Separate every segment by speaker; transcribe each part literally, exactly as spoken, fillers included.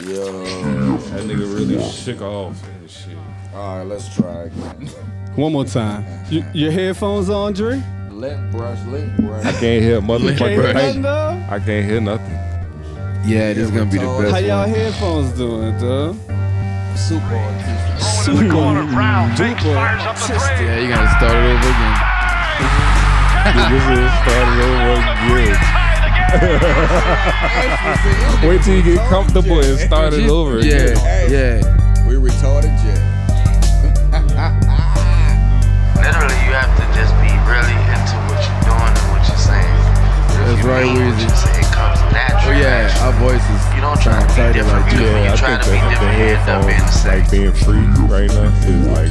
Speaker 1: Yo.
Speaker 2: That nigga really shook off and shit.
Speaker 1: All right, let's try again.
Speaker 3: One more time. Y- your headphones on, Dre?
Speaker 1: Lip brush, lip brush.
Speaker 2: I can't hear motherfucking
Speaker 3: Can't hear
Speaker 2: thing.
Speaker 3: nothing, dog?
Speaker 2: I can't hear nothing.
Speaker 4: Yeah, this is gonna be the best
Speaker 3: How y'all
Speaker 4: one.
Speaker 3: headphones doing, dog?
Speaker 1: Super artistic.
Speaker 3: Super
Speaker 4: Yeah, you gotta start it over again.
Speaker 2: This is started over again. Wait till you get comfortable and start it over again.
Speaker 4: Yeah, yeah.
Speaker 1: We retarded jet.
Speaker 5: Literally, you have to just be really into what you're doing and what you're saying.
Speaker 4: That's
Speaker 5: You
Speaker 4: right,
Speaker 5: mean what
Speaker 4: Weezy.
Speaker 5: you say, it comes natural.
Speaker 4: Oh yeah, our voices.
Speaker 5: You don't try to be
Speaker 4: sound
Speaker 5: different.
Speaker 4: like
Speaker 5: Because when
Speaker 2: Yeah,
Speaker 5: you
Speaker 2: I
Speaker 5: try
Speaker 2: think
Speaker 5: to
Speaker 2: the,
Speaker 5: be
Speaker 2: the
Speaker 5: different, you end up being the
Speaker 2: headphones,
Speaker 5: same.
Speaker 2: like being free right now, is like.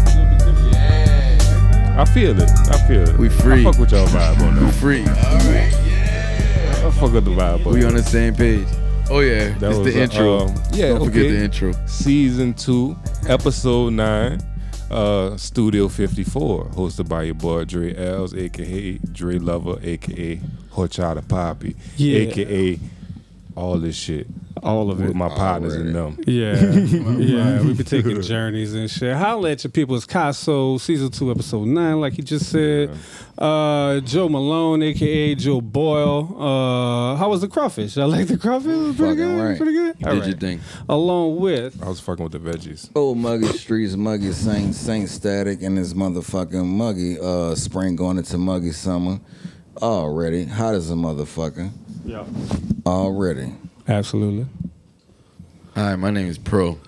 Speaker 2: I feel it. I feel it.
Speaker 4: We free.
Speaker 2: I fuck with y'all vibe on
Speaker 4: We
Speaker 2: that.
Speaker 4: free.
Speaker 2: I fuck with the vibe on
Speaker 4: We
Speaker 2: that.
Speaker 4: on the same page. Oh yeah,
Speaker 2: That
Speaker 4: it's
Speaker 2: was
Speaker 4: the
Speaker 2: uh,
Speaker 4: intro.
Speaker 2: um, yeah,
Speaker 4: Don't
Speaker 2: okay.
Speaker 4: forget the intro.
Speaker 2: Season two, episode nine, uh, Studio fifty-four, hosted by your boy Dre Els, aka Dre Lover, aka Horchata Poppy,
Speaker 3: Yeah.
Speaker 2: aka all this shit.
Speaker 3: All of
Speaker 2: With
Speaker 3: it.
Speaker 2: my partners and them.
Speaker 3: Yeah, yeah, we be taking journeys and shit. Holla at your people. It's Caso, season two, episode nine, like he just said. Uh, Joe Malone, aka Joe Boyle. Uh, how was the crawfish? I like the crawfish. It was pretty
Speaker 1: Fucking
Speaker 3: good.
Speaker 1: right.
Speaker 3: Pretty good.
Speaker 4: You
Speaker 3: All
Speaker 4: did
Speaker 3: right.
Speaker 4: your thing.
Speaker 3: Along with
Speaker 2: I was fucking with the veggies.
Speaker 1: Old Muggy Streets, Muggy Saint, Saint Static, and his motherfucking Muggy. Uh, spring going into Muggy summer. Already. Hot as a motherfucker.
Speaker 3: yeah,
Speaker 1: Already.
Speaker 3: absolutely.
Speaker 4: Hi, my name is Pro.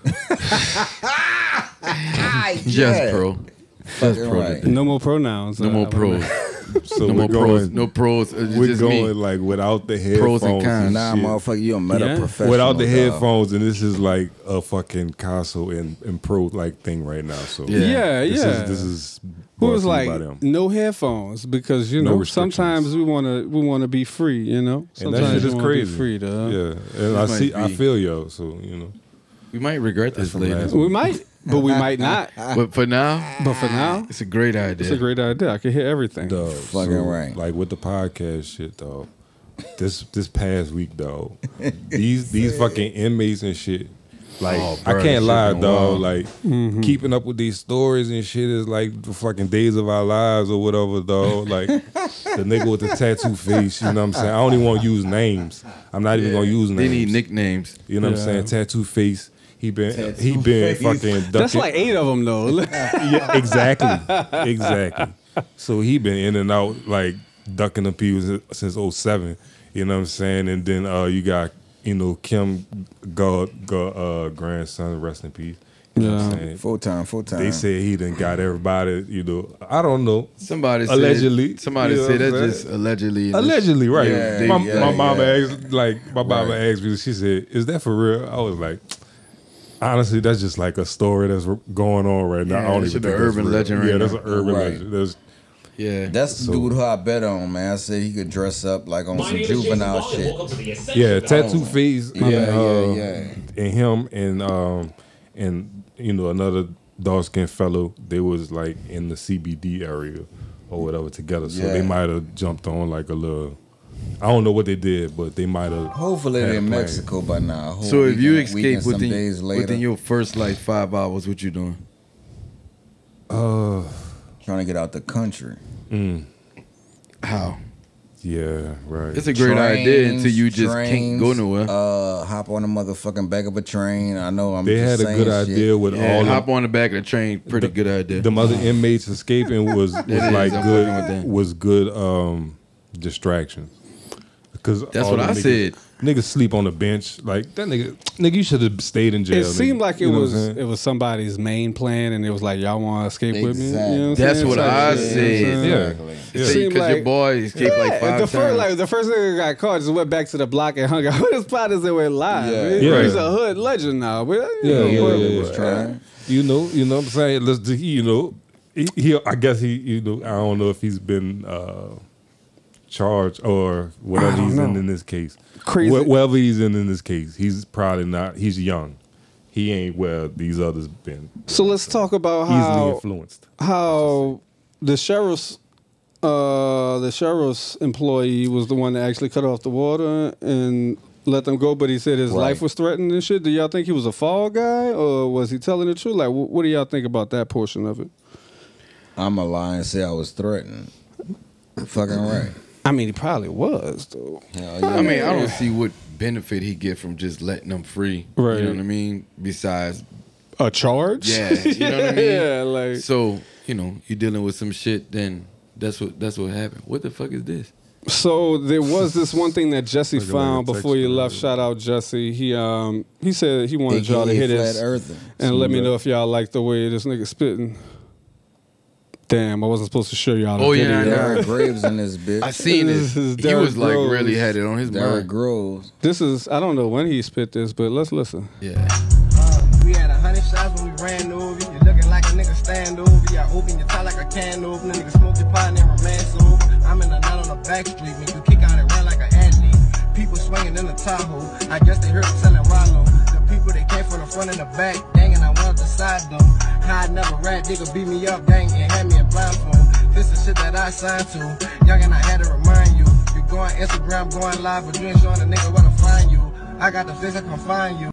Speaker 1: Hi,
Speaker 4: Just Pro.
Speaker 1: Fucking
Speaker 4: Pro
Speaker 1: right.
Speaker 3: No more pronouns.
Speaker 4: No
Speaker 3: uh,
Speaker 4: more pros.
Speaker 2: So
Speaker 4: No
Speaker 2: we're
Speaker 4: more pros.
Speaker 2: going,
Speaker 4: No pros. It's
Speaker 2: we're
Speaker 4: just
Speaker 2: going
Speaker 4: me.
Speaker 2: like without the
Speaker 4: Pros and
Speaker 2: headphones.
Speaker 4: cons.
Speaker 1: Nah,
Speaker 2: shit.
Speaker 1: motherfucker, you a meta
Speaker 3: Yeah.
Speaker 1: professional.
Speaker 2: Without the
Speaker 1: dog.
Speaker 2: headphones, and this is like a fucking console and, and pro like thing right now. So
Speaker 4: Yeah.
Speaker 3: Yeah,
Speaker 2: this
Speaker 3: yeah.
Speaker 2: is this is
Speaker 3: Who
Speaker 2: brought
Speaker 3: was
Speaker 2: to you
Speaker 3: like
Speaker 2: by them.
Speaker 3: no headphones because you
Speaker 2: No
Speaker 3: know
Speaker 2: restrictions.
Speaker 3: sometimes we want to we want to be free, you know.
Speaker 2: And that
Speaker 3: Sometimes
Speaker 2: shit
Speaker 3: you
Speaker 2: is
Speaker 3: wanna be
Speaker 2: crazy.
Speaker 3: free, dog.
Speaker 2: Yeah, and I
Speaker 4: This
Speaker 2: see,
Speaker 4: might
Speaker 2: I
Speaker 4: be-
Speaker 2: feel yo. So you know,
Speaker 4: We might regret this
Speaker 2: from
Speaker 4: later.
Speaker 2: last
Speaker 3: We might, but we might not.
Speaker 4: But for now,
Speaker 3: But for now,
Speaker 4: it's a great idea.
Speaker 3: it's a great idea. I can hear everything.
Speaker 2: dog.
Speaker 1: Fucking
Speaker 2: so,
Speaker 1: right.
Speaker 2: Like with the podcast shit, dog. This this past week, dog. These these fucking inmates and shit. Like
Speaker 4: Oh,
Speaker 2: I
Speaker 4: bro,
Speaker 2: can't
Speaker 4: that
Speaker 2: lie,
Speaker 4: shit been
Speaker 2: dog.
Speaker 4: wild.
Speaker 2: Like
Speaker 3: Mm-hmm.
Speaker 2: keeping up with these stories and shit is like the fucking days of our lives or whatever, dog. Like the nigga with the tattoo face. You know what I'm saying? I don't even want to use names. I'm not even gonna use names.
Speaker 4: They need nicknames.
Speaker 2: You know what I'm
Speaker 3: Yeah.
Speaker 2: saying? Tattoo face. He been
Speaker 1: Tattoo
Speaker 2: he been
Speaker 1: face.
Speaker 2: fucking ducking.
Speaker 3: That's like eight of them though.
Speaker 2: Yeah, exactly, exactly. So he been in and out like ducking the people since oh seven. You know what I'm saying? And then uh, you got you know Kim God, God uh, grandson, rest in peace. You know what I'm
Speaker 3: Yeah.
Speaker 2: saying?
Speaker 1: Full time, full time.
Speaker 2: They said he done got everybody. You know, I don't know.
Speaker 4: Somebody said,
Speaker 2: Allegedly.
Speaker 4: Somebody
Speaker 2: You know
Speaker 4: said
Speaker 2: what I'm
Speaker 4: that's
Speaker 2: saying?
Speaker 4: just allegedly.
Speaker 2: Allegedly, right?
Speaker 1: Yeah,
Speaker 2: my
Speaker 1: yeah,
Speaker 2: my mama
Speaker 1: yeah.
Speaker 2: asked, like my mama
Speaker 1: Right.
Speaker 2: asked me. She said, "Is that for real?" I was like, honestly, that's just like a story that's going on right now.
Speaker 4: Yeah,
Speaker 2: I don't
Speaker 4: that's
Speaker 2: even
Speaker 4: the
Speaker 2: think that's
Speaker 4: urban
Speaker 2: real.
Speaker 4: legend right
Speaker 2: Yeah, that's
Speaker 4: now.
Speaker 2: an urban
Speaker 1: Right.
Speaker 2: legend. That's,
Speaker 4: Yeah.
Speaker 1: That's the dude who I bet on, man. I said he could dress up like on some juvenile shit.
Speaker 2: yeah, tattoo face.
Speaker 1: Yeah,
Speaker 2: and,
Speaker 1: yeah,
Speaker 2: uh,
Speaker 1: yeah.
Speaker 2: And him and um and you know another dark skinned fellow. They was like in the C B D area or whatever together. So
Speaker 1: Yeah.
Speaker 2: they might have jumped on like a little. I don't know what they did, but they might have.
Speaker 1: Hopefully
Speaker 2: had a
Speaker 1: they're in
Speaker 2: plan.
Speaker 1: Mexico by now. Whole
Speaker 4: So if you
Speaker 1: weekend- weekend,
Speaker 4: escape
Speaker 1: some
Speaker 4: within,
Speaker 1: days later,
Speaker 4: within your first like five hours, what you doing?
Speaker 2: Uh,
Speaker 1: trying to get out the country.
Speaker 4: How?
Speaker 2: yeah, right.
Speaker 4: It's a great
Speaker 1: Trains,
Speaker 4: idea until you just
Speaker 1: trains,
Speaker 4: can't go nowhere.
Speaker 1: Uh, hop on the motherfucking back of a train. I know I'm.
Speaker 2: They
Speaker 1: just
Speaker 2: had a
Speaker 1: saying
Speaker 2: good
Speaker 1: shit.
Speaker 2: idea with
Speaker 4: yeah,
Speaker 2: all
Speaker 4: hop
Speaker 2: them,
Speaker 4: on the back of the train. Pretty good idea.
Speaker 2: them other inmates escaping was, was
Speaker 4: It is,
Speaker 2: like
Speaker 4: I'm
Speaker 2: good
Speaker 4: fucking with that.
Speaker 2: was good um distractions. Because
Speaker 4: That's
Speaker 2: all
Speaker 4: what
Speaker 2: them
Speaker 4: I
Speaker 2: niggas,
Speaker 4: said.
Speaker 2: Niggas sleep on the bench like that nigga. Nigga, you should have stayed in jail.
Speaker 3: It seemed
Speaker 2: nigga.
Speaker 3: like it
Speaker 2: You know what
Speaker 3: was
Speaker 2: I'm saying?
Speaker 3: it was somebody's main plan, and it was like y'all want to escape with me. You know what I'm
Speaker 4: That's
Speaker 3: saying?
Speaker 4: what
Speaker 3: Type
Speaker 4: I
Speaker 3: shit, you know what I'm
Speaker 4: said.
Speaker 3: saying?
Speaker 2: Yeah.
Speaker 1: Exactly.
Speaker 2: Yeah.
Speaker 4: See,
Speaker 3: Seemed
Speaker 4: because your
Speaker 3: like-
Speaker 4: boy escaped like
Speaker 3: Yeah,
Speaker 4: five
Speaker 3: the
Speaker 4: times.
Speaker 3: first like the first nigga got caught just went back to the block and hung out with his partners and went live.
Speaker 1: Yeah.
Speaker 3: Man.
Speaker 2: Yeah.
Speaker 3: He's a hood legend now. But, you
Speaker 2: Yeah,
Speaker 3: know,
Speaker 2: yeah,
Speaker 3: whatever,
Speaker 2: yeah, yeah.
Speaker 3: but,
Speaker 1: Trying.
Speaker 2: You know, you know what I'm saying? Let's do, you know, he, he I guess he, you know, I don't know if he's been uh, charged or whatever
Speaker 3: I don't
Speaker 2: he's in
Speaker 3: know.
Speaker 2: in this case.
Speaker 3: Crazy.
Speaker 2: Wh- whatever he's in in this case, he's probably not. He's young. He ain't where these others been.
Speaker 3: So let's talk about
Speaker 2: Easily
Speaker 3: how
Speaker 2: influenced.
Speaker 3: how the sheriff's uh, the sheriff's employee was the one that actually cut off the water and let them go, but he said his
Speaker 1: Right.
Speaker 3: life was threatened and shit. Do y'all think he was a fall guy, or was he telling the truth? Like, wh- what do y'all think about that portion of it?
Speaker 1: I'm a lie and say I was threatened. Fucking right.
Speaker 3: I mean, he probably was, though.
Speaker 1: Hell yeah.
Speaker 4: I mean, I don't see what benefit he get from just letting them free.
Speaker 3: Right.
Speaker 4: You know what I mean? Besides,
Speaker 3: A charge?
Speaker 4: yeah, you know what I mean?
Speaker 3: Yeah, like.
Speaker 4: So, you know, you dealing with some shit, then that's what that's what happened. What the fuck is this?
Speaker 3: So there was this one thing that Jesse
Speaker 2: Like a
Speaker 3: found
Speaker 2: little
Speaker 3: before he
Speaker 2: texture.
Speaker 3: left. Shout out Jesse. He um he said he wanted y'all to
Speaker 1: A K A
Speaker 3: hit
Speaker 1: Flat
Speaker 3: it
Speaker 1: Earther.
Speaker 3: and let me
Speaker 2: Smooth
Speaker 3: know
Speaker 2: up.
Speaker 3: if y'all like the way this nigga spitting. Damn, I wasn't supposed to show y'all. the
Speaker 4: Oh, yeah,
Speaker 3: video.
Speaker 4: I know.
Speaker 1: Derek Graves in this bitch.
Speaker 4: I seen
Speaker 3: This
Speaker 4: this.
Speaker 3: is
Speaker 4: He
Speaker 3: Derrick
Speaker 4: was like
Speaker 3: Groves.
Speaker 4: really had it on his
Speaker 1: Derek
Speaker 4: mind.
Speaker 1: Groves.
Speaker 3: This is I don't know when he spit this, but let's listen.
Speaker 4: Yeah.
Speaker 6: We had a hundred shots when we ran over you. You looking like a nigga stand over you. I open your tie like a can opener. Nigga smoke your pot and then romance over. I'm in a knot on the back street. Make you kick out and run like an athlete. People swinging in the Tahoe. I guess they heard them selling Rollo. The people that came from the front and the back. Gang and I went up the side though. How I never rat, nigga beat me up, gang, and hand me a blindfold. This is shit that I signed to. Young and I had to remind you. You going Instagram, going live, but you ain't showing a nigga where to find you. I got the face I can find you.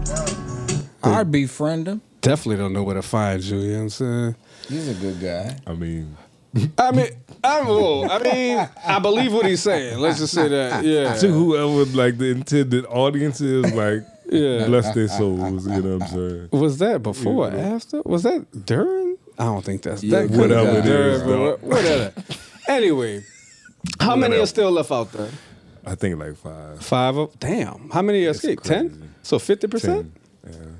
Speaker 1: I'd befriend him.
Speaker 3: Definitely don't know where to find you. You know what I'm saying?
Speaker 1: He's a good guy.
Speaker 2: I mean,
Speaker 3: I mean, I'm well, I mean, I believe what he's saying. Let's just say that. Yeah.
Speaker 2: to whoever like the intended audience is, like,
Speaker 3: Yeah.
Speaker 2: bless their souls. You know what I'm saying?
Speaker 3: Was that before or
Speaker 2: Yeah.
Speaker 3: after? Was that during? I don't think that's
Speaker 1: Yeah,
Speaker 3: that. could've
Speaker 2: whatever
Speaker 3: been
Speaker 2: it
Speaker 3: during,
Speaker 2: is,
Speaker 3: but
Speaker 2: though.
Speaker 3: wha- Whatever. Anyway, how many are still left out there?
Speaker 2: I think like five.
Speaker 3: Five of damn. How many escaped? Ten.
Speaker 2: crazy.
Speaker 3: So fifty percent.
Speaker 2: Ten. Yeah.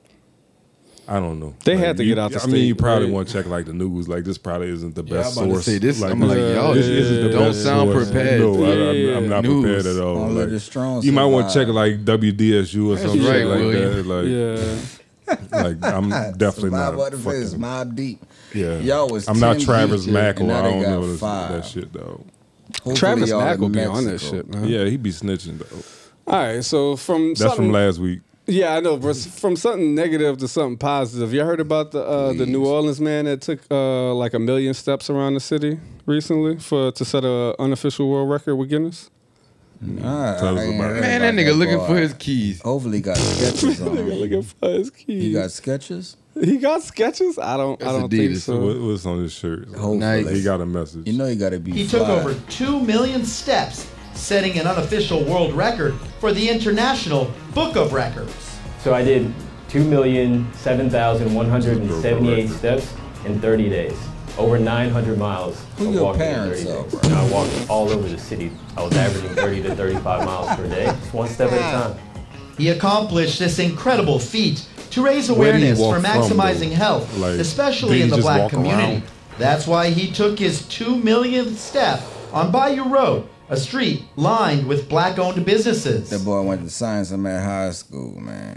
Speaker 2: I don't know.
Speaker 3: They
Speaker 2: Like,
Speaker 3: had to
Speaker 2: you-
Speaker 3: get out the
Speaker 2: I mean, you
Speaker 3: state,
Speaker 2: probably
Speaker 3: right?
Speaker 2: want to check like the news. Like this probably isn't the
Speaker 4: Yeah, I'm
Speaker 2: best
Speaker 4: about to
Speaker 2: source.
Speaker 4: say this.
Speaker 2: Like,
Speaker 4: I'm like,
Speaker 3: Yeah,
Speaker 4: y'all
Speaker 3: yeah,
Speaker 2: isn't the
Speaker 3: yeah.
Speaker 4: don't
Speaker 2: best
Speaker 4: sound
Speaker 2: source.
Speaker 4: prepared.
Speaker 2: No,
Speaker 4: to
Speaker 2: I,
Speaker 3: Yeah.
Speaker 2: I'm, I'm not
Speaker 4: News.
Speaker 2: prepared at all.
Speaker 1: Don't let
Speaker 2: Like,
Speaker 1: the strong
Speaker 2: you might want to
Speaker 1: survive.
Speaker 2: check like W D S U or
Speaker 4: That's
Speaker 2: something
Speaker 4: right,
Speaker 2: shit like
Speaker 4: William.
Speaker 2: that. Like,
Speaker 3: Yeah.
Speaker 2: like I'm definitely
Speaker 1: Survive
Speaker 2: not.
Speaker 1: what if it's
Speaker 2: fucking-
Speaker 1: Mob Deep.
Speaker 2: Yeah,
Speaker 1: Y'all was
Speaker 2: I'm not
Speaker 1: ten
Speaker 2: Travis
Speaker 1: deep,
Speaker 2: Mack, or
Speaker 1: and now
Speaker 2: I
Speaker 1: they
Speaker 2: don't
Speaker 1: got
Speaker 2: know this,
Speaker 1: five.
Speaker 2: that shit though.
Speaker 1: Hopefully
Speaker 3: Travis
Speaker 1: y'all
Speaker 3: Mack
Speaker 1: in
Speaker 3: will be on that
Speaker 1: Mexico.
Speaker 3: shit, man.
Speaker 2: Yeah, he be snitching though.
Speaker 3: All right. So from
Speaker 2: That's
Speaker 3: something,
Speaker 2: from last week.
Speaker 3: Yeah, I know. But from something negative to something positive. You heard about the uh, the New
Speaker 1: Please.
Speaker 3: Orleans man that took uh, like a million steps around the city recently for to set a unofficial world record with Guinness?
Speaker 1: Nah,
Speaker 2: Tell us
Speaker 1: I ain't
Speaker 2: about
Speaker 1: heard
Speaker 2: it.
Speaker 4: Man, that
Speaker 1: about
Speaker 4: nigga looking
Speaker 1: boy.
Speaker 4: for his keys.
Speaker 1: Hopefully he got sketches on.
Speaker 3: Looking for his keys.
Speaker 1: He got sketches?
Speaker 3: He got sketches. I don't. I
Speaker 4: That's
Speaker 3: don't think
Speaker 4: Adidas.
Speaker 3: so.
Speaker 2: What, what's on his shirt?
Speaker 1: Hopefully.
Speaker 2: He got a message.
Speaker 1: You know you gotta be
Speaker 7: He took
Speaker 1: fly.
Speaker 7: over two million steps, setting an unofficial world record for the International Book of Records.
Speaker 8: So I did two million seven thousand one hundred seventy-eight steps in thirty days. Over nine hundred miles.
Speaker 1: Who
Speaker 8: of
Speaker 1: your
Speaker 8: walking in
Speaker 1: parents
Speaker 8: thirty
Speaker 1: are,
Speaker 8: days.
Speaker 1: bro?
Speaker 8: And I walked all over the city. I was averaging thirty to thirty-five miles per day, just one step at a time.
Speaker 7: He accomplished this incredible feat to raise
Speaker 2: Where did he
Speaker 7: awareness
Speaker 2: walk
Speaker 7: for
Speaker 2: from,
Speaker 7: maximizing
Speaker 2: though?
Speaker 7: health,
Speaker 2: Like,
Speaker 7: especially
Speaker 2: did he
Speaker 7: in the
Speaker 2: just
Speaker 7: black
Speaker 2: walk
Speaker 7: community.
Speaker 2: around?
Speaker 7: That's why he took his two millionth step on Bayou Road, a street lined with black-owned businesses.
Speaker 1: That boy went to Science and Math High School, man.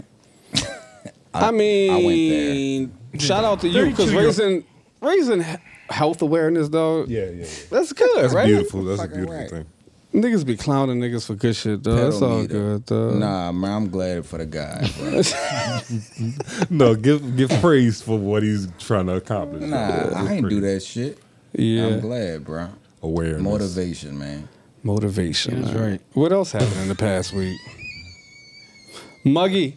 Speaker 3: I mean,
Speaker 1: I went there.
Speaker 3: shout out to you because
Speaker 2: thirty-two year-
Speaker 3: raising raising he- health awareness, though.
Speaker 2: Yeah, yeah, yeah.
Speaker 3: That's good,
Speaker 2: That's
Speaker 3: right?
Speaker 2: beautiful. That's a
Speaker 1: Fucking
Speaker 2: beautiful
Speaker 1: right.
Speaker 2: thing.
Speaker 3: Niggas be clowning niggas for good shit, though. That's all
Speaker 1: Pedometer.
Speaker 3: good, though.
Speaker 1: Nah, man, I'm glad for the guy, bro.
Speaker 2: No, give give praise for what he's trying to accomplish.
Speaker 1: Nah, I ain't do that shit.
Speaker 3: Yeah.
Speaker 1: I'm glad, bro.
Speaker 2: Awareness.
Speaker 1: Motivation, man.
Speaker 3: Motivation.
Speaker 4: That's
Speaker 3: man.
Speaker 4: right.
Speaker 3: What else happened in the past week? Muggy.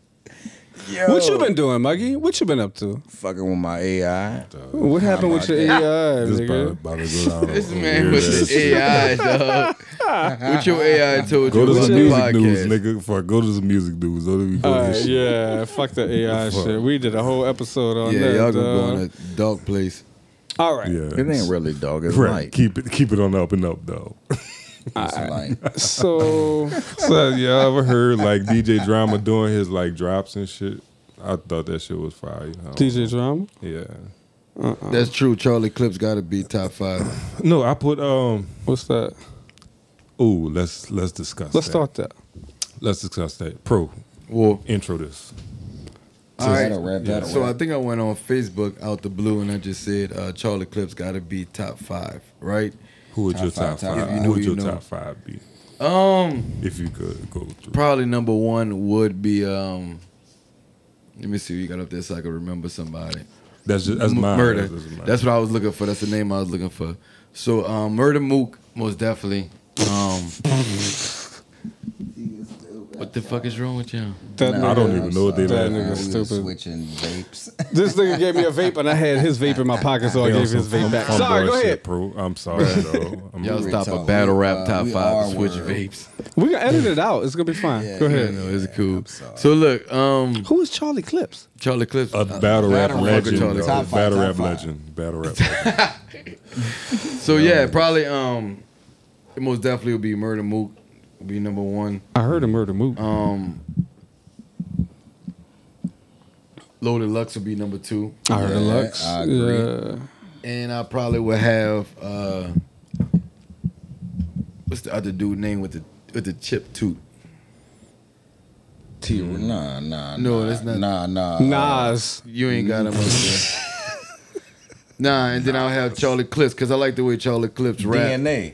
Speaker 3: What you been doing, Muggy? What you been up to?
Speaker 1: Fucking with my A I.
Speaker 3: What happened with your A I,
Speaker 2: This
Speaker 3: nigga?
Speaker 2: about, about to go down.
Speaker 4: This
Speaker 2: a
Speaker 4: man
Speaker 2: weird
Speaker 4: with
Speaker 2: ass
Speaker 4: the A I, dog. What your A I told
Speaker 2: Go
Speaker 4: you
Speaker 2: to
Speaker 4: about
Speaker 2: the
Speaker 4: the
Speaker 2: music
Speaker 4: podcast?
Speaker 2: news, nigga. For go to the music news. Don't even go
Speaker 3: All
Speaker 2: to
Speaker 3: right,
Speaker 2: this shit.
Speaker 3: yeah, fuck the A I
Speaker 2: Fuck.
Speaker 3: shit. We did a whole episode on
Speaker 4: Yeah,
Speaker 3: that.
Speaker 4: y'all gonna go
Speaker 3: dog.
Speaker 4: in a dark place.
Speaker 3: All right.
Speaker 2: Yeah.
Speaker 1: It ain't really dog. It's
Speaker 2: Right.
Speaker 1: light.
Speaker 2: Keep it keep it on the up and up though.
Speaker 1: It's light.
Speaker 3: So,
Speaker 2: So y'all ever heard like D J Drama doing his like drops and shit? I thought that shit was fire. You know?
Speaker 3: D J Drama?
Speaker 2: Yeah.
Speaker 4: That's true. Charlie Clips got to be top five.
Speaker 2: No, I put um.
Speaker 3: What's that?
Speaker 2: Ooh, let's let's discuss.
Speaker 3: Let's
Speaker 2: that.
Speaker 3: start that.
Speaker 2: Let's discuss that. Pro,
Speaker 4: Well,
Speaker 2: intro this.
Speaker 4: all right.
Speaker 1: That'll wrap that
Speaker 4: So I
Speaker 1: up.
Speaker 4: think I went on Facebook out the blue and I just said uh, Charlie Clips got to be top five, right?
Speaker 2: Who would
Speaker 1: Top
Speaker 2: your
Speaker 1: five,
Speaker 2: top
Speaker 1: top
Speaker 2: five?
Speaker 1: five.
Speaker 2: Who
Speaker 4: You
Speaker 2: would
Speaker 4: know,
Speaker 2: your
Speaker 4: you know.
Speaker 2: top five be?
Speaker 4: Um,
Speaker 2: If you could go through.
Speaker 4: probably number one would be um. Let me see what you got up there so I can remember somebody.
Speaker 2: That's just that's
Speaker 4: M-
Speaker 2: mine.
Speaker 4: Murder.
Speaker 2: That's, that's mine.
Speaker 4: That's what I was looking for. That's the name I was looking for. So um, Murder Mook, most definitely. Um, What the fuck is wrong with y'all?
Speaker 3: That
Speaker 2: I don't even know what they
Speaker 3: That
Speaker 2: laughing
Speaker 3: nigga
Speaker 2: at.
Speaker 1: We
Speaker 3: stupid.
Speaker 1: was switching vapes.
Speaker 3: This nigga gave me a vape and I had his vape in my pocket, so I
Speaker 2: They on
Speaker 3: gave his
Speaker 2: some
Speaker 3: vape
Speaker 2: fun-
Speaker 3: back.
Speaker 2: fun
Speaker 3: Sorry,
Speaker 2: boy
Speaker 3: go
Speaker 2: shit,
Speaker 3: ahead.
Speaker 2: bro. I'm sorry, though. I'm
Speaker 4: Y'all
Speaker 1: We
Speaker 4: stop a
Speaker 1: talk-
Speaker 4: battle
Speaker 1: we,
Speaker 4: rap
Speaker 1: uh,
Speaker 4: top
Speaker 1: we
Speaker 4: five
Speaker 1: are
Speaker 4: to switch
Speaker 1: word.
Speaker 4: vapes.
Speaker 3: We can edit it out. It's gonna be fine.
Speaker 1: Yeah,
Speaker 3: go
Speaker 1: yeah,
Speaker 3: ahead.
Speaker 4: No, it's cool.
Speaker 1: I'm sorry.
Speaker 4: So look, um,
Speaker 3: Who is Charlie Clips?
Speaker 4: Charlie Clips.
Speaker 2: a battle rap
Speaker 1: battle rap
Speaker 2: legend.
Speaker 4: Charlie.
Speaker 2: dog.
Speaker 1: Top five,
Speaker 2: Battle
Speaker 1: top
Speaker 2: rap
Speaker 1: five.
Speaker 2: legend. Battle rap legend.
Speaker 4: So yeah, probably um, it most definitely would be Murder Mook, would be number one.
Speaker 3: I heard a murder move.
Speaker 4: Um, Loaded Lux would be number two,
Speaker 3: I heard a
Speaker 1: yeah,
Speaker 3: Lux.
Speaker 1: I agree.
Speaker 3: Yeah.
Speaker 4: and I probably would have uh, what's the other dude name with the with the chip tooth?
Speaker 1: T- nah, nah,
Speaker 4: No,
Speaker 1: nah,
Speaker 4: that's not-
Speaker 1: Nah, nah.
Speaker 3: Nas.
Speaker 4: You ain't got him up there. Nah, and then I'll have Charlie Clips because I like the way Charlie Clips
Speaker 1: Uh,
Speaker 4: rap.
Speaker 1: D N A.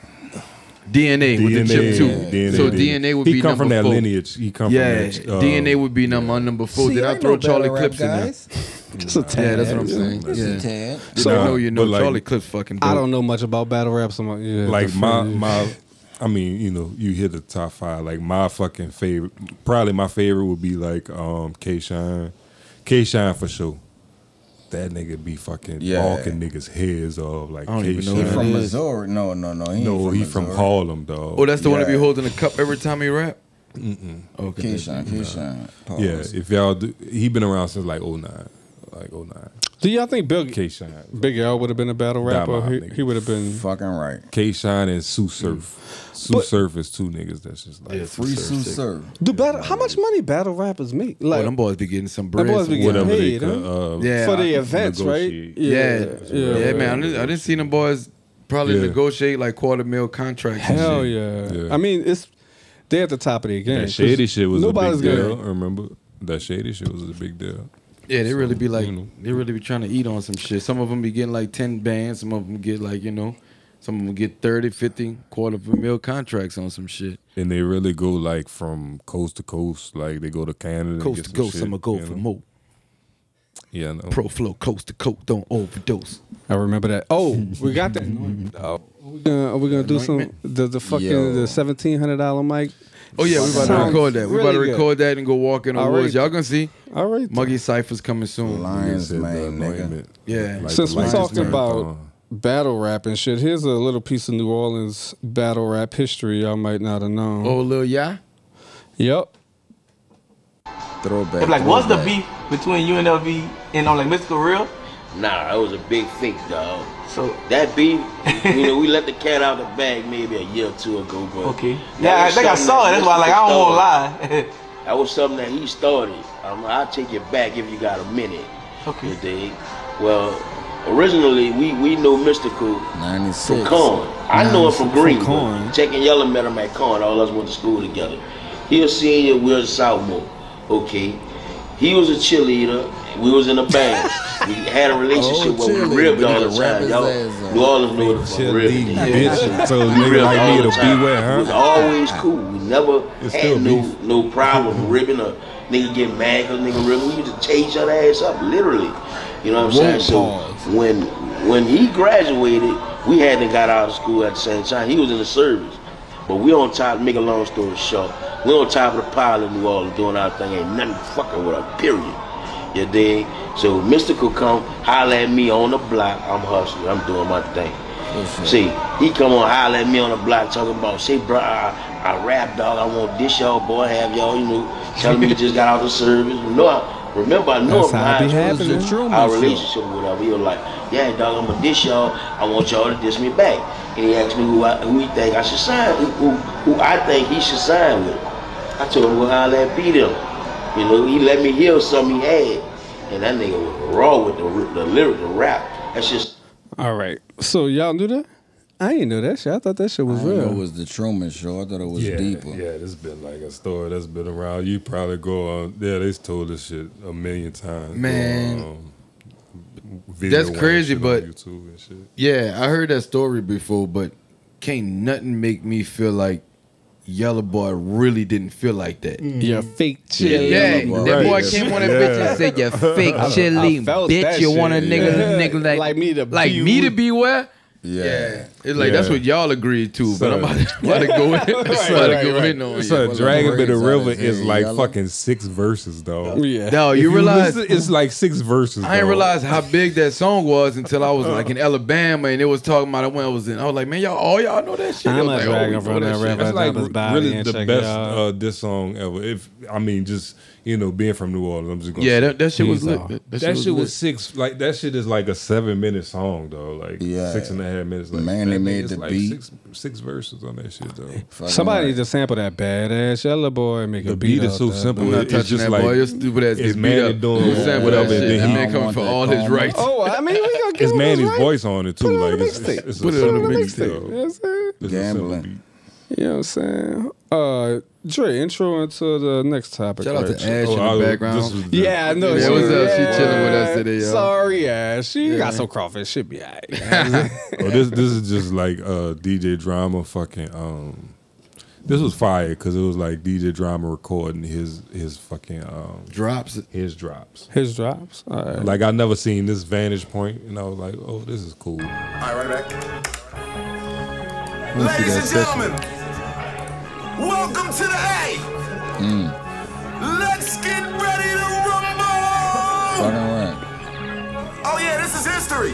Speaker 4: D N A with the chip too.
Speaker 2: yeah, D N A,
Speaker 4: So
Speaker 2: D N A.
Speaker 4: D N A would
Speaker 2: he
Speaker 4: be
Speaker 2: come
Speaker 4: number
Speaker 2: from that
Speaker 4: four.
Speaker 2: lineage. He come
Speaker 4: Yeah,
Speaker 2: from that. uh,
Speaker 4: D N A would be number number four.
Speaker 1: See,
Speaker 4: Did I
Speaker 1: ain't
Speaker 4: throw
Speaker 1: no
Speaker 4: Charlie
Speaker 1: battle rap
Speaker 4: Clips in there?
Speaker 1: guys.
Speaker 3: Just a tad.
Speaker 4: Yeah, that's what I'm saying.
Speaker 1: Just
Speaker 4: Yeah.
Speaker 1: a tad.
Speaker 4: So
Speaker 2: Nah,
Speaker 4: I know you know
Speaker 2: but like-
Speaker 4: Charlie Clips fucking dope.
Speaker 3: I don't know much about battle rap. So I'm like, yeah,
Speaker 2: like
Speaker 3: the
Speaker 2: my
Speaker 3: fuck-
Speaker 2: my I mean, you know, you hit the top five. Like my fucking favorite, probably my favorite would be like um K Shine, K Shine for sure. That nigga be fucking
Speaker 1: Yeah.
Speaker 2: balking niggas heads off like
Speaker 4: I don't
Speaker 2: K
Speaker 4: even know
Speaker 1: He
Speaker 4: who
Speaker 2: Shine.
Speaker 1: from
Speaker 4: that is.
Speaker 1: Missouri. No, no, no. He ain't
Speaker 2: No,
Speaker 1: from
Speaker 2: he from
Speaker 1: Missouri.
Speaker 2: Harlem, dog.
Speaker 4: Oh, that's the one that be
Speaker 1: Yeah.
Speaker 4: holding the cup every time he rap?
Speaker 2: Mm-mm.
Speaker 4: Okay.
Speaker 1: Keyshawn, Keyshawn.
Speaker 2: Yeah,
Speaker 1: Pause.
Speaker 2: if y'all do, he been around since like oh nine, like oh nine.
Speaker 3: Do y'all think Big
Speaker 2: K Shine,
Speaker 3: Big L would have been a battle rap, or
Speaker 2: Diamond,
Speaker 3: he,
Speaker 2: nigga.
Speaker 3: he would have been?
Speaker 1: Fucking right.
Speaker 2: K Shine and Sue Surf. Sue
Speaker 3: But-
Speaker 2: Surf is two niggas that's just like
Speaker 4: Yeah,
Speaker 1: Free
Speaker 4: Sir,
Speaker 1: Sue
Speaker 4: sick.
Speaker 1: Sir.
Speaker 3: Do battle? How much money battle rappers make?
Speaker 4: Oh,
Speaker 3: Like
Speaker 4: them boys be getting some
Speaker 3: Them
Speaker 4: bread.
Speaker 3: boys be
Speaker 4: some-
Speaker 3: getting
Speaker 2: whatever
Speaker 3: paid,
Speaker 2: they
Speaker 3: huh?
Speaker 2: could, uh,
Speaker 4: Yeah.
Speaker 3: for the
Speaker 4: I-
Speaker 3: events,
Speaker 2: negotiate.
Speaker 3: right?
Speaker 4: Yeah. Yeah, man. I didn't, I didn't see them boys probably
Speaker 2: Yeah.
Speaker 4: negotiate like quarter mil contracts. and
Speaker 3: Hell
Speaker 4: shit.
Speaker 3: yeah.
Speaker 2: Yeah.
Speaker 3: I mean, it's they're at the top of their game.
Speaker 2: That shady
Speaker 3: 'cause
Speaker 2: shit was a
Speaker 3: nobody's
Speaker 2: big
Speaker 3: gonna-
Speaker 2: deal. Remember that shady shit was a big deal.
Speaker 4: Yeah, they really be like,
Speaker 2: you know.
Speaker 4: they really be trying to eat on some shit. Some of them be getting like ten bands. Some of them get like, you know, some of them get thirty, fifty, quarter of a mil contracts on some shit.
Speaker 2: And they really go like from coast to coast. Like they go to Canada. and
Speaker 4: Coast
Speaker 2: get
Speaker 4: to
Speaker 2: some
Speaker 4: coast,
Speaker 2: shit,
Speaker 4: I'ma go
Speaker 2: you
Speaker 4: for
Speaker 2: know?
Speaker 4: more.
Speaker 2: Yeah, no.
Speaker 4: Pro flow, coast to coast, don't overdose.
Speaker 3: I remember that. Oh, we got that. Are we gonna, are we gonna do some the the fucking
Speaker 1: Yo.
Speaker 3: the seventeen hundred dollar mic?
Speaker 4: Oh yeah, we about to
Speaker 3: Sounds
Speaker 4: record that. We about to
Speaker 3: really good.
Speaker 4: record that and go walk in the
Speaker 3: Alright.
Speaker 4: woods. Y'all gonna see.
Speaker 3: All right.
Speaker 4: Muggy Cypher's coming soon.
Speaker 1: Lions,
Speaker 2: Said the
Speaker 1: man, nigga.
Speaker 2: anointment.
Speaker 4: Yeah.
Speaker 2: Like
Speaker 3: Since
Speaker 2: the
Speaker 3: we're
Speaker 2: Lions
Speaker 3: talking
Speaker 2: marathon.
Speaker 3: about battle rap and shit, here's a little piece of New Orleans battle rap history y'all might not have known.
Speaker 4: Oh, Lil Ya?
Speaker 3: Yep.
Speaker 1: Throwback.
Speaker 9: Like, what's the
Speaker 1: throwback.
Speaker 9: beef between U N L V and on like Mystical Real?
Speaker 10: Nah, that was a big fake, dog.
Speaker 9: So
Speaker 10: That beef, you know, we let the cat out the bag maybe a year or two ago, but
Speaker 9: okay,
Speaker 10: that
Speaker 9: yeah, I
Speaker 10: was
Speaker 9: think I
Speaker 10: something
Speaker 9: saw it.
Speaker 10: that
Speaker 9: That's why, like, I don't want to
Speaker 10: started.
Speaker 9: lie.
Speaker 10: That was something that he started. Um, I'll take it back if you got a minute.
Speaker 9: Okay.
Speaker 10: You dig? Well, originally we we know Mystical
Speaker 1: ninety-six.
Speaker 10: from Corn. I know him from Green. but
Speaker 3: Corn.
Speaker 10: Jack and Yellow met him at Corn. All of us went to school together. He a senior, we was a sophomore. Okay. He was a cheerleader. We was in a band. We had a relationship
Speaker 1: Oh,
Speaker 10: where we
Speaker 1: cheerleader,
Speaker 10: ribbed
Speaker 1: but he
Speaker 10: all the
Speaker 1: could rap
Speaker 10: time.
Speaker 1: his
Speaker 10: Y'all,
Speaker 1: ass off.
Speaker 10: New Orleans know the fuck ribbing.
Speaker 2: Bitch, so
Speaker 10: We
Speaker 2: nigga
Speaker 10: ribbed
Speaker 2: like
Speaker 10: all
Speaker 2: me
Speaker 10: the
Speaker 2: to
Speaker 10: time.
Speaker 2: beware,
Speaker 10: It was
Speaker 2: huh?
Speaker 10: always cool. We never
Speaker 2: It's
Speaker 10: had
Speaker 2: still
Speaker 10: no
Speaker 2: beef.
Speaker 10: no problem ribbing a nigga get mad because nigga ribbing. We used to chase each other ass up, literally. You know what I'm saying? So when when he graduated, we hadn't got out of school at the same time. He was in the service. But we on top, make a long story short, we on top of the pile in New Orleans doing our thing. Ain't nothing fucking with us, period. You dig? So Mystical come holler at me on the block. I'm hustling. I'm doing my thing. See, he come on holler at me on the block talking about, say, bro, I, I rap, dog. I want this y'all, boy. Have y'all, you know, telling me you just got out of service. You know, I, remember, I know
Speaker 3: That's how it be
Speaker 10: him
Speaker 3: happening.
Speaker 10: from high school, our relationship with whatever. He was like, yeah, dog, I'm gonna dish y'all. I want y'all to dish me back. And he asked me who I, who he think I should sign, who, who, who I think he should sign with. I told him, well, holler at P them. You know, he let me hear something he had. And that nigga was raw with the, the lyric, the rap. That's just.
Speaker 3: All right. So y'all knew that? I ain't know that shit. I thought that shit was
Speaker 1: I didn't know
Speaker 3: real.
Speaker 1: it was the Truman Show. I thought it was
Speaker 2: Yeah,
Speaker 1: deeper.
Speaker 2: yeah, this been like a story that's been around. You probably go on. Yeah, they told this shit a million times.
Speaker 4: Man.
Speaker 2: Go on, um, video
Speaker 4: That's
Speaker 2: watch
Speaker 4: crazy,
Speaker 2: shit on
Speaker 4: but
Speaker 2: YouTube and shit.
Speaker 4: yeah, I heard that story before, but can't nothing make me feel like Yellow Boy really didn't feel like that.
Speaker 3: You're fake chili.
Speaker 4: Yeah,
Speaker 1: Yellow Boy.
Speaker 4: that boy
Speaker 2: Right.
Speaker 4: came on that
Speaker 2: Yeah.
Speaker 4: bitch and said, "You fake chili
Speaker 3: I felt
Speaker 4: bitch.
Speaker 3: that
Speaker 4: You want a
Speaker 3: shit.
Speaker 4: nigga,
Speaker 3: Yeah.
Speaker 4: nigga like,
Speaker 3: Like me to
Speaker 4: like
Speaker 3: be
Speaker 4: me to
Speaker 3: with-
Speaker 4: be where?
Speaker 1: Yeah.
Speaker 4: It's like
Speaker 2: Yeah.
Speaker 4: that's what y'all agreed to, but
Speaker 2: Son.
Speaker 4: I'm about to, about to go in. I'm about to go in on
Speaker 2: So
Speaker 4: you.
Speaker 2: Dragon Bit the
Speaker 1: Braids
Speaker 2: River
Speaker 1: out his
Speaker 2: is
Speaker 1: head,
Speaker 2: like
Speaker 1: yellow.
Speaker 2: fucking six verses, dog.
Speaker 3: Yeah.
Speaker 4: No,
Speaker 2: If
Speaker 4: you realize
Speaker 2: listen, it's like six verses.
Speaker 4: I didn't
Speaker 2: dog.
Speaker 4: realize how big that song was until I was like in Alabama and it was talking about it when I was in. I was like, man, y'all, all y'all know that shit.
Speaker 3: I'm
Speaker 4: They was
Speaker 3: a
Speaker 4: like, oh,
Speaker 3: dragon
Speaker 4: we know
Speaker 3: from
Speaker 4: that
Speaker 3: the
Speaker 4: shit.
Speaker 3: river.
Speaker 2: That's like
Speaker 3: His body
Speaker 2: really
Speaker 3: and
Speaker 2: the
Speaker 3: check it
Speaker 2: best
Speaker 3: out.
Speaker 2: uh, diss song ever. If I mean, just you know, being from New Orleans, I'm just gonna
Speaker 4: Yeah,
Speaker 2: say.
Speaker 4: that, that shit was
Speaker 3: He's
Speaker 4: lit.
Speaker 3: all-
Speaker 4: That,
Speaker 2: That,
Speaker 4: shit
Speaker 2: shit
Speaker 4: was,
Speaker 2: was six. Like that shit is like a seven minute song, though. Like
Speaker 1: Yeah.
Speaker 2: six and a half minutes. Like,
Speaker 1: Man, they
Speaker 2: that
Speaker 1: made
Speaker 2: nigga's
Speaker 1: the
Speaker 2: like
Speaker 1: beat.
Speaker 2: Six, six verses on that shit, though.
Speaker 1: Fucking
Speaker 3: Somebody
Speaker 1: right.
Speaker 3: need to sample that badass yellow boy and make
Speaker 2: The
Speaker 3: a beat.
Speaker 2: beat is
Speaker 3: out
Speaker 2: so
Speaker 3: that.
Speaker 2: simple.
Speaker 4: I'm not
Speaker 2: It's
Speaker 4: touching
Speaker 2: just
Speaker 4: that
Speaker 2: like
Speaker 4: boy. Your stupid ass
Speaker 2: it's
Speaker 4: get beat
Speaker 2: Manny
Speaker 4: up.
Speaker 2: doing
Speaker 4: Who sampled
Speaker 2: whatever,
Speaker 4: that
Speaker 2: and
Speaker 4: shit.
Speaker 2: then
Speaker 4: That
Speaker 2: he-
Speaker 4: man coming
Speaker 1: want
Speaker 4: for
Speaker 1: that
Speaker 4: all his
Speaker 1: karma.
Speaker 4: rights.
Speaker 3: Oh, I mean, we gonna give
Speaker 2: It's
Speaker 3: him his
Speaker 2: Manny's
Speaker 3: right.
Speaker 2: voice on it too.
Speaker 3: Put it on
Speaker 2: Like
Speaker 3: the
Speaker 2: it's,
Speaker 3: mixtape.
Speaker 2: it's, it's
Speaker 4: Put
Speaker 2: a
Speaker 4: it on the
Speaker 2: simple beat,
Speaker 4: mixtape.
Speaker 2: though.
Speaker 3: You know what I'm saying?
Speaker 2: It's a simple
Speaker 1: Gambling.
Speaker 2: beat.
Speaker 3: You know what I'm saying? Uh, Dre, intro into the next topic.
Speaker 4: Shout out
Speaker 3: right?
Speaker 4: to Ash
Speaker 2: Oh,
Speaker 4: in
Speaker 2: I-
Speaker 4: the
Speaker 2: this
Speaker 4: background.
Speaker 2: was the-
Speaker 3: Yeah, I know.
Speaker 4: Yeah,
Speaker 3: she,
Speaker 4: what's up? She
Speaker 3: yeah.
Speaker 4: chilling with us today, y'all.
Speaker 3: Sorry, Ash. She
Speaker 4: Yeah.
Speaker 3: got some crawfish. She'll be all right.
Speaker 2: Oh, this this is just like uh, D J Drama fucking. Um, this was fire because it was like D J Drama recording his his fucking um,
Speaker 4: Drops.
Speaker 2: his drops.
Speaker 3: His drops. All right.
Speaker 2: Like I never seen this vantage point, and I was like, oh, this is cool.
Speaker 11: All right, right back.
Speaker 4: Let me see
Speaker 11: Ladies
Speaker 4: that
Speaker 11: and
Speaker 4: session.
Speaker 11: gentlemen, welcome to the A. Let's get ready to rumble.
Speaker 1: Fucking right.
Speaker 11: Oh yeah, this is history.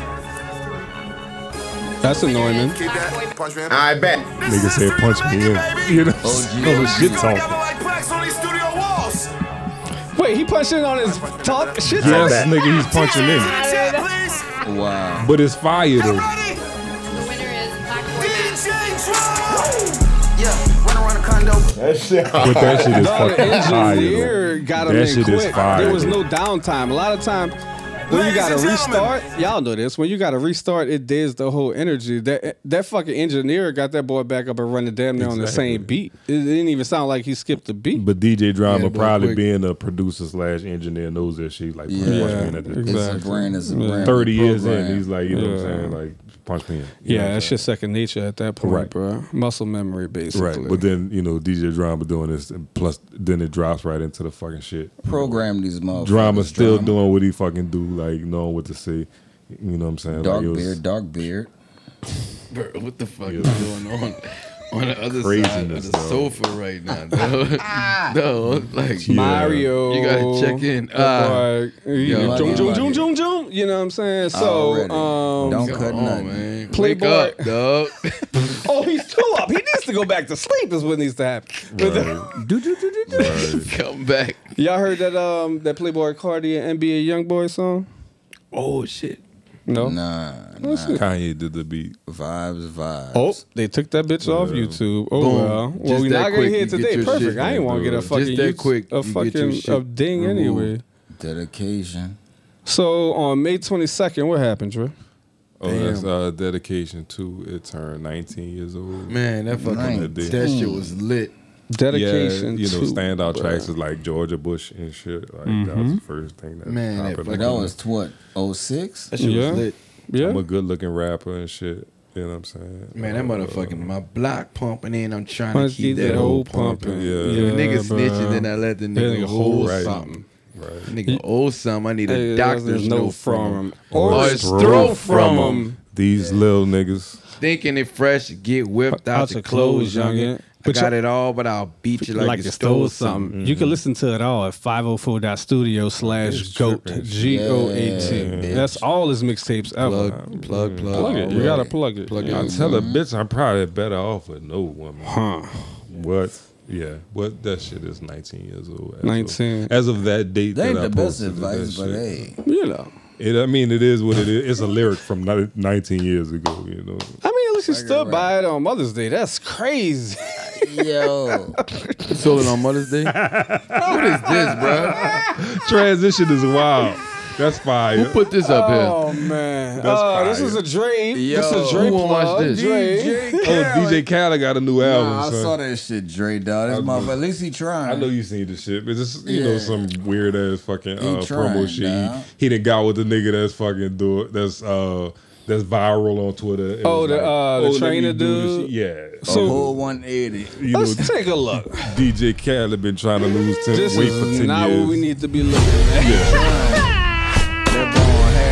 Speaker 3: That's annoying, man.
Speaker 11: Keep that. Punch me in.
Speaker 12: I bet.
Speaker 11: This
Speaker 2: Nigga
Speaker 11: is
Speaker 2: said
Speaker 11: history.
Speaker 2: punch
Speaker 11: Make
Speaker 2: me
Speaker 11: it,
Speaker 2: in.
Speaker 11: baby.
Speaker 2: You know,
Speaker 1: O G.
Speaker 2: no shit
Speaker 11: Go
Speaker 2: talking.
Speaker 11: together like plaques on these studio walls.
Speaker 3: Wait, he punched in on his talk shit.
Speaker 2: Yes, nigga, he's punching in,
Speaker 11: Chat, please.
Speaker 1: Wow.
Speaker 2: but it's fire though.
Speaker 11: Ready?
Speaker 13: The winner is Black Boy.
Speaker 11: D J Drama. Yeah, run around the condo.
Speaker 12: That shit.
Speaker 2: But that shit is
Speaker 3: No, the
Speaker 2: fucking fire
Speaker 3: engineer
Speaker 2: though.
Speaker 3: got him
Speaker 2: That
Speaker 3: in
Speaker 2: shit is
Speaker 3: quick.
Speaker 2: fire.
Speaker 3: There was
Speaker 2: though.
Speaker 3: no downtime. A lot of times when you
Speaker 11: Ladies
Speaker 3: gotta
Speaker 11: and gentlemen.
Speaker 3: restart, y'all know this. When you gotta restart, it digs the whole energy. That that fucking engineer got that boy back up and running damn near on the
Speaker 2: Exactly.
Speaker 3: same beat. It didn't even sound like he skipped the beat.
Speaker 2: But D J Drama
Speaker 4: Yeah, but
Speaker 2: probably
Speaker 4: quick.
Speaker 2: being a producer slash engineer knows that shit. Like,
Speaker 1: Yeah.
Speaker 2: punch me
Speaker 3: Yeah,
Speaker 2: in at the
Speaker 1: It's
Speaker 3: exactly.
Speaker 1: a brand. It's a
Speaker 3: Yeah.
Speaker 1: brand.
Speaker 2: thirty years in,
Speaker 1: program.
Speaker 2: he's like, you know what I'm
Speaker 3: Yeah.
Speaker 2: saying? Like, punch me in. You know
Speaker 3: Yeah,
Speaker 2: what I'm
Speaker 3: that's
Speaker 2: saying?
Speaker 3: just second nature at that point,
Speaker 2: Right.
Speaker 3: bro. Muscle memory, basically.
Speaker 2: Right, but then you know D J Drama doing this, and plus then it drops right into the fucking shit.
Speaker 1: Program these motherfuckers.
Speaker 2: Drama still
Speaker 1: Drama.
Speaker 2: doing what he fucking do, like knowing what to say. You know what I'm saying?
Speaker 1: Dark
Speaker 2: like, it was
Speaker 1: beard, dark beard.
Speaker 4: Bro, what the fuck
Speaker 2: Yeah.
Speaker 4: is going on on the other side of
Speaker 2: Craziness,
Speaker 4: the
Speaker 2: dog.
Speaker 4: sofa right now, dog? No, like
Speaker 2: Yeah.
Speaker 3: Mario,
Speaker 4: You gotta check in.
Speaker 3: that
Speaker 4: Ah.
Speaker 3: boy, he-
Speaker 4: Yo,
Speaker 3: Joom, joom,
Speaker 1: buddy.
Speaker 3: joom, joom, joom. You know what I'm saying? So,
Speaker 1: Already.
Speaker 3: um,
Speaker 1: Don't
Speaker 4: Come
Speaker 1: cut
Speaker 4: on,
Speaker 1: nothing.
Speaker 4: man.
Speaker 3: Playboy-
Speaker 4: Wake up, dog.
Speaker 3: oh, he's too up. He needs to go back to sleep. Is what needs to happen. But the-
Speaker 2: Right.
Speaker 4: Come back.
Speaker 3: y'all heard that um that Playboy Cardi and N B A YoungBoy song?
Speaker 4: Oh shit.
Speaker 3: No.
Speaker 1: Nah, nah.
Speaker 2: Kanye did the beat.
Speaker 1: Vibes, vibes.
Speaker 3: Oh, they took that bitch off
Speaker 2: Yeah.
Speaker 3: YouTube. Oh
Speaker 4: Boom.
Speaker 3: well, well
Speaker 4: Just
Speaker 3: we
Speaker 4: that
Speaker 3: not gonna
Speaker 4: quick,
Speaker 3: hear
Speaker 4: you
Speaker 3: it
Speaker 4: get
Speaker 3: today.
Speaker 4: your
Speaker 3: Perfect.
Speaker 4: shit,
Speaker 3: I ain't
Speaker 2: man,
Speaker 3: want to get a
Speaker 2: bro.
Speaker 3: fucking
Speaker 4: Just that
Speaker 3: YouTube-
Speaker 4: quick,
Speaker 3: a
Speaker 4: you get your
Speaker 3: fucking
Speaker 4: shit
Speaker 3: a ding
Speaker 4: removed.
Speaker 3: anyway.
Speaker 1: Dedication.
Speaker 3: So on May twenty-second, what happened, Dre?
Speaker 2: Oh, that's uh, dedication to it turned nineteen years old.
Speaker 4: Man, that fucking
Speaker 1: Nineteen.
Speaker 4: that shit was lit.
Speaker 3: Dedication
Speaker 2: yeah, you know,
Speaker 3: to
Speaker 2: standout
Speaker 3: bruh.
Speaker 2: tracks is like Georgia Bush and shit. Like that
Speaker 3: Mm-hmm.
Speaker 2: was the first thing that
Speaker 4: Man, that
Speaker 2: popped
Speaker 1: But
Speaker 2: up.
Speaker 1: that was what? oh six?
Speaker 4: That shit
Speaker 3: Yeah.
Speaker 4: was lit.
Speaker 3: Yeah.
Speaker 2: I'm a good looking rapper and shit. You know what I'm saying?
Speaker 4: Man, that
Speaker 2: Uh,
Speaker 4: motherfucking my block pumping in. I'm trying
Speaker 3: Punch
Speaker 4: to keep
Speaker 3: keep
Speaker 4: that
Speaker 3: whole
Speaker 4: whole
Speaker 3: pumping.
Speaker 2: pumping, yeah.
Speaker 4: If a nigga
Speaker 3: bruh.
Speaker 4: snitching, then I let the
Speaker 3: That
Speaker 4: nigga
Speaker 3: nigga
Speaker 4: hold
Speaker 3: hold
Speaker 2: right.
Speaker 4: something.
Speaker 2: Right.
Speaker 4: Nigga owe something. I need a
Speaker 3: Hey,
Speaker 4: doctor's
Speaker 3: there's
Speaker 4: note
Speaker 3: no
Speaker 4: from
Speaker 3: from
Speaker 4: him.
Speaker 3: him.
Speaker 4: Or
Speaker 3: Or
Speaker 4: it's throw from him.
Speaker 3: him.
Speaker 2: These little niggas.
Speaker 4: Thinking it fresh, get whipped out,
Speaker 3: Out
Speaker 4: your
Speaker 3: your
Speaker 4: clothes,
Speaker 3: clothes,
Speaker 4: youngin'.
Speaker 3: youngin'.
Speaker 4: I
Speaker 3: But
Speaker 4: got
Speaker 3: you-
Speaker 4: it all, but I'll beat you like,
Speaker 3: like
Speaker 4: you
Speaker 3: you
Speaker 4: stole
Speaker 3: stole
Speaker 4: something.
Speaker 3: something. You can listen to it all at five oh four dot studio slash goat G O A T.
Speaker 1: Yeah,
Speaker 3: That's all his mixtapes ever.
Speaker 4: Plug, plug, plug.
Speaker 3: Plug it. You gotta plug it.
Speaker 4: Plug it.
Speaker 2: I tell a bitch I'm probably better off with no woman.
Speaker 3: Huh.
Speaker 2: What? Yeah. What? That shit is nineteen years old. As
Speaker 3: nineteen.
Speaker 2: Of, as of that date
Speaker 1: That ain't
Speaker 2: that I
Speaker 1: the best
Speaker 2: posted
Speaker 1: advice,
Speaker 2: that
Speaker 1: but
Speaker 2: shit.
Speaker 1: hey.
Speaker 3: You know.
Speaker 2: It, I mean, it is what it is. It's a lyric from ni- nineteen years ago. You know.
Speaker 3: I mean, at least he
Speaker 1: Like it
Speaker 3: stood
Speaker 1: right.
Speaker 3: by it on Mother's Day. That's crazy.
Speaker 1: Yo.
Speaker 4: You sold it on Mother's Day? What is this, bro?
Speaker 2: Transition is wild. That's fire.
Speaker 4: Who put this up here?
Speaker 3: Oh man.
Speaker 2: That's
Speaker 3: Uh, this
Speaker 2: fire.
Speaker 3: is a Dre.
Speaker 4: Yo,
Speaker 3: this is a Dre
Speaker 4: who wanna watch
Speaker 3: plug.
Speaker 4: this?
Speaker 3: Dre.
Speaker 2: Oh, D J Khaled got a new album.
Speaker 1: Nah, I
Speaker 2: son.
Speaker 1: saw that shit, Dre, dog. That's
Speaker 2: I
Speaker 1: my,
Speaker 2: know.
Speaker 1: at least he trying.
Speaker 2: I know you seen the shit, but it's you know
Speaker 1: Yeah.
Speaker 2: some weird ass fucking
Speaker 1: He
Speaker 2: uh,
Speaker 1: trying,
Speaker 2: promo shit.
Speaker 1: dawg.
Speaker 2: He, he done got with the nigga that's fucking do it. That's uh that's viral on Twitter. It
Speaker 3: Oh,
Speaker 2: was
Speaker 3: the,
Speaker 2: like,
Speaker 3: uh, the
Speaker 2: let me
Speaker 3: trainer
Speaker 2: do this
Speaker 3: dude?
Speaker 2: shit. Yeah.
Speaker 1: A
Speaker 3: So-
Speaker 1: whole one eighty.
Speaker 2: You know,
Speaker 3: Let's take a look.
Speaker 2: D J Khaled been trying to lose ten
Speaker 3: This
Speaker 2: weight for
Speaker 3: is
Speaker 2: ten
Speaker 3: not
Speaker 2: years.
Speaker 3: what we need to be looking at.
Speaker 1: That ball half speed.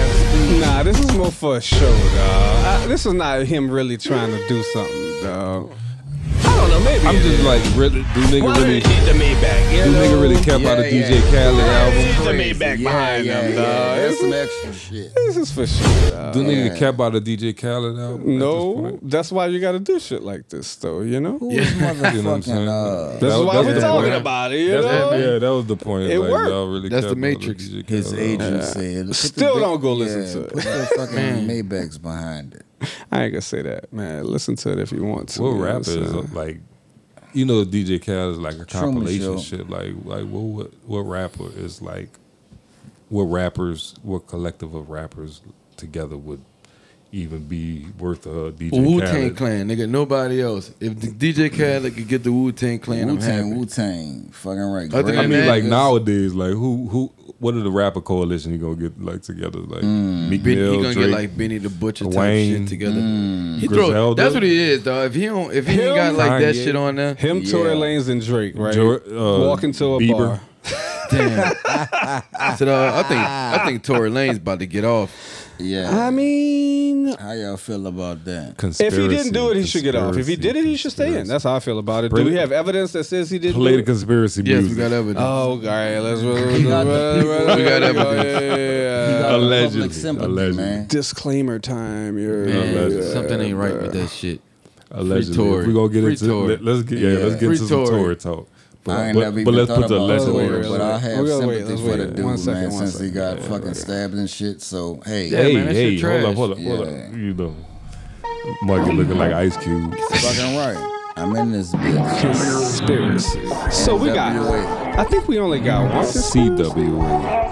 Speaker 3: Nah, this is more for a show, dog. I, this is not him really trying to do something, dog. I don't know, maybe.
Speaker 2: I'm just like, really, do nigga
Speaker 3: Why
Speaker 2: really,
Speaker 3: did he need the Maybach? You
Speaker 2: do
Speaker 3: know?
Speaker 2: nigga really care about the D J Khaled album?
Speaker 3: Need the Maybach behind
Speaker 1: yeah,
Speaker 3: them,
Speaker 1: yeah,
Speaker 3: dog.
Speaker 1: That's
Speaker 3: This
Speaker 1: some
Speaker 3: is-
Speaker 1: extra shit.
Speaker 3: This is for sure, dog.
Speaker 2: Do nigga
Speaker 1: Yeah.
Speaker 2: care about the D J Khaled album? at this
Speaker 3: No,
Speaker 2: point?
Speaker 3: that's why you got to do shit like this, though. You know.
Speaker 1: Who is
Speaker 2: You know what I'm
Speaker 1: motherfucking,
Speaker 2: saying?
Speaker 1: uh,
Speaker 3: That's
Speaker 2: That-
Speaker 3: why
Speaker 2: that's
Speaker 3: we're
Speaker 2: the
Speaker 3: talking
Speaker 2: point.
Speaker 3: about it. You
Speaker 2: That's
Speaker 3: know.
Speaker 2: the- yeah, that was the point.
Speaker 3: It
Speaker 2: like,
Speaker 3: worked.
Speaker 2: y'all really
Speaker 4: That's
Speaker 2: care
Speaker 4: the
Speaker 2: about
Speaker 4: Matrix.
Speaker 2: D J
Speaker 1: his
Speaker 2: Khaled
Speaker 1: agent
Speaker 2: album.
Speaker 1: said. Look at the
Speaker 3: Still
Speaker 1: big-
Speaker 3: don't go listen
Speaker 1: yeah,
Speaker 3: to it.
Speaker 1: Put the fucking Maybachs behind it.
Speaker 3: I ain't gonna say that, man. Listen to it if you want to.
Speaker 2: What
Speaker 3: you know
Speaker 2: rapper
Speaker 3: I'm
Speaker 2: is
Speaker 3: saying?
Speaker 2: like, you know, D J Khaled is like a
Speaker 1: Truman
Speaker 2: compilation
Speaker 1: Show.
Speaker 2: shit. Like, like what, what, what rapper is like, what rappers, what collective of rappers together would even be worth a D J
Speaker 4: Wu Tang
Speaker 2: Khaled?
Speaker 4: Clan, nigga. Nobody else. If the D J Khaled could get the Wu Tang Clan, I'm
Speaker 1: Wu Tang,
Speaker 4: happy.
Speaker 1: Wu Tang, fucking right.
Speaker 4: Other
Speaker 2: I
Speaker 4: than
Speaker 2: mean,
Speaker 4: that,
Speaker 2: like
Speaker 4: it's-
Speaker 2: nowadays, like who, who, what are the rapper coalition you gonna get like together? Like Meek
Speaker 4: Ben,
Speaker 2: Mill,
Speaker 4: he gonna
Speaker 2: Drake,
Speaker 4: get like Benny the Butcher type
Speaker 2: Wayne,
Speaker 4: shit together.
Speaker 1: Mm.
Speaker 4: He throw,
Speaker 2: Griselda.
Speaker 4: that's what he is, dog. If he don't, if he
Speaker 3: Him,
Speaker 4: ain't got like that
Speaker 2: Kanye.
Speaker 4: shit on there,
Speaker 3: Him,
Speaker 1: Yeah.
Speaker 3: Tory Lanez, and Drake, right?
Speaker 2: Jor- uh,
Speaker 3: Walking to a
Speaker 2: Bieber.
Speaker 3: bar.
Speaker 4: damn. So, dog, I think I think Tory Lane's about to get off.
Speaker 1: Yeah.
Speaker 3: I mean,
Speaker 1: How y'all feel about that?
Speaker 3: if he didn't do it, he should get off. If he did it, he should stay in.
Speaker 2: conspiracy.
Speaker 3: That's how I feel about it.
Speaker 2: Play
Speaker 3: Do we
Speaker 2: the-
Speaker 3: have evidence that says he didn't
Speaker 2: Play
Speaker 3: do
Speaker 2: the
Speaker 3: it?
Speaker 2: conspiracy
Speaker 4: Yes,
Speaker 2: music.
Speaker 4: we got evidence.
Speaker 3: Oh, all right. Let's roll.
Speaker 1: got the-
Speaker 4: we got
Speaker 3: Yeah,
Speaker 4: evidence.
Speaker 3: yeah, yeah, yeah.
Speaker 1: He got the
Speaker 2: Allegedly.
Speaker 1: public sympathy,
Speaker 2: Allegedly.
Speaker 1: man.
Speaker 3: Disclaimer time. You're,
Speaker 4: Man,
Speaker 2: Allegedly.
Speaker 4: something ain't right with that shit.
Speaker 2: Allegedly.
Speaker 4: Tory.
Speaker 2: If we gonna get
Speaker 4: Free
Speaker 2: into
Speaker 4: Tory.
Speaker 2: let, let's get yeah,
Speaker 1: Yeah.
Speaker 2: let's get
Speaker 4: Free
Speaker 2: into some
Speaker 4: Tory.
Speaker 2: Tory talk. But,
Speaker 1: I ain't
Speaker 2: but,
Speaker 1: never
Speaker 2: but
Speaker 1: even
Speaker 2: let's
Speaker 1: thought
Speaker 2: put the
Speaker 1: about
Speaker 2: allegedly.
Speaker 1: Tory,
Speaker 3: Let's
Speaker 1: but I
Speaker 3: wait.
Speaker 1: have
Speaker 3: We gotta wait.
Speaker 1: sympathy
Speaker 3: Let's
Speaker 1: for the
Speaker 3: wait.
Speaker 1: dude,
Speaker 3: One second,
Speaker 1: man,
Speaker 3: one
Speaker 1: since he
Speaker 3: second.
Speaker 1: got
Speaker 3: Yeah,
Speaker 1: fucking
Speaker 3: yeah.
Speaker 1: stabbed and shit. So, hey,
Speaker 4: Yeah,
Speaker 2: Hey,
Speaker 4: man, that
Speaker 2: hey,
Speaker 4: shit
Speaker 2: hold up,
Speaker 4: trash.
Speaker 2: hold up, hold
Speaker 1: Yeah.
Speaker 2: up. You know, Muggy looking like Ice Cube.
Speaker 1: fucking right. I'm in this bitch.
Speaker 3: Conspiracy. So we got.
Speaker 1: N W A.
Speaker 3: I think we only got one.
Speaker 2: C W A.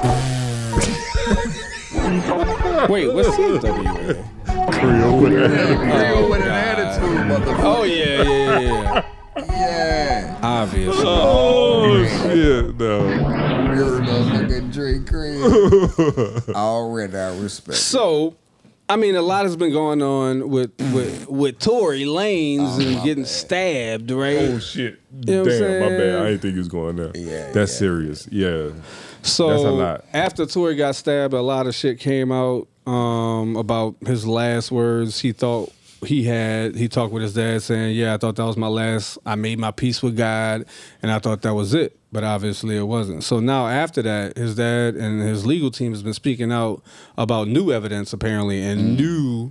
Speaker 3: Wait, what's C W A?
Speaker 2: Creole with an
Speaker 1: Real with an attitude, motherfucker.
Speaker 3: Oh yeah, yeah, yeah.
Speaker 1: Yeah.
Speaker 3: Obviously.
Speaker 2: Oh shit, no.
Speaker 1: Real motherfucking Drake Creed. Already I respect.
Speaker 3: So, I mean, a lot has been going on with with with Tory Lanez and getting stabbed, right?
Speaker 2: Oh shit!
Speaker 3: You know what I'm
Speaker 2: Damn, my bad.
Speaker 3: saying?
Speaker 2: I didn't think he was going there.
Speaker 1: Yeah,
Speaker 2: that's
Speaker 1: yeah.
Speaker 2: serious. Yeah,
Speaker 3: So
Speaker 2: that's a lot.
Speaker 3: after Tory got stabbed, a lot of shit came out um, about his last words. He thought he had. He talked with his dad, saying, "Yeah, I thought that was my last. I made my peace with God, and I thought that was it." But obviously, it wasn't. So now, after that, his dad and his legal team has been speaking out about new evidence, apparently, and new.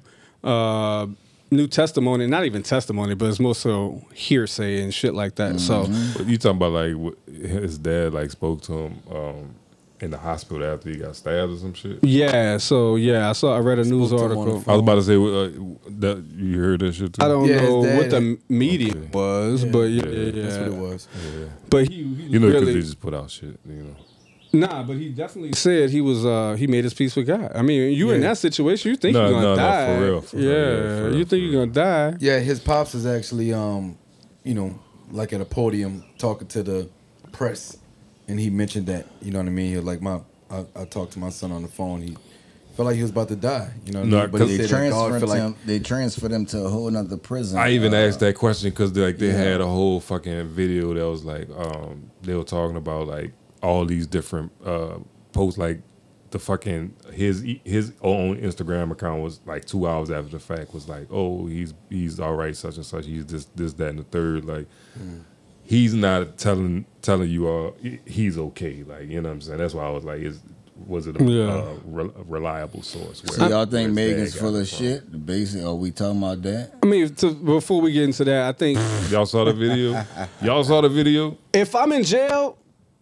Speaker 3: Uh, New testimony, not even testimony, but it's more so hearsay and shit like that. So,
Speaker 2: But you talking about like what, his dad like spoke to him um, in the hospital after he got stabbed or some shit?
Speaker 3: yeah, so yeah, I saw, I read a news
Speaker 4: to him on
Speaker 3: article.
Speaker 4: the
Speaker 2: I was about to say uh, that you heard that shit too.
Speaker 3: I don't
Speaker 4: Yeah, his
Speaker 3: know
Speaker 4: dad-
Speaker 3: what the media was, but yeah, yeah, yeah.
Speaker 4: That's what it was.
Speaker 3: But he, he
Speaker 2: You know, because
Speaker 3: really,
Speaker 2: they just put out shit. You know,
Speaker 3: nah, but he definitely said he was, uh, he made his peace with God. I mean, you in
Speaker 4: Yeah.
Speaker 3: that situation, you think
Speaker 2: No,
Speaker 3: you're gonna
Speaker 2: no, no,
Speaker 3: die.
Speaker 2: for real, for
Speaker 3: yeah,
Speaker 2: real, yeah, for real,
Speaker 3: you think
Speaker 2: for
Speaker 3: you're gonna die.
Speaker 4: Yeah, his pops is actually, um, you know, like at a podium talking to the press, and he mentioned that. You know what I mean? He was like, my, I, I talked to my son on the phone. He felt like he was about to die. You know what
Speaker 2: No,
Speaker 4: I mean? But
Speaker 2: 'cause
Speaker 4: he
Speaker 1: They
Speaker 4: said that God
Speaker 1: transferred
Speaker 4: felt like
Speaker 1: him. They transferred him to a whole nother prison.
Speaker 2: I even
Speaker 1: uh,
Speaker 2: asked that question because like they
Speaker 1: yeah.
Speaker 2: had a whole fucking video that was like um, they were talking about like all these different uh, posts, like the fucking his his own Instagram account was like two hours after the fact was like, oh, he's he's all right, such and such, he's this this that and the third, like.
Speaker 1: Mm.
Speaker 2: He's not telling telling you uh he's okay, like, you know what I'm saying. That's why I was like, is was it a,
Speaker 3: Yeah.
Speaker 2: uh, re- a reliable source? Where,
Speaker 1: So y'all think
Speaker 2: where his
Speaker 1: Megan's
Speaker 2: dad
Speaker 1: full
Speaker 2: got
Speaker 1: of
Speaker 2: it from.
Speaker 1: shit? Basically, are we talking about that?
Speaker 3: I mean, to, before we get into that, I think
Speaker 2: Y'all saw the video? Y'all saw the video?
Speaker 3: if I'm in jail,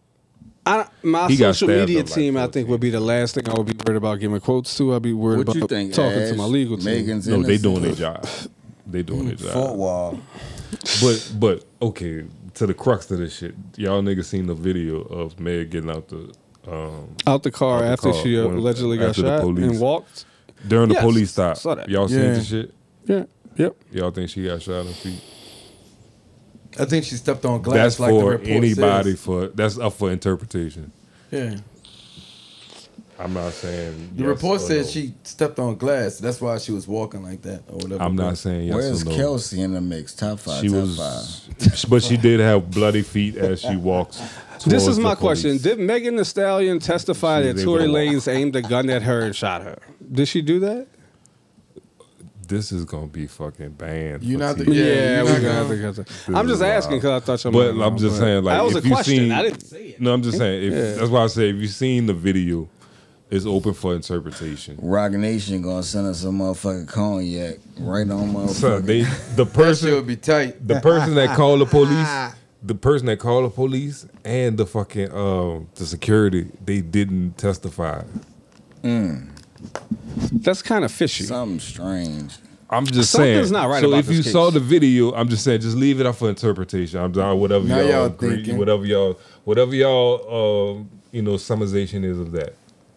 Speaker 3: I, my
Speaker 2: He got
Speaker 3: social
Speaker 2: stabbed
Speaker 3: media
Speaker 2: up like
Speaker 3: team, I think, would be the last thing I would be worried about giving quotes to. I'd be worried
Speaker 1: What you
Speaker 3: about
Speaker 1: think?
Speaker 3: talking
Speaker 1: Ash?
Speaker 3: to my legal team.
Speaker 1: Megan's
Speaker 2: No, they
Speaker 1: innocent?
Speaker 2: doing their job. They doing their job.
Speaker 1: Football.
Speaker 2: But but okay, to the crux of this shit, y'all niggas seen the video of Meg getting out the um,
Speaker 3: Out the car
Speaker 2: out the
Speaker 3: after
Speaker 2: car
Speaker 3: she uh,
Speaker 2: when-
Speaker 3: allegedly got
Speaker 2: after the
Speaker 3: shot
Speaker 2: police-
Speaker 3: and walked.
Speaker 2: during the
Speaker 3: Yes,
Speaker 2: police stop.
Speaker 3: saw that.
Speaker 2: Y'all seen
Speaker 4: Yeah.
Speaker 2: the shit?
Speaker 3: Yeah. Yep.
Speaker 2: Y'all think she got shot in the feet?
Speaker 4: I think she stepped on glass.
Speaker 2: That's
Speaker 4: like the
Speaker 2: for
Speaker 4: report
Speaker 2: anybody.
Speaker 4: says.
Speaker 2: For that's up for interpretation.
Speaker 4: Yeah.
Speaker 2: I'm not saying
Speaker 4: The
Speaker 2: yes
Speaker 4: report
Speaker 2: or
Speaker 4: says
Speaker 2: no.
Speaker 4: she stepped on glass. That's why she was walking like that or whatever.
Speaker 2: I'm not saying yes
Speaker 1: Where's
Speaker 2: or no.
Speaker 1: Kelsey in the mix? Top five.
Speaker 2: She
Speaker 1: top
Speaker 2: was,
Speaker 1: five.
Speaker 2: but she did have bloody feet as she walks
Speaker 3: This
Speaker 2: towards
Speaker 3: is my
Speaker 2: the police.
Speaker 3: question. Did Megan Thee Stallion testify
Speaker 2: She
Speaker 3: that
Speaker 2: was
Speaker 3: Tory
Speaker 2: able to walk.
Speaker 3: Lanez aimed a gun at her and shot her? Did she do that?
Speaker 2: This is gonna be fucking banned.
Speaker 4: You
Speaker 2: for
Speaker 4: not
Speaker 2: T
Speaker 4: the-
Speaker 2: V.
Speaker 4: yeah,
Speaker 3: Yeah,
Speaker 4: you're
Speaker 3: we
Speaker 4: not
Speaker 3: gonna have
Speaker 4: gonna-
Speaker 3: to get to-
Speaker 2: This
Speaker 3: I'm
Speaker 2: is
Speaker 3: just asking
Speaker 2: wild.
Speaker 3: because I thought you
Speaker 2: But
Speaker 3: might
Speaker 2: I'm
Speaker 3: know,
Speaker 2: just
Speaker 3: but-
Speaker 2: saying, like,
Speaker 3: that was
Speaker 2: if
Speaker 3: a
Speaker 2: you
Speaker 3: question.
Speaker 2: seen,
Speaker 3: I didn't say it.
Speaker 2: No, I'm just saying. If,
Speaker 3: Yeah.
Speaker 2: That's why I say if you've seen the video, it's open for interpretation.
Speaker 1: Rock Nation gonna send us some motherfucking cognac right on motherfucking.
Speaker 2: So they, the person
Speaker 4: That shit would be tight.
Speaker 2: the person that called the police, the person that called the police, and the fucking um the security, they didn't testify.
Speaker 1: Mm.
Speaker 3: That's kind of fishy.
Speaker 1: Something strange.
Speaker 2: I'm just
Speaker 3: Something's
Speaker 2: saying.
Speaker 3: not right
Speaker 2: so
Speaker 3: about
Speaker 2: if
Speaker 3: this
Speaker 2: you
Speaker 3: case.
Speaker 2: saw the video, I'm just saying, just leave it up for interpretation. I'm down whatever
Speaker 4: Now
Speaker 2: y'all,
Speaker 4: y'all
Speaker 2: agree,
Speaker 4: thinking.
Speaker 2: whatever y'all, whatever y'all, um, you know, summarization is of that.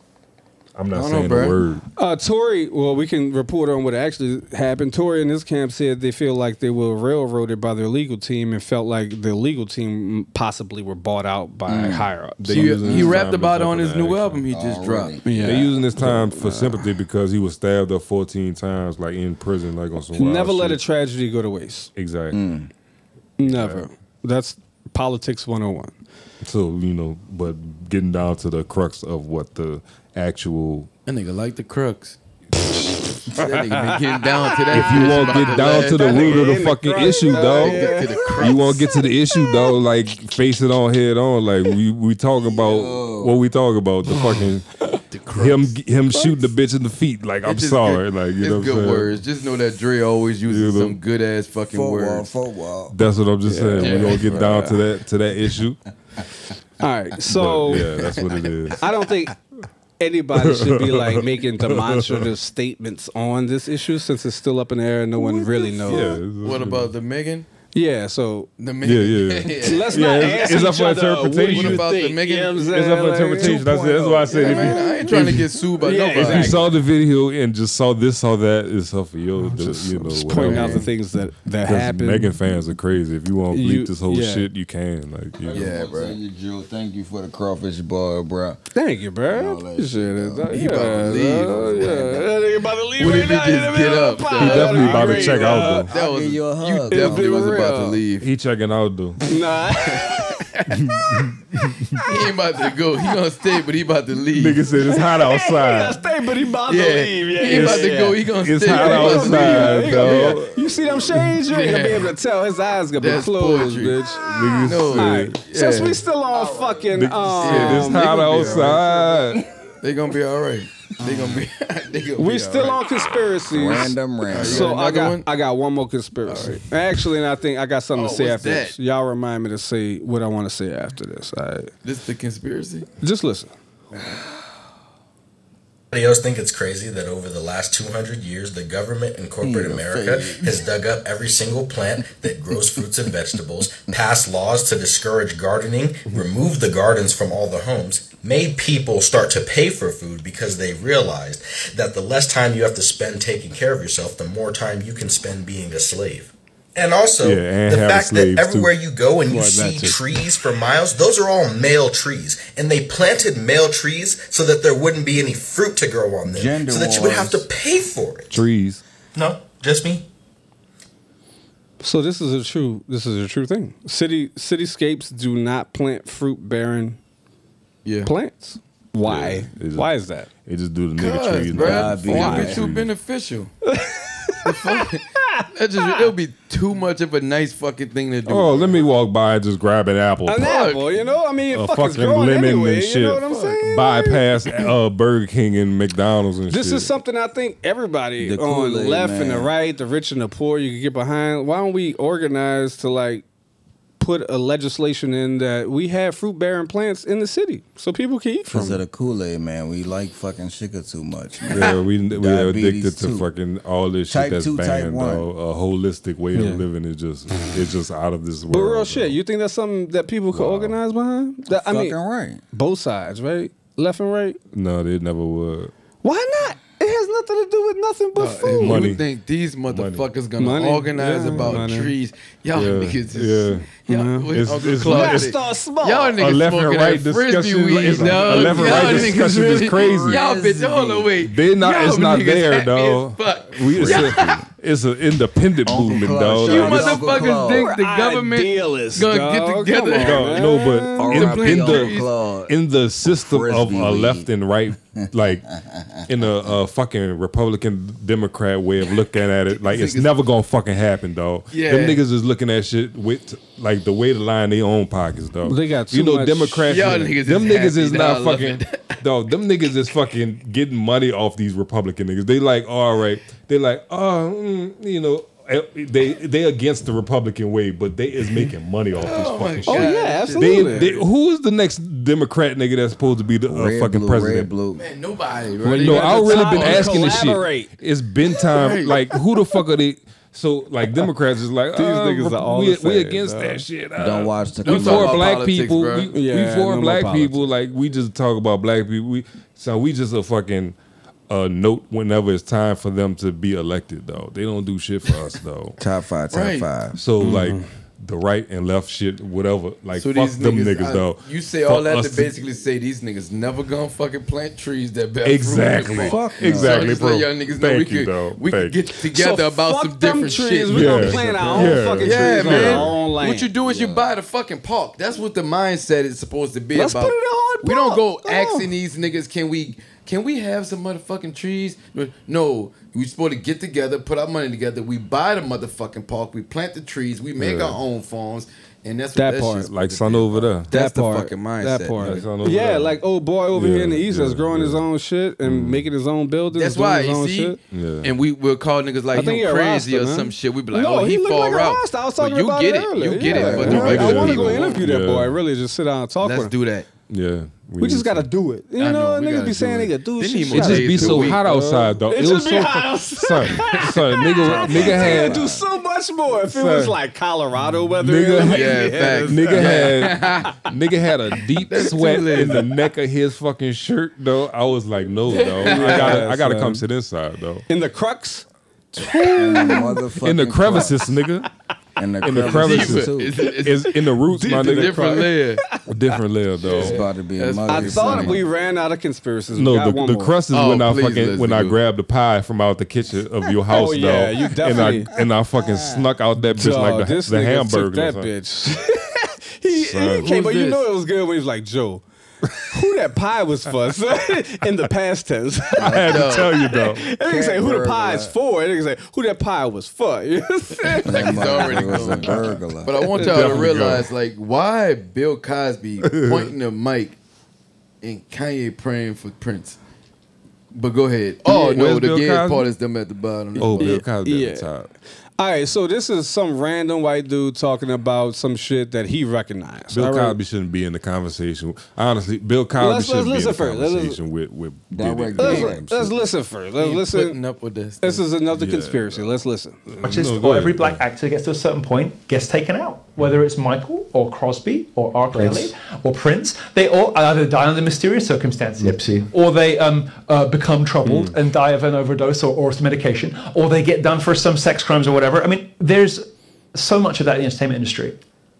Speaker 2: I'm not
Speaker 4: I don't
Speaker 2: saying
Speaker 4: know,
Speaker 2: the
Speaker 4: bruh.
Speaker 2: word.
Speaker 3: Uh, Tory, well, we can report on what actually happened. Tory and his camp said they feel like they were railroaded by their legal team and felt like the legal team possibly were bought out by
Speaker 2: Mm.
Speaker 3: higher ups.
Speaker 2: They
Speaker 4: He,
Speaker 2: using
Speaker 4: he
Speaker 2: his
Speaker 4: rapped
Speaker 2: time
Speaker 4: about it
Speaker 2: as
Speaker 4: on his
Speaker 2: weapon
Speaker 4: new
Speaker 2: action.
Speaker 4: album he just dropped.
Speaker 3: Yeah.
Speaker 2: They're using this time for sympathy because he was stabbed up fourteen times, like in prison, like on some wild
Speaker 3: Never let a
Speaker 2: shit.
Speaker 3: tragedy go to waste.
Speaker 2: Exactly.
Speaker 3: Never. That's politics one oh one.
Speaker 2: So you know, but getting down to the crux of what the actual.
Speaker 4: That nigga like the crux. That nigga been getting down to that.
Speaker 2: If you
Speaker 4: shit
Speaker 2: won't
Speaker 4: about
Speaker 2: get down
Speaker 4: last-
Speaker 2: to the
Speaker 4: That
Speaker 2: root
Speaker 4: nigga
Speaker 2: of the
Speaker 4: in
Speaker 2: fucking
Speaker 4: crux,
Speaker 2: issue,
Speaker 4: dog.
Speaker 2: dog,
Speaker 4: Get to the crux.
Speaker 2: you won't get to the issue, dog. Like face it on head on. Like we we talking about what we talking about. The fucking him him shooting the bitch in the feet. Like I'm
Speaker 4: It's just
Speaker 2: sorry.
Speaker 4: good-
Speaker 2: Like you
Speaker 4: it's
Speaker 2: know, what I'm
Speaker 4: good
Speaker 2: saying?
Speaker 4: words. Just know that Dre always uses
Speaker 2: You know?
Speaker 4: some good ass fucking
Speaker 1: Football,
Speaker 4: words.
Speaker 1: football.
Speaker 2: That's what I'm just saying.
Speaker 4: Yeah.
Speaker 2: We're gonna get down to that to that issue.
Speaker 3: All right. So
Speaker 2: But, yeah, that's what it is.
Speaker 3: I don't think anybody should be like making demonstrative statements on this issue since it's still up in the air and no one really knows.
Speaker 2: Yeah.
Speaker 4: What about the Megan?
Speaker 3: Yeah, so
Speaker 4: The
Speaker 2: Yeah,
Speaker 4: Megan.
Speaker 2: yeah.
Speaker 3: let's
Speaker 2: Yeah,
Speaker 3: not
Speaker 2: it's-
Speaker 3: ask
Speaker 2: it's up
Speaker 3: each
Speaker 2: for
Speaker 3: other,
Speaker 2: interpretation.
Speaker 3: What, do
Speaker 4: What
Speaker 3: you
Speaker 4: about the
Speaker 3: think?
Speaker 4: Megan?
Speaker 3: You know what I'm
Speaker 2: It's
Speaker 3: saying?
Speaker 2: up for
Speaker 3: Like,
Speaker 2: interpretation. That's, that's why I said
Speaker 4: Yeah,
Speaker 2: if you,
Speaker 4: man, I ain't trying to get sued by
Speaker 3: Yeah,
Speaker 4: nobody.
Speaker 2: if you
Speaker 3: exactly.
Speaker 2: saw the video and just saw this, saw that, it's up for you. The,
Speaker 3: Just,
Speaker 2: you know,
Speaker 3: just pointing
Speaker 2: whatever.
Speaker 3: out the things that that
Speaker 2: Because
Speaker 3: happened.
Speaker 2: Megan fans are crazy. If you want to
Speaker 3: You-
Speaker 2: bleep this whole
Speaker 3: yeah.
Speaker 2: shit, you can. Like, you know.
Speaker 4: Yeah, bro.
Speaker 1: Thank you, Drew. Thank you for the crawfish bar, bro.
Speaker 3: Thank you, bro.
Speaker 1: All that
Speaker 3: Appreciate it.
Speaker 1: shit,
Speaker 3: Yeah,
Speaker 4: He about to leave.
Speaker 3: uh, yeah. That nigga about to leave
Speaker 4: What
Speaker 3: right
Speaker 4: if he
Speaker 3: now.
Speaker 4: just
Speaker 3: in the
Speaker 4: get
Speaker 3: middle
Speaker 4: up,
Speaker 3: of the
Speaker 4: though?
Speaker 3: pod.
Speaker 2: He definitely
Speaker 3: That'd
Speaker 2: about
Speaker 3: be
Speaker 2: to check
Speaker 3: great,
Speaker 2: out,
Speaker 3: uh,
Speaker 2: though.
Speaker 4: That
Speaker 1: I'll
Speaker 4: was,
Speaker 1: give you a
Speaker 4: you
Speaker 1: hug,
Speaker 4: definitely
Speaker 3: bro.
Speaker 4: was about to
Speaker 3: Real.
Speaker 4: leave.
Speaker 2: He checking out though.
Speaker 3: Nah.
Speaker 4: He ain't about to go. He gonna stay, but he about to leave.
Speaker 2: Nigga said it's hot outside.
Speaker 3: Stay, but he about
Speaker 4: yeah,
Speaker 3: to leave. Yeah,
Speaker 4: he ain't about
Speaker 3: yeah,
Speaker 4: to
Speaker 3: yeah.
Speaker 4: go. He gonna
Speaker 2: It's
Speaker 4: stay.
Speaker 2: hot
Speaker 4: but he about to leave.
Speaker 2: outside,
Speaker 3: He gonna be
Speaker 2: dog.
Speaker 3: like, you see them shades? You ain't gonna be
Speaker 4: Yeah.
Speaker 3: able to tell. His eyes gonna be
Speaker 4: That's
Speaker 3: closed,
Speaker 4: poetry.
Speaker 3: bitch.
Speaker 2: Nigga
Speaker 4: No,
Speaker 2: said,
Speaker 3: All right.
Speaker 4: yeah.
Speaker 3: Since we still on fucking,
Speaker 2: nigga
Speaker 3: um,
Speaker 2: said it's
Speaker 4: they
Speaker 2: hot
Speaker 4: gonna be all
Speaker 2: outside.
Speaker 4: They gonna be all right. They gonna be. They gonna
Speaker 3: we
Speaker 4: be
Speaker 3: still
Speaker 4: all right.
Speaker 3: on conspiracies.
Speaker 1: Random, random.
Speaker 3: So
Speaker 4: got
Speaker 3: I
Speaker 4: another
Speaker 3: got
Speaker 4: one?
Speaker 3: I got one more conspiracy. Actually, and I think I got something
Speaker 4: Oh,
Speaker 3: to say
Speaker 4: what's
Speaker 3: after
Speaker 4: that?
Speaker 3: this. Y'all remind me to say what I want to say after this. All right.
Speaker 4: This the conspiracy.
Speaker 3: Just listen.
Speaker 12: Anybody else think it's crazy that over the last two hundred years, the government and corporate
Speaker 1: Yeah,
Speaker 12: America
Speaker 1: fake.
Speaker 12: has dug up every single plant that grows fruits and vegetables, passed laws to discourage gardening, removed the gardens from all the homes, made people start to pay for food because they realized that the less time you have to spend taking care of yourself, the more time you can spend being a slave. And also,
Speaker 2: Yeah, and
Speaker 12: the
Speaker 2: having
Speaker 12: fact that
Speaker 2: slaves, too.
Speaker 12: everywhere you go and you
Speaker 3: Well, that
Speaker 12: see
Speaker 3: too.
Speaker 12: trees for miles, those are all male trees. And they planted male trees so that there wouldn't be any fruit to grow on them.
Speaker 1: Gender
Speaker 12: so that you would have to
Speaker 1: wars.
Speaker 12: pay for it.
Speaker 2: Trees.
Speaker 12: No, just me.
Speaker 3: So this is a true. This is a true thing. City cityscapes do not plant fruit bearing
Speaker 4: Yeah.
Speaker 3: plants. Why?
Speaker 2: Yeah, it's just-
Speaker 3: Why is that?
Speaker 2: They just do the nigga
Speaker 4: Cause,
Speaker 2: trees.
Speaker 4: bro,
Speaker 2: not the
Speaker 4: it'll
Speaker 2: fucking
Speaker 4: be too
Speaker 2: trees.
Speaker 4: beneficial. The fuck- that just it'll be too much of a nice fucking thing to do.
Speaker 2: Oh, let me walk by and just grab an apple.
Speaker 3: An apple, you know. I mean,
Speaker 2: a
Speaker 3: fuck, it's
Speaker 2: fucking
Speaker 3: growing
Speaker 2: lemon
Speaker 3: anyway.
Speaker 2: and
Speaker 3: You
Speaker 2: shit.
Speaker 3: know what I'm saying?
Speaker 2: Bypass uh, Burger King and McDonald's and
Speaker 3: This
Speaker 2: shit.
Speaker 3: is something I think everybody
Speaker 1: The
Speaker 3: on the
Speaker 1: Kool-Aid
Speaker 3: left and the
Speaker 1: man.
Speaker 3: right, the rich and the poor, you can get behind. Why don't we organize to like put a legislation in that we have fruit bearing plants in the city so people can eat from
Speaker 1: Because of
Speaker 3: them?
Speaker 1: the Kool-Aid, man. We like fucking sugar too much. Man.
Speaker 2: Yeah, we we are
Speaker 1: Diabetes
Speaker 2: addicted to
Speaker 1: too.
Speaker 2: fucking all this
Speaker 1: Type
Speaker 2: shit that's
Speaker 1: two, type
Speaker 2: banned.
Speaker 1: one.
Speaker 2: Dog. A holistic way
Speaker 3: Yeah.
Speaker 2: of living is just it's just out of this world.
Speaker 3: But real
Speaker 2: dog.
Speaker 3: shit, you think that's something that people could
Speaker 2: Wow.
Speaker 3: organize behind? That, I mean,
Speaker 1: Fucking right.
Speaker 3: both sides, right? Left and right.
Speaker 2: No, they never would.
Speaker 3: Why not? It has nothing to do with nothing but
Speaker 4: Uh, if
Speaker 3: food.
Speaker 2: Money.
Speaker 4: you think these motherfuckers gonna
Speaker 3: Money.
Speaker 4: organize
Speaker 3: Yeah,
Speaker 4: about
Speaker 3: money.
Speaker 4: trees, y'all
Speaker 2: Yeah,
Speaker 4: niggas is
Speaker 2: yeah.
Speaker 4: y'all,
Speaker 3: Mhm.
Speaker 4: with
Speaker 2: It's-
Speaker 4: Uncle
Speaker 2: it's-
Speaker 4: Claude,
Speaker 2: it's-
Speaker 4: they-
Speaker 3: Start small.
Speaker 4: Y'all
Speaker 2: A
Speaker 4: niggas
Speaker 2: left and
Speaker 4: smoking
Speaker 2: right
Speaker 4: that frisbee
Speaker 2: discussion-
Speaker 4: weed,
Speaker 2: it's-
Speaker 4: dog.
Speaker 2: a left and
Speaker 4: Y'all
Speaker 2: right
Speaker 4: niggas
Speaker 2: discussion is
Speaker 4: really-
Speaker 2: crazy.
Speaker 4: Y'all been hold on, wait.
Speaker 2: They not.
Speaker 4: Y'all
Speaker 2: It's not
Speaker 4: niggas
Speaker 2: there,
Speaker 4: happy
Speaker 2: dog.
Speaker 4: as fuck.
Speaker 2: We, it's,
Speaker 4: Y'all-
Speaker 2: it's an independent
Speaker 1: Uncle
Speaker 2: movement,
Speaker 1: Claude,
Speaker 2: dog.
Speaker 1: shout
Speaker 4: You
Speaker 1: out to Uncle
Speaker 4: motherfuckers
Speaker 1: Claude.
Speaker 4: think the government
Speaker 3: idealists,
Speaker 4: gonna
Speaker 3: dog.
Speaker 4: get
Speaker 3: Come
Speaker 4: together?
Speaker 3: on,
Speaker 2: No,
Speaker 3: man.
Speaker 2: no, but in,
Speaker 1: R I P
Speaker 2: in
Speaker 1: Uncle
Speaker 2: the
Speaker 1: Claude.
Speaker 2: in the system of
Speaker 1: Frisbee
Speaker 2: a
Speaker 1: weed.
Speaker 2: left and right, like in a, a fucking Republican Democrat way of looking at it, like it's never gonna fucking happen, dog.
Speaker 4: Yeah.
Speaker 2: Them niggas is looking at shit with like the way to line their own pockets, dog.
Speaker 3: They got
Speaker 2: you
Speaker 3: too
Speaker 2: know
Speaker 3: much-
Speaker 2: Democrats.
Speaker 4: Y'all niggas
Speaker 2: them
Speaker 4: is
Speaker 2: niggas
Speaker 4: happy,
Speaker 2: is not
Speaker 4: dog,
Speaker 2: fucking dog. Them niggas is fucking getting money off these Republican niggas. They like all right. They like oh mm, you know. They they against the Republican way, but they is making money off this
Speaker 4: Oh my
Speaker 2: fucking
Speaker 4: God.
Speaker 2: shit.
Speaker 3: Oh yeah, absolutely.
Speaker 2: They, they, who is the next Democrat nigga that's supposed to be the uh,
Speaker 1: Red,
Speaker 2: fucking
Speaker 1: blue,
Speaker 2: president?
Speaker 1: red, blue.
Speaker 4: Man, nobody.
Speaker 3: Well,
Speaker 4: Right?
Speaker 3: you
Speaker 2: No,
Speaker 3: got
Speaker 2: I've
Speaker 3: the
Speaker 2: really
Speaker 3: time
Speaker 2: been
Speaker 3: to
Speaker 2: asking this
Speaker 3: collaborate.
Speaker 2: shit. It's been time.
Speaker 4: Right.
Speaker 2: Like, who the fuck are they? So, like, Democrats is like,
Speaker 3: These
Speaker 2: uh,
Speaker 3: niggas are all
Speaker 2: we,
Speaker 3: the
Speaker 2: we
Speaker 3: same,
Speaker 2: against
Speaker 3: dog.
Speaker 2: that shit. Uh,
Speaker 1: Don't watch the
Speaker 2: we
Speaker 4: Don't talk
Speaker 2: for
Speaker 4: about
Speaker 2: black
Speaker 4: politics,
Speaker 2: people.
Speaker 4: bro.
Speaker 2: We,
Speaker 3: Yeah,
Speaker 2: we
Speaker 3: no
Speaker 2: for
Speaker 3: more
Speaker 2: black
Speaker 3: politics.
Speaker 2: people. Like, we just talk about black people. We so we just a fucking uh, note whenever it's time for them to be elected. Though they don't do shit for us. Though
Speaker 1: Top five, top
Speaker 4: Right.
Speaker 1: five.
Speaker 2: so like. The right and left shit, whatever. Like,
Speaker 4: So
Speaker 2: fuck
Speaker 4: these
Speaker 2: them
Speaker 4: niggas,
Speaker 2: niggas,
Speaker 4: I-
Speaker 2: though.
Speaker 4: You say all
Speaker 2: Fuck
Speaker 4: that
Speaker 2: us
Speaker 4: to basically say these niggas never gonna fucking plant trees that bear
Speaker 2: Exactly.
Speaker 4: fruit.
Speaker 1: Fuck no.
Speaker 2: Exactly,
Speaker 4: So just
Speaker 2: bro.
Speaker 4: let y'all niggas know
Speaker 2: Thank
Speaker 4: we
Speaker 2: you,
Speaker 4: could
Speaker 2: dog.
Speaker 4: we could
Speaker 2: Thank
Speaker 4: get together
Speaker 3: So
Speaker 4: about
Speaker 3: fuck
Speaker 4: some
Speaker 3: them
Speaker 4: different
Speaker 3: trees.
Speaker 4: shit.
Speaker 3: We gonna
Speaker 2: Yeah.
Speaker 3: plant our own
Speaker 2: Yeah.
Speaker 3: fucking
Speaker 4: Yeah,
Speaker 3: trees
Speaker 4: man.
Speaker 3: on our own land.
Speaker 4: What you do is you buy the fucking park. That's what the mindset is supposed to be
Speaker 3: Let's
Speaker 4: about.
Speaker 3: put it in Hyde
Speaker 4: We don't go
Speaker 3: Park. Come on.
Speaker 4: asking these niggas, can we can we have some motherfucking trees? No, we supposed to get together, put our money together. We buy the motherfucking park. We plant the trees. We make
Speaker 2: Yeah.
Speaker 4: our own farms, and that's what
Speaker 3: That
Speaker 4: that,
Speaker 3: part.
Speaker 4: shit's
Speaker 2: Like
Speaker 4: supposed to
Speaker 2: son
Speaker 4: be
Speaker 2: over
Speaker 4: about.
Speaker 2: there.
Speaker 4: That's
Speaker 3: that
Speaker 4: the
Speaker 3: part,
Speaker 4: fucking mindset.
Speaker 3: That part.
Speaker 2: Like son over
Speaker 3: Yeah,
Speaker 2: there.
Speaker 3: like old boy over here in the
Speaker 2: Yeah,
Speaker 3: east that's
Speaker 2: yeah,
Speaker 3: growing his
Speaker 2: yeah.
Speaker 3: own shit and making his own buildings.
Speaker 4: That's
Speaker 3: doing
Speaker 4: why
Speaker 3: his
Speaker 4: you
Speaker 3: own
Speaker 4: see,
Speaker 3: shit.
Speaker 2: Yeah.
Speaker 4: and we will call niggas
Speaker 3: I
Speaker 4: like
Speaker 3: think he
Speaker 4: him
Speaker 3: a
Speaker 4: crazy
Speaker 3: Rasta,
Speaker 4: or
Speaker 3: man.
Speaker 4: some shit. We be like,
Speaker 3: No,
Speaker 4: oh, he,
Speaker 3: he look
Speaker 4: fall
Speaker 3: like a
Speaker 4: out.
Speaker 3: Rasta. I was
Speaker 4: But
Speaker 3: talking
Speaker 4: you
Speaker 3: about
Speaker 4: get
Speaker 3: it
Speaker 4: it.
Speaker 3: earlier.
Speaker 4: You get
Speaker 3: Yeah.
Speaker 4: it. But the
Speaker 3: I
Speaker 4: regular
Speaker 3: want to
Speaker 4: people
Speaker 3: go
Speaker 4: won't.
Speaker 3: interview that
Speaker 2: Yeah.
Speaker 3: boy. Really, just sit down and talk
Speaker 4: Let's
Speaker 3: with him.
Speaker 4: do that.
Speaker 2: Yeah.
Speaker 3: We just gotta do it. You
Speaker 4: I
Speaker 3: know,
Speaker 4: know, we
Speaker 3: niggas
Speaker 4: gotta
Speaker 3: be
Speaker 4: do
Speaker 3: saying
Speaker 4: it.
Speaker 3: they could do
Speaker 4: They
Speaker 3: shit.
Speaker 4: need
Speaker 2: It
Speaker 4: more
Speaker 2: just
Speaker 4: days
Speaker 2: be
Speaker 4: to
Speaker 2: so
Speaker 4: week,
Speaker 2: hot
Speaker 4: dog.
Speaker 2: outside, though.
Speaker 3: It
Speaker 2: It,
Speaker 3: just
Speaker 2: was
Speaker 3: be
Speaker 2: so
Speaker 3: hot
Speaker 2: fu-
Speaker 3: outside.
Speaker 2: son, son, nigga, nigga
Speaker 3: They
Speaker 2: had
Speaker 3: do so much more if it
Speaker 2: Son.
Speaker 3: was like Colorado weather.
Speaker 2: Nigga-
Speaker 3: Like,
Speaker 4: Yeah, facts.
Speaker 2: nigga had nigga had a deep
Speaker 4: That's too
Speaker 2: sweat
Speaker 4: lazy.
Speaker 2: in the neck of his fucking shirt, though. I was like, no, though. I gotta, I gotta
Speaker 3: son.
Speaker 2: come sit inside, though.
Speaker 3: in the crux.
Speaker 1: In the motherfucking
Speaker 2: In the crevices, nigga.
Speaker 1: In the
Speaker 2: In the
Speaker 1: crevices,
Speaker 2: crevices.
Speaker 1: too.
Speaker 4: It's, it's,
Speaker 2: Is in the roots, my
Speaker 4: it's a
Speaker 2: nigga.
Speaker 4: different layer.
Speaker 2: A different layer, though.
Speaker 1: It's about to be a
Speaker 4: That's-
Speaker 1: mother.
Speaker 3: I thought
Speaker 1: son.
Speaker 3: we ran out of conspiracies. We
Speaker 2: No,
Speaker 3: got
Speaker 2: the,
Speaker 3: one
Speaker 2: the
Speaker 3: more.
Speaker 2: crust is
Speaker 4: Oh,
Speaker 2: when I
Speaker 4: please,
Speaker 2: fucking
Speaker 4: let's
Speaker 2: when
Speaker 4: do
Speaker 2: I
Speaker 4: it.
Speaker 2: grabbed the pie from out the kitchen of your house,
Speaker 3: Oh, yeah,
Speaker 2: though.
Speaker 3: you
Speaker 2: and
Speaker 3: definitely-
Speaker 2: I and I fucking snuck out that bitch
Speaker 3: Dog,
Speaker 2: like the,
Speaker 3: this
Speaker 2: the
Speaker 3: nigga
Speaker 2: hamburger.
Speaker 3: took that
Speaker 2: or something.
Speaker 3: bitch. he,
Speaker 2: Son.
Speaker 3: he came, but
Speaker 4: Who's
Speaker 3: you know
Speaker 4: this?
Speaker 3: it was good when he was like, Joe, who that pie was for? son?" In the past tense.
Speaker 2: I had to tell you though.
Speaker 3: And nigga say who the
Speaker 1: burglar.
Speaker 3: pie is for. And nigga say who that pie was for. You know what I'm saying?
Speaker 1: That
Speaker 4: He's already
Speaker 1: motherfucker was a
Speaker 4: gone.
Speaker 1: burglar.
Speaker 4: But I want y'all to
Speaker 2: Definitely
Speaker 4: realize, like, why Bill Cosby pointing the mic and Kanye praying for Prince. But go ahead. Oh
Speaker 2: Yeah,
Speaker 4: no,
Speaker 2: where's
Speaker 4: the
Speaker 2: Bill
Speaker 4: gay
Speaker 2: Cosby?
Speaker 4: part is them at the bottom.
Speaker 2: Oh, Bill Cosby
Speaker 3: Yeah.
Speaker 2: at the top.
Speaker 3: All right, so this is some random white dude talking about some shit that he recognized.
Speaker 2: Bill
Speaker 3: All right?
Speaker 2: Cosby shouldn't be in the conversation. Honestly, Bill Cosby
Speaker 3: Let's-
Speaker 2: shouldn't
Speaker 3: let's
Speaker 2: be in the
Speaker 3: listen first. Let's
Speaker 2: conversation with with
Speaker 1: Direct
Speaker 2: Diddy.
Speaker 3: Let's, let's listen first. Let's
Speaker 4: Ain't
Speaker 3: listen.
Speaker 4: putting up with this.
Speaker 3: This is another
Speaker 2: Yeah.
Speaker 3: conspiracy. Let's listen.
Speaker 14: Artist
Speaker 2: No, go
Speaker 14: or
Speaker 2: ahead.
Speaker 14: every black actor gets to a certain point, gets taken out. Whether it's Michael or Crosby or R. Kelly or Prince, they all either die under mysterious circumstances,
Speaker 15: Nipsey.
Speaker 14: or they um, uh, become troubled and die of an overdose or, or some medication, or they get done for some sex crimes or whatever. I mean, there's so much of that in the entertainment industry.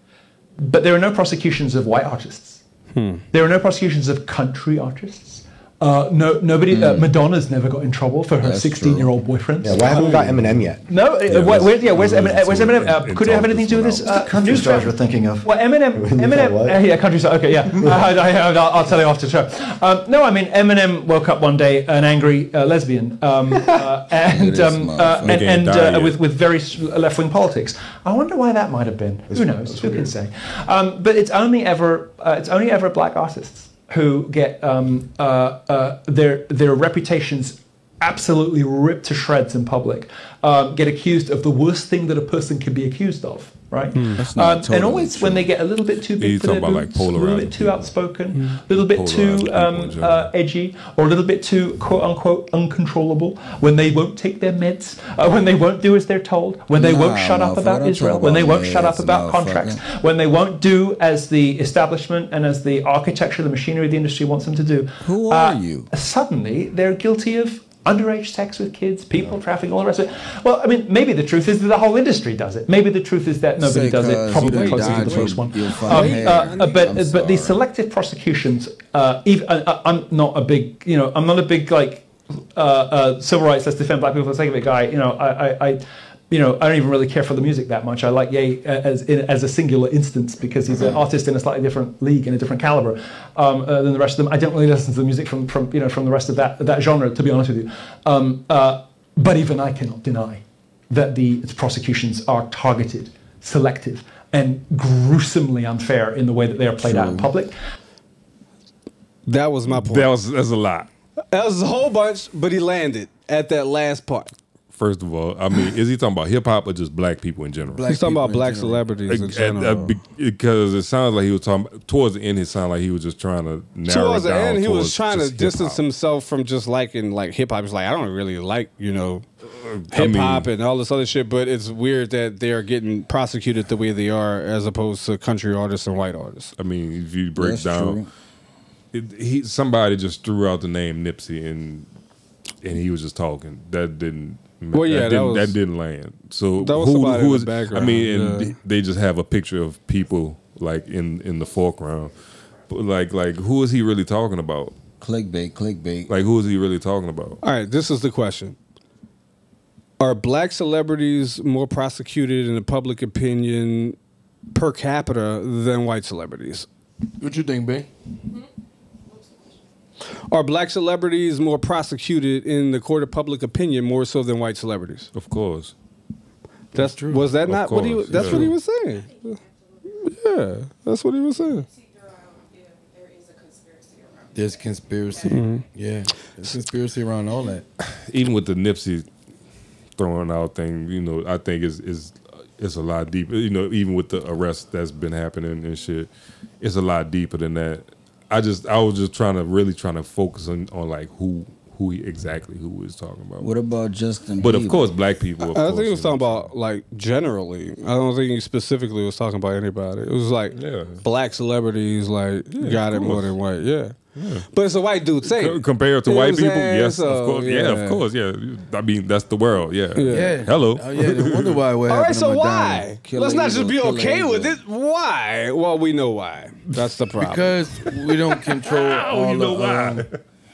Speaker 14: But there are no prosecutions of white artists. There are no prosecutions of country artists. Uh, no, nobody. Uh, Madonna's never got in trouble for her
Speaker 1: That's
Speaker 14: sixteen-year-old boyfriend.
Speaker 15: Yeah, why haven't we got Eminem yet?
Speaker 14: No,
Speaker 2: Yeah,
Speaker 14: uh, where,
Speaker 2: let's-
Speaker 14: where, yeah, where's
Speaker 2: let's
Speaker 14: Eminem? Where's
Speaker 2: listen
Speaker 14: Eminem?
Speaker 2: to
Speaker 14: Uh,
Speaker 2: it and
Speaker 14: could it have
Speaker 2: talk
Speaker 14: anything to do with
Speaker 2: this
Speaker 14: this?
Speaker 2: one
Speaker 14: Uh,
Speaker 2: out.
Speaker 15: Country
Speaker 14: news
Speaker 15: stars
Speaker 14: story?
Speaker 15: we're thinking of.
Speaker 14: Well, Eminem,
Speaker 15: You
Speaker 14: Eminem,
Speaker 15: thought what?
Speaker 14: uh, yeah, country star. Okay, yeah, I, I, I, I'll, I'll tell you after the show. Um, no, I mean Eminem woke up one day an angry uh, lesbian, um, uh, and
Speaker 1: This
Speaker 14: um, uh, and,
Speaker 2: motherfucker.
Speaker 14: and
Speaker 2: Nigga ain't
Speaker 14: uh,
Speaker 2: died
Speaker 14: with
Speaker 2: yet.
Speaker 14: with very s- left-wing politics. I wonder why that might have been. Who knows? Who can say? Um, but it's only ever uh, it's only ever black artists who get um, uh, uh, their their reputations absolutely ripped to shreds in public, um, get accused of the worst thing that a person can be accused of, right?
Speaker 1: That's not
Speaker 14: Um,
Speaker 1: totally
Speaker 14: and always when they get a little bit too
Speaker 2: Yeah,
Speaker 14: big
Speaker 2: you
Speaker 14: for their
Speaker 2: talking about, like,
Speaker 14: boots, a little
Speaker 2: polarizing
Speaker 14: bit too
Speaker 2: people.
Speaker 14: outspoken, a little bit
Speaker 2: Polarizing
Speaker 14: too
Speaker 2: people
Speaker 14: um,
Speaker 2: in general.
Speaker 14: uh, edgy, or a little bit too quote unquote uncontrollable, when they won't take their meds, uh, when they won't do as they're told, when they won't
Speaker 1: Nah,
Speaker 14: shut up
Speaker 1: motherfucker,
Speaker 14: about
Speaker 1: don't
Speaker 14: Israel,
Speaker 1: talk
Speaker 14: when they
Speaker 1: about
Speaker 14: won't shut up
Speaker 1: meds,
Speaker 14: about contracts,
Speaker 1: motherfucker.
Speaker 14: when they won't do as the establishment and as the architecture, the machinery of the industry wants them to do.
Speaker 1: Who
Speaker 14: uh,
Speaker 1: are you?
Speaker 14: Suddenly, they're guilty of underage sex with kids, people trafficking, all the rest of it. Well, I mean, maybe the truth is that the whole industry does it. Maybe the truth is that nobody
Speaker 1: Say,
Speaker 14: does it,
Speaker 1: cuz
Speaker 14: probably
Speaker 1: you
Speaker 14: because
Speaker 1: done
Speaker 14: you're the
Speaker 1: died,
Speaker 14: first one.
Speaker 1: you'll
Speaker 14: Um,
Speaker 1: find hair.
Speaker 14: uh, uh, but
Speaker 1: I'm
Speaker 14: but these
Speaker 1: sorry.
Speaker 14: selective prosecutions, uh, even, uh, uh, I'm not a big, you know, I'm not a big like uh, uh, civil rights, let's defend black people for the sake of it guy, you know, I, I, I you know, I don't even really care for the music that much. I like Ye as in, as a singular instance because he's an artist in a slightly different league and a different caliber um, uh, than the rest of them. I don't really listen to the music from, from you know from the rest of that that genre, to be honest with you. Um, uh, but even I cannot deny that the prosecutions are targeted, selective, and gruesomely unfair in the way that they are played True. out in public.
Speaker 3: That was my point.
Speaker 2: That was that's a lot.
Speaker 3: That was a whole bunch, but he landed at that last part.
Speaker 2: First of all, I mean, is he talking about hip hop or just black people in general?
Speaker 3: Black He's talking about black general. celebrities in general.
Speaker 2: Uh, uh, because it sounds like he was talking towards the end. It sounded like he was just trying to narrow
Speaker 3: towards
Speaker 2: it down.
Speaker 3: the end, he was trying to
Speaker 2: hip-hop.
Speaker 3: distance himself from just liking like hip hop. He's like, I don't really like you know
Speaker 2: I
Speaker 3: hip hop
Speaker 2: mean-
Speaker 3: and all this other shit. But it's weird that they are getting prosecuted the way they are, as opposed to country artists and white artists.
Speaker 2: I mean, if you break
Speaker 3: That's
Speaker 2: down, it, he somebody just threw out the name Nipsey and and he was just talking. That didn't.
Speaker 3: Well, yeah,
Speaker 2: that
Speaker 3: that
Speaker 2: didn't,
Speaker 3: was-
Speaker 2: that didn't land. So
Speaker 3: that was
Speaker 2: who,
Speaker 3: somebody
Speaker 2: who
Speaker 3: in
Speaker 2: is?
Speaker 3: the background,
Speaker 2: I mean, and
Speaker 3: yeah.
Speaker 2: they just have a picture of people like in in the foreground. But like like who is he really talking about?
Speaker 1: Clickbait, clickbait.
Speaker 2: Like who is he really talking about?
Speaker 3: All right, this is the question. Are black celebrities more prosecuted in the public opinion per capita than white celebrities?
Speaker 4: What you think, babe?
Speaker 3: Are black celebrities more prosecuted in the court of public opinion more so than white celebrities?
Speaker 2: Of course.
Speaker 3: That's true. Was that
Speaker 2: Of
Speaker 3: not what he
Speaker 2: course,
Speaker 3: was? That's
Speaker 2: yeah.
Speaker 3: what he was saying. Yeah, that's what he was saying.
Speaker 4: There's conspiracy.
Speaker 3: Mhm.
Speaker 4: Yeah, there's conspiracy around all that.
Speaker 2: Even with the Nipsey throwing out thing, you know, I think is is it's a lot deeper. You know, even with the arrest that's been happening and shit, it's a lot deeper than that. I just I was just trying to really trying to focus on, on like who who he exactly who he was talking about.
Speaker 1: What about Justin
Speaker 2: But of
Speaker 1: Bieber?
Speaker 2: course, black people. Of
Speaker 3: I
Speaker 2: course,
Speaker 3: think he was talking about like generally. I don't think he specifically was talking about anybody. It was like black celebrities like
Speaker 2: Yeah,
Speaker 3: got
Speaker 2: of
Speaker 3: it more
Speaker 2: course.
Speaker 3: than white. Yeah.
Speaker 2: Yeah.
Speaker 3: But it's a white dude saying
Speaker 2: Co- compared to
Speaker 3: You know
Speaker 2: white
Speaker 3: what I'm
Speaker 2: people,
Speaker 3: saying?
Speaker 2: yes,
Speaker 3: So,
Speaker 2: of course, yeah. of course, yeah. I mean, that's the world, yeah.
Speaker 3: Yeah.
Speaker 2: Hello.
Speaker 4: Oh yeah, they wonder why we're
Speaker 3: All right, so
Speaker 4: happening with
Speaker 3: why?
Speaker 4: Madonna.
Speaker 1: Killer
Speaker 3: Let's not
Speaker 1: ego,
Speaker 3: just be
Speaker 1: killer
Speaker 3: okay
Speaker 1: ego.
Speaker 3: with it. Why? Well, we know why. That's the problem.
Speaker 4: Because we don't control all
Speaker 2: you know
Speaker 4: the.
Speaker 2: why.
Speaker 4: Um,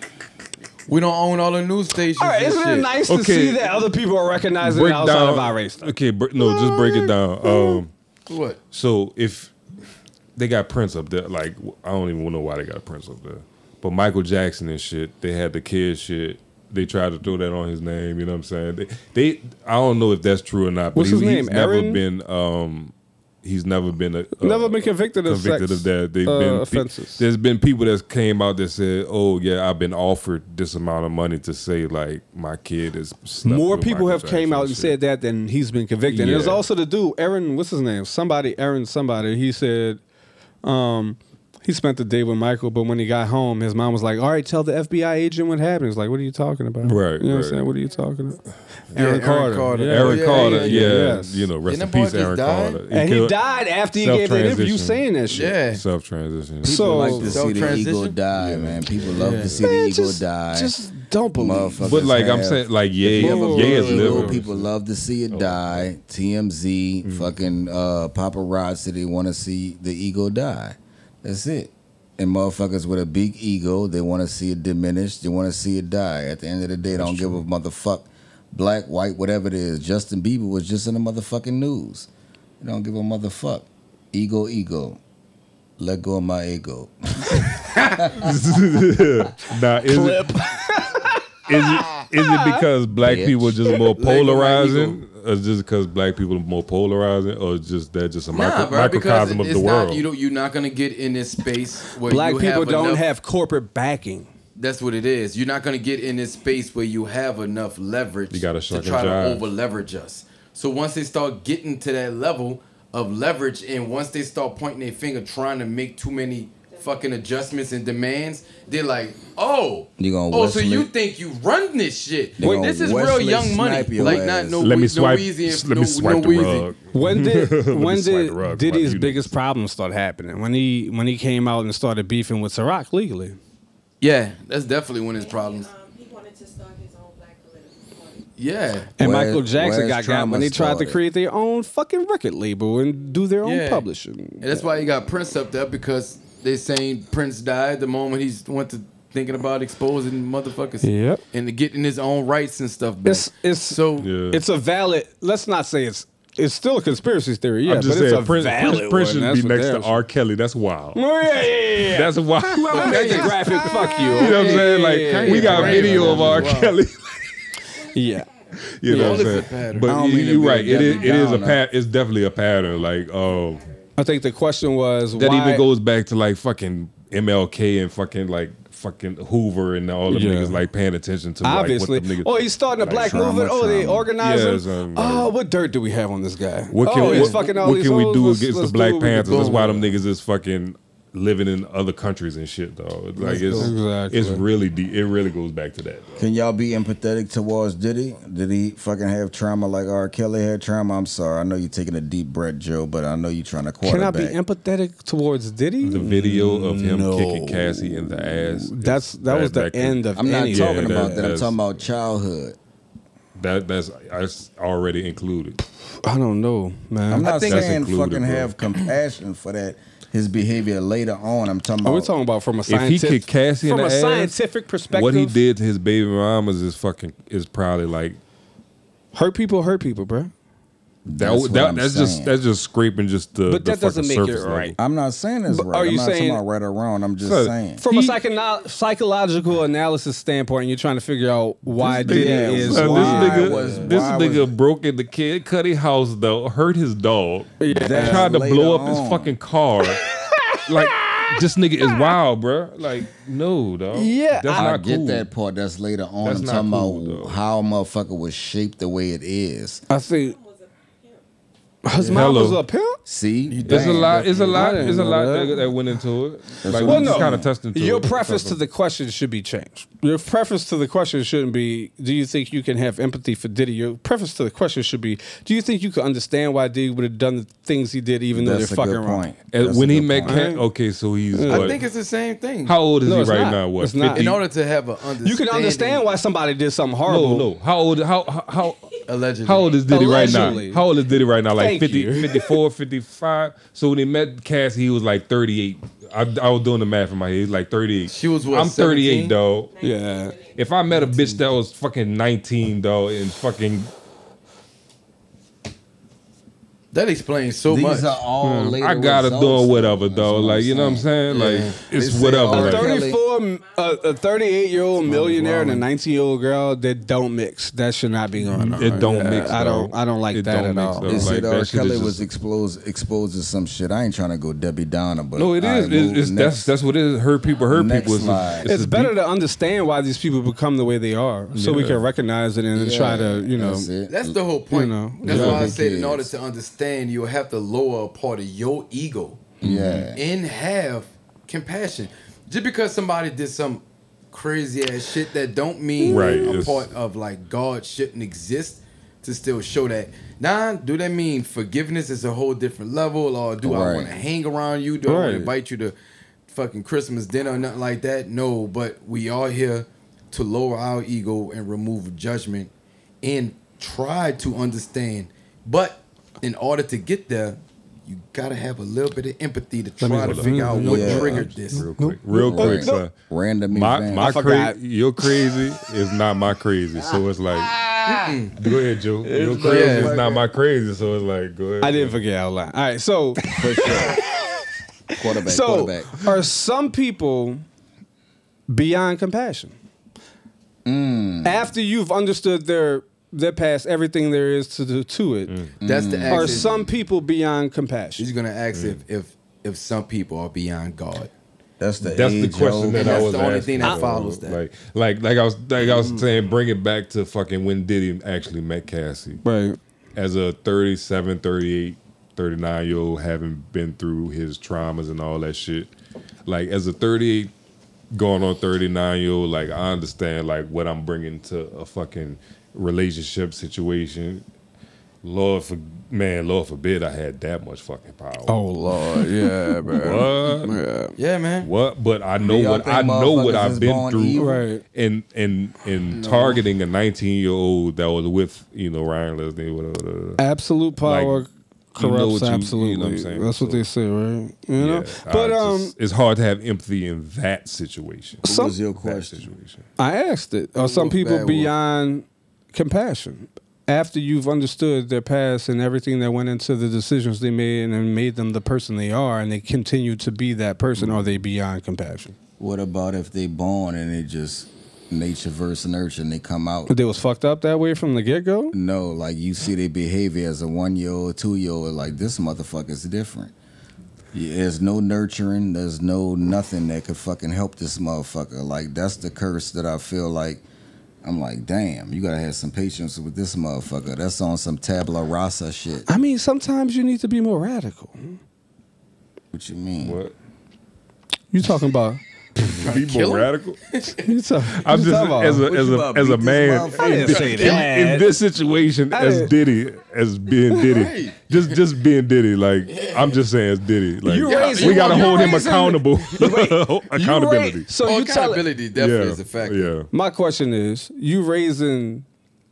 Speaker 4: we don't own all the news stations.
Speaker 3: All right,
Speaker 4: and
Speaker 3: isn't it
Speaker 4: shit.
Speaker 3: nice to
Speaker 2: Okay.
Speaker 3: see that other people are recognizing
Speaker 2: Break
Speaker 3: outside
Speaker 2: down-
Speaker 3: of our race?
Speaker 2: Okay, br- no, just break it down. Um,
Speaker 4: What?
Speaker 2: So if they got Prince up there, like I don't even know why they got Prince up there, but Michael Jackson and shit, they had the kid shit. They tried to throw that on his name. You know what I'm saying? They, they I don't know if that's true or not. But
Speaker 3: What's
Speaker 2: he,
Speaker 3: his
Speaker 2: he's
Speaker 3: name,
Speaker 2: never
Speaker 3: Aaron?
Speaker 2: been. Um, he's never been a, uh,
Speaker 3: Never been convicted of
Speaker 2: convicted
Speaker 3: sex,
Speaker 2: of that. They've
Speaker 3: uh,
Speaker 2: been pe-
Speaker 3: offenses.
Speaker 2: There's been people that came out that said, "Oh yeah, I've been offered this amount of money to say like my kid is." slept
Speaker 3: More
Speaker 2: with
Speaker 3: people
Speaker 2: Michael
Speaker 3: have came
Speaker 2: Jackson
Speaker 3: out and
Speaker 2: shit.
Speaker 3: said that than he's been convicted. And there's
Speaker 2: Yeah.
Speaker 3: also the dude, Aaron, what's his name? Somebody, Aaron somebody. He said um, he spent the day with Michael, but when he got home, his mom was like, all right, tell the F B I agent what happened. He's like, what are you talking about?
Speaker 2: Right,
Speaker 3: You know what I'm
Speaker 2: right.
Speaker 3: saying? What are you talking about?
Speaker 4: Yeah,
Speaker 3: Aaron
Speaker 4: Aaron
Speaker 3: Carter.
Speaker 4: Carter.
Speaker 3: Yeah.
Speaker 2: Aaron
Speaker 4: yeah,
Speaker 2: Carter,
Speaker 4: yeah,
Speaker 2: yeah,
Speaker 4: yeah,
Speaker 3: yes.
Speaker 2: you know, rest
Speaker 4: Didn't
Speaker 2: in
Speaker 4: that boy
Speaker 2: peace,
Speaker 4: just
Speaker 2: Aaron
Speaker 4: die?
Speaker 2: Carter.
Speaker 3: And he
Speaker 2: killed-
Speaker 3: died after he gave that interview
Speaker 2: self-transition.
Speaker 3: saying that shit.
Speaker 4: Yeah.
Speaker 2: Self transition.
Speaker 1: People
Speaker 3: So-
Speaker 1: like to see the ego
Speaker 4: Self-transition?
Speaker 1: die, man. People love
Speaker 4: Yeah.
Speaker 1: to see the
Speaker 3: Man,
Speaker 1: ego
Speaker 3: just,
Speaker 1: die.
Speaker 3: just don't believe.
Speaker 1: Motherfuckers
Speaker 2: But like I'm
Speaker 1: have-
Speaker 2: saying, like
Speaker 1: If
Speaker 2: yeah,
Speaker 1: you ever
Speaker 3: Whoa,
Speaker 2: yeah,
Speaker 1: been
Speaker 2: is
Speaker 3: whoa,
Speaker 1: ego,
Speaker 2: liberal.
Speaker 1: people love to see it die. T M Z, fucking uh, paparazzi, they want to see the ego die. That's it. And motherfuckers with a big ego, they want to see it diminish. They want to see it die. At the end of the day, they don't give a motherfuck. Black, white, whatever it is. Justin Bieber was just in the motherfucking news. They don't give a motherfuck. Ego, ego. Let go of my ego.
Speaker 2: Now, is it, is it is it because black
Speaker 1: Bitch.
Speaker 2: people are just more
Speaker 4: Let go my
Speaker 2: polarizing, or just because black people are more polarizing, or just that just a micro,
Speaker 4: Nah, bro, because
Speaker 2: microcosm
Speaker 4: it-
Speaker 2: of
Speaker 4: it's
Speaker 2: the
Speaker 4: not,
Speaker 2: world?
Speaker 4: you don't, you're not gonna get in this space where
Speaker 3: Black
Speaker 4: you
Speaker 3: people
Speaker 4: have
Speaker 3: don't
Speaker 4: enough,
Speaker 3: have corporate backing.
Speaker 4: That's what it is. You're not gonna get in this space where you have enough leverage
Speaker 2: You gotta
Speaker 4: to
Speaker 2: shuck and
Speaker 4: try to
Speaker 2: jive.
Speaker 4: over leverage us. So once they start getting to that level of leverage, and once they start pointing their finger, trying to make too many fucking adjustments and demands, they're like, oh,
Speaker 1: You gonna
Speaker 4: oh, so
Speaker 1: Wesley-
Speaker 4: you think you run this shit?
Speaker 1: They gonna
Speaker 4: This is
Speaker 1: Wesley
Speaker 4: real young money,
Speaker 1: snipe your
Speaker 4: like
Speaker 1: ass.
Speaker 4: not no
Speaker 2: let me
Speaker 4: Wee-
Speaker 2: swipe.
Speaker 4: no Weezy,
Speaker 2: let
Speaker 4: no,
Speaker 2: me swipe
Speaker 4: no
Speaker 2: the
Speaker 4: Weezy.
Speaker 2: rug.
Speaker 3: When did
Speaker 2: Let me
Speaker 3: when
Speaker 2: swipe
Speaker 3: did
Speaker 2: the rug,
Speaker 3: Diddy's
Speaker 2: fuck you
Speaker 3: biggest
Speaker 2: niggas.
Speaker 3: problem start happening? When he when he came out and started beefing with Ciroc legally.
Speaker 4: Yeah, that's definitely one of his problems.
Speaker 13: Um, he wanted to start his own black political party.
Speaker 4: Yeah.
Speaker 3: And
Speaker 1: Where-
Speaker 3: Michael Jackson
Speaker 1: where's
Speaker 3: got got
Speaker 1: trauma
Speaker 3: when they tried to
Speaker 1: started?
Speaker 3: create their own fucking record label and do their own
Speaker 4: Yeah.
Speaker 3: publishing.
Speaker 4: And that's why you got Prince up there, because they saying Prince died the moment he went to thinking about exposing motherfuckers.
Speaker 3: Yep.
Speaker 4: And getting his own rights and stuff back.
Speaker 3: It's it's
Speaker 4: so
Speaker 3: it's a valid. Let's not say it's it's still a conspiracy theory. Yeah,
Speaker 2: I'm just
Speaker 3: but
Speaker 2: saying,
Speaker 3: it's a
Speaker 2: Prince,
Speaker 3: valid
Speaker 2: Prince, Prince
Speaker 3: one.
Speaker 2: should
Speaker 3: That's
Speaker 2: be
Speaker 3: what
Speaker 2: next to
Speaker 3: they're-
Speaker 2: R. Kelly. That's wild.
Speaker 3: Oh, yeah, yeah, yeah, yeah.
Speaker 2: That's wild.
Speaker 3: Well, that's a graphic. Fuck you.
Speaker 2: You know what I'm saying? Like,
Speaker 3: Yeah, yeah,
Speaker 2: we got
Speaker 3: yeah,
Speaker 2: video
Speaker 3: yeah,
Speaker 2: of R.
Speaker 3: yeah.
Speaker 2: Kelly.
Speaker 3: Yeah.
Speaker 2: You know
Speaker 3: Yeah.
Speaker 2: what I'm saying?
Speaker 3: pattern. I
Speaker 2: But
Speaker 3: don't
Speaker 2: you,
Speaker 3: mean to
Speaker 2: you're
Speaker 3: be
Speaker 2: right. It is.
Speaker 3: Debbie
Speaker 2: It is a
Speaker 3: Downer.
Speaker 2: pat. It's definitely a pattern. Like, um,
Speaker 3: I think the question was
Speaker 2: that
Speaker 3: why,
Speaker 2: even goes back to like fucking M L K and fucking like fucking Hoover and all them
Speaker 3: Yeah.
Speaker 2: niggas like paying attention to
Speaker 3: obviously.
Speaker 2: like what them niggas.
Speaker 3: Oh, he's starting a
Speaker 2: like,
Speaker 3: black
Speaker 2: trauma,
Speaker 3: movement. Oh, they
Speaker 2: trauma.
Speaker 3: organizing.
Speaker 2: Yes, um,
Speaker 3: oh, what dirt do we have on this guy?
Speaker 2: What can,
Speaker 3: oh,
Speaker 2: we,
Speaker 3: he's
Speaker 2: what,
Speaker 3: fucking all
Speaker 2: what
Speaker 3: these
Speaker 2: can we
Speaker 3: hoes.
Speaker 2: do
Speaker 3: Let's-
Speaker 2: against
Speaker 3: let's
Speaker 2: the Black
Speaker 3: do what we can
Speaker 2: Panthers? That's
Speaker 3: do.
Speaker 2: why them niggas is fucking living in other countries and shit, though. Like
Speaker 3: Let's
Speaker 2: it's
Speaker 3: go. Exactly.
Speaker 2: it's really deep. It really goes back to that.
Speaker 1: Can y'all be empathetic towards Diddy? Did he fucking have trauma like R. Kelly had trauma? I'm sorry. I know you're taking a deep breath, Joe, but I know you're trying to
Speaker 3: Can I
Speaker 1: quarterback.
Speaker 3: be empathetic towards Diddy?
Speaker 2: The video of him
Speaker 3: No.
Speaker 2: kicking Cassie in the ass.
Speaker 3: That's that was the
Speaker 2: could-
Speaker 3: end of
Speaker 1: I'm not
Speaker 3: any
Speaker 1: talking
Speaker 3: of
Speaker 1: about
Speaker 3: that.
Speaker 1: that. I'm
Speaker 2: that's-
Speaker 1: talking about childhood.
Speaker 2: That that's, that's already included.
Speaker 3: I don't know, man.
Speaker 1: I'm not
Speaker 2: That's
Speaker 1: saying
Speaker 2: included,
Speaker 1: fucking
Speaker 2: bro.
Speaker 1: have compassion for that his behavior later on. I'm talking
Speaker 3: Are
Speaker 1: about.
Speaker 3: we talking about from a
Speaker 2: If he
Speaker 3: scientific
Speaker 2: kicked Cassie in
Speaker 3: from
Speaker 2: the
Speaker 3: a
Speaker 2: ass,
Speaker 3: scientific perspective?
Speaker 2: what he did to his baby mamas is fucking is probably like
Speaker 3: hurt people, hurt people, bro.
Speaker 2: that.
Speaker 1: That's what
Speaker 2: that
Speaker 1: I'm
Speaker 2: that's just
Speaker 1: saying.
Speaker 2: that's just scraping just the.
Speaker 3: But
Speaker 2: the
Speaker 3: that doesn't
Speaker 2: fucking
Speaker 3: make it
Speaker 2: surface level.
Speaker 3: right.
Speaker 1: I'm not saying it's
Speaker 3: But
Speaker 1: right.
Speaker 3: are you
Speaker 1: I'm not
Speaker 3: saying-
Speaker 1: talking about right or wrong. I'm just
Speaker 2: So,
Speaker 1: saying.
Speaker 3: From a psychono- psychological analysis standpoint, you're trying to figure out why
Speaker 2: This
Speaker 3: Diddy
Speaker 2: nigga-
Speaker 3: is
Speaker 2: son,
Speaker 3: why
Speaker 2: this nigga,
Speaker 1: was-
Speaker 2: this
Speaker 1: why
Speaker 2: nigga broke into Kid Cudi house though, hurt his dog,
Speaker 1: That's
Speaker 2: tried to
Speaker 1: later
Speaker 2: blow up his
Speaker 1: on.
Speaker 2: fucking car. Like this nigga is wild, bro. Like no, dog.
Speaker 3: Yeah,
Speaker 2: that's
Speaker 1: I
Speaker 2: not
Speaker 1: get
Speaker 2: cool.
Speaker 1: that part. That's later on.
Speaker 2: That's
Speaker 1: I'm
Speaker 2: not
Speaker 1: talking
Speaker 2: cool,
Speaker 1: about
Speaker 2: though.
Speaker 1: how a motherfucker was shaped the way it is.
Speaker 3: I think his mom
Speaker 2: Hello.
Speaker 3: was a pimp.
Speaker 1: See,
Speaker 2: There's a lot. There's a lot.
Speaker 3: I didn't
Speaker 2: There's a
Speaker 3: know
Speaker 2: lot
Speaker 3: that.
Speaker 2: that, that went into it. Like
Speaker 3: Well,
Speaker 2: we
Speaker 3: no.
Speaker 2: just kind of testing to
Speaker 3: Your
Speaker 2: it.
Speaker 3: preface to the question should be changed. Your preface to the question shouldn't be, do you think you can have empathy for Diddy? Your preface to the question should be, do you think you could understand why Diddy would have done the things he did even though
Speaker 1: That's
Speaker 3: they're
Speaker 1: a
Speaker 3: fucking
Speaker 1: good
Speaker 3: wrong?
Speaker 1: point.
Speaker 2: And
Speaker 1: That's
Speaker 2: when
Speaker 1: a
Speaker 2: he
Speaker 1: good
Speaker 2: met
Speaker 1: point.
Speaker 2: Cat, okay, so he's
Speaker 4: I
Speaker 2: what?
Speaker 4: think it's the same thing.
Speaker 2: How old is
Speaker 3: No,
Speaker 2: he
Speaker 3: it's
Speaker 2: right
Speaker 3: not.
Speaker 2: now? What?
Speaker 3: It's not.
Speaker 4: In order to have an understanding.
Speaker 3: You can understand why somebody did something horrible.
Speaker 2: No, no. How old? How how how,
Speaker 4: Allegedly.
Speaker 2: how old is Diddy
Speaker 3: Allegedly.
Speaker 2: right now? How old is Diddy right now? Like
Speaker 3: Thank
Speaker 2: fifty,
Speaker 3: you.
Speaker 2: fifty-four, fifty-five. So when he met Cassie, he was like thirty-eight. I, I was doing the math in my head. He's like thirty-eight.
Speaker 4: She was what,
Speaker 2: I'm thirty-eight,
Speaker 4: seventeen?
Speaker 2: dog.
Speaker 3: Yeah.
Speaker 2: If I met a bitch that was fucking nineteen, dog, and fucking
Speaker 4: That explains so
Speaker 1: These
Speaker 4: much.
Speaker 1: are all later
Speaker 2: I gotta
Speaker 1: results,
Speaker 2: doing
Speaker 1: though.
Speaker 2: whatever,
Speaker 1: That's
Speaker 2: though.
Speaker 1: what
Speaker 2: Like
Speaker 1: I'm
Speaker 2: you know what I'm saying?
Speaker 1: Yeah.
Speaker 2: Like
Speaker 1: They
Speaker 2: it's
Speaker 1: say
Speaker 2: whatever.
Speaker 1: all
Speaker 3: A
Speaker 2: Like,
Speaker 1: Kelly-
Speaker 3: thirty-four, a, a thirty-eight-year-old millionaire and a
Speaker 1: wrong.
Speaker 3: nineteen-year-old girl that don't mix. That should not be going on.
Speaker 2: It don't
Speaker 3: Yeah,
Speaker 2: mix,
Speaker 3: I don't.
Speaker 2: though.
Speaker 3: I don't like
Speaker 2: It
Speaker 3: that
Speaker 2: don't
Speaker 3: at
Speaker 2: mix,
Speaker 3: all.
Speaker 2: though.
Speaker 1: They
Speaker 2: Like,
Speaker 1: said
Speaker 2: that
Speaker 1: R.
Speaker 2: shit is
Speaker 1: Kelly
Speaker 2: just-
Speaker 1: was exposed exposed to some shit. I ain't trying to go Debbie Downer, but
Speaker 2: no, it
Speaker 1: all
Speaker 2: is.
Speaker 1: right,
Speaker 2: It's,
Speaker 1: move
Speaker 2: it's
Speaker 1: next.
Speaker 2: that's that's what it is. Hurt people. Hurt
Speaker 1: Next
Speaker 2: people. It's,
Speaker 1: slide.
Speaker 3: It's
Speaker 2: a
Speaker 3: better
Speaker 2: deep-
Speaker 3: to understand why these people become the way they are, so we
Speaker 2: Yeah.
Speaker 3: can recognize it and then
Speaker 1: Yeah,
Speaker 3: try to, you know.
Speaker 1: that's it.
Speaker 4: That's the whole point.
Speaker 3: You know,
Speaker 4: That's
Speaker 1: yeah.
Speaker 4: why I
Speaker 1: Love
Speaker 4: said
Speaker 1: the
Speaker 4: in order
Speaker 1: kids.
Speaker 4: to understand, you'll have to lower a part of your ego
Speaker 1: Yeah.
Speaker 4: and have compassion. Just because somebody did some crazy ass shit, that don't mean
Speaker 2: Right,
Speaker 4: a
Speaker 2: it's-
Speaker 4: part of like God shouldn't exist to still show that. Now, do that mean forgiveness is a whole different level, or do I
Speaker 1: Right.
Speaker 4: want to hang around you? Do I want
Speaker 3: Right.
Speaker 4: to invite you to fucking Christmas dinner or nothing like that? No, but we are here to lower our ego and remove judgment and try to understand. But in order to get there, you gotta have a little bit of empathy to
Speaker 3: Let me-
Speaker 4: try to figure out
Speaker 3: Mm,
Speaker 4: what
Speaker 1: yeah.
Speaker 4: triggered this.
Speaker 2: real quick. Real
Speaker 3: Nope.
Speaker 2: quick,
Speaker 3: Nope.
Speaker 2: son.
Speaker 1: Random
Speaker 2: My
Speaker 1: event.
Speaker 2: my
Speaker 3: I forgot.
Speaker 2: crazy, your crazy is not my crazy. So it's like, go ahead, Joe. Your
Speaker 3: It's
Speaker 2: crazy
Speaker 3: not-
Speaker 2: is not my crazy. So it's like, go ahead.
Speaker 3: I didn't forget out loud. All right, so
Speaker 1: For sure. Quarterback,
Speaker 3: so
Speaker 1: quarterback.
Speaker 3: are some people beyond compassion?
Speaker 1: Mm.
Speaker 3: After you've understood their their past, everything there is to do to it,
Speaker 4: That's the
Speaker 3: are
Speaker 4: action.
Speaker 3: some people beyond compassion?
Speaker 4: He's gonna ask if, if if some people are beyond God.
Speaker 1: That's the
Speaker 2: That's the
Speaker 1: age
Speaker 2: question
Speaker 1: old-
Speaker 2: that
Speaker 4: And
Speaker 2: I
Speaker 4: that's
Speaker 2: was
Speaker 4: the only
Speaker 2: asking,
Speaker 4: thing that
Speaker 2: uh,
Speaker 4: follows that.
Speaker 2: Like, like, like I was, like I was saying, bring it back to fucking when Diddy actually met Cassie.
Speaker 3: Right.
Speaker 2: As a thirty-seven, thirty-eight, thirty-nine year old, having been through his traumas and all that shit. Like, as a thirty-eight, going on thirty-nine year old, like, I understand, like, what I'm bringing to a fucking relationship situation. Lord, for man, Lord forbid I had that much fucking power.
Speaker 3: Oh Lord, yeah, bro.
Speaker 2: What?
Speaker 3: Yeah.
Speaker 4: Yeah, man.
Speaker 2: What? But I know
Speaker 1: Do y'all
Speaker 2: what
Speaker 1: think
Speaker 2: I know what
Speaker 1: motherfuckers
Speaker 2: I've
Speaker 1: is
Speaker 2: been
Speaker 1: born
Speaker 2: through,
Speaker 1: evil?
Speaker 3: Right.
Speaker 2: and and and targeting a nineteen year old that was with you know Ryan Leslie, whatever.
Speaker 3: Absolute power.
Speaker 2: Like, you know
Speaker 3: Corrupts,
Speaker 2: what you,
Speaker 3: absolutely.
Speaker 2: you know what I'm saying?
Speaker 3: That's what
Speaker 2: So,
Speaker 3: they say, right? You know,
Speaker 2: yeah,
Speaker 3: but
Speaker 2: I
Speaker 3: um,
Speaker 2: just- it's hard to have empathy in that situation.
Speaker 1: What
Speaker 3: Some-
Speaker 1: was your
Speaker 2: That
Speaker 1: question?
Speaker 2: situation.
Speaker 3: I asked it. Are some
Speaker 4: Wolf,
Speaker 3: people
Speaker 4: bad wolf.
Speaker 3: beyond compassion? After you've understood their past and everything that went into the decisions they made and then made them the person they are, and they continue to be that person, are they beyond compassion?
Speaker 1: What about if they born and it just nature versus nurture and they come out?
Speaker 3: But they was fucked up that way from the get go.
Speaker 1: No, like you see their behavior as a one year old, two year old, like this motherfucker's different. Yeah, there's no nurturing, there's no nothing that could fucking help this motherfucker. Like that's the curse that I feel like. I'm like, damn, you gotta have some patience with this motherfucker. That's on some tabula rasa shit.
Speaker 3: I mean, sometimes you need to be more radical.
Speaker 1: What you mean?
Speaker 2: What?
Speaker 3: You talking about?
Speaker 2: Be more radical.
Speaker 3: You talk,
Speaker 2: I'm
Speaker 3: you
Speaker 2: just
Speaker 3: talking about-
Speaker 2: as a
Speaker 1: What
Speaker 2: as
Speaker 1: you
Speaker 2: a
Speaker 1: about,
Speaker 2: as a
Speaker 1: beat this
Speaker 2: man
Speaker 1: motherfucker?
Speaker 3: I didn't
Speaker 2: in,
Speaker 3: say
Speaker 2: in-
Speaker 3: that.
Speaker 2: in this situation
Speaker 3: I
Speaker 2: as
Speaker 3: didn't-
Speaker 2: Diddy as being Diddy, just just being Diddy. Like I'm just saying as Diddy. Like
Speaker 3: You raising-
Speaker 2: we gotta
Speaker 3: you
Speaker 2: hold him
Speaker 3: raising-
Speaker 2: accountable. Accountability.
Speaker 3: ra- so
Speaker 4: Oh,
Speaker 3: you tell
Speaker 4: accountability definitely
Speaker 2: yeah,
Speaker 4: is a factor.
Speaker 2: yeah.
Speaker 3: My question is, you raising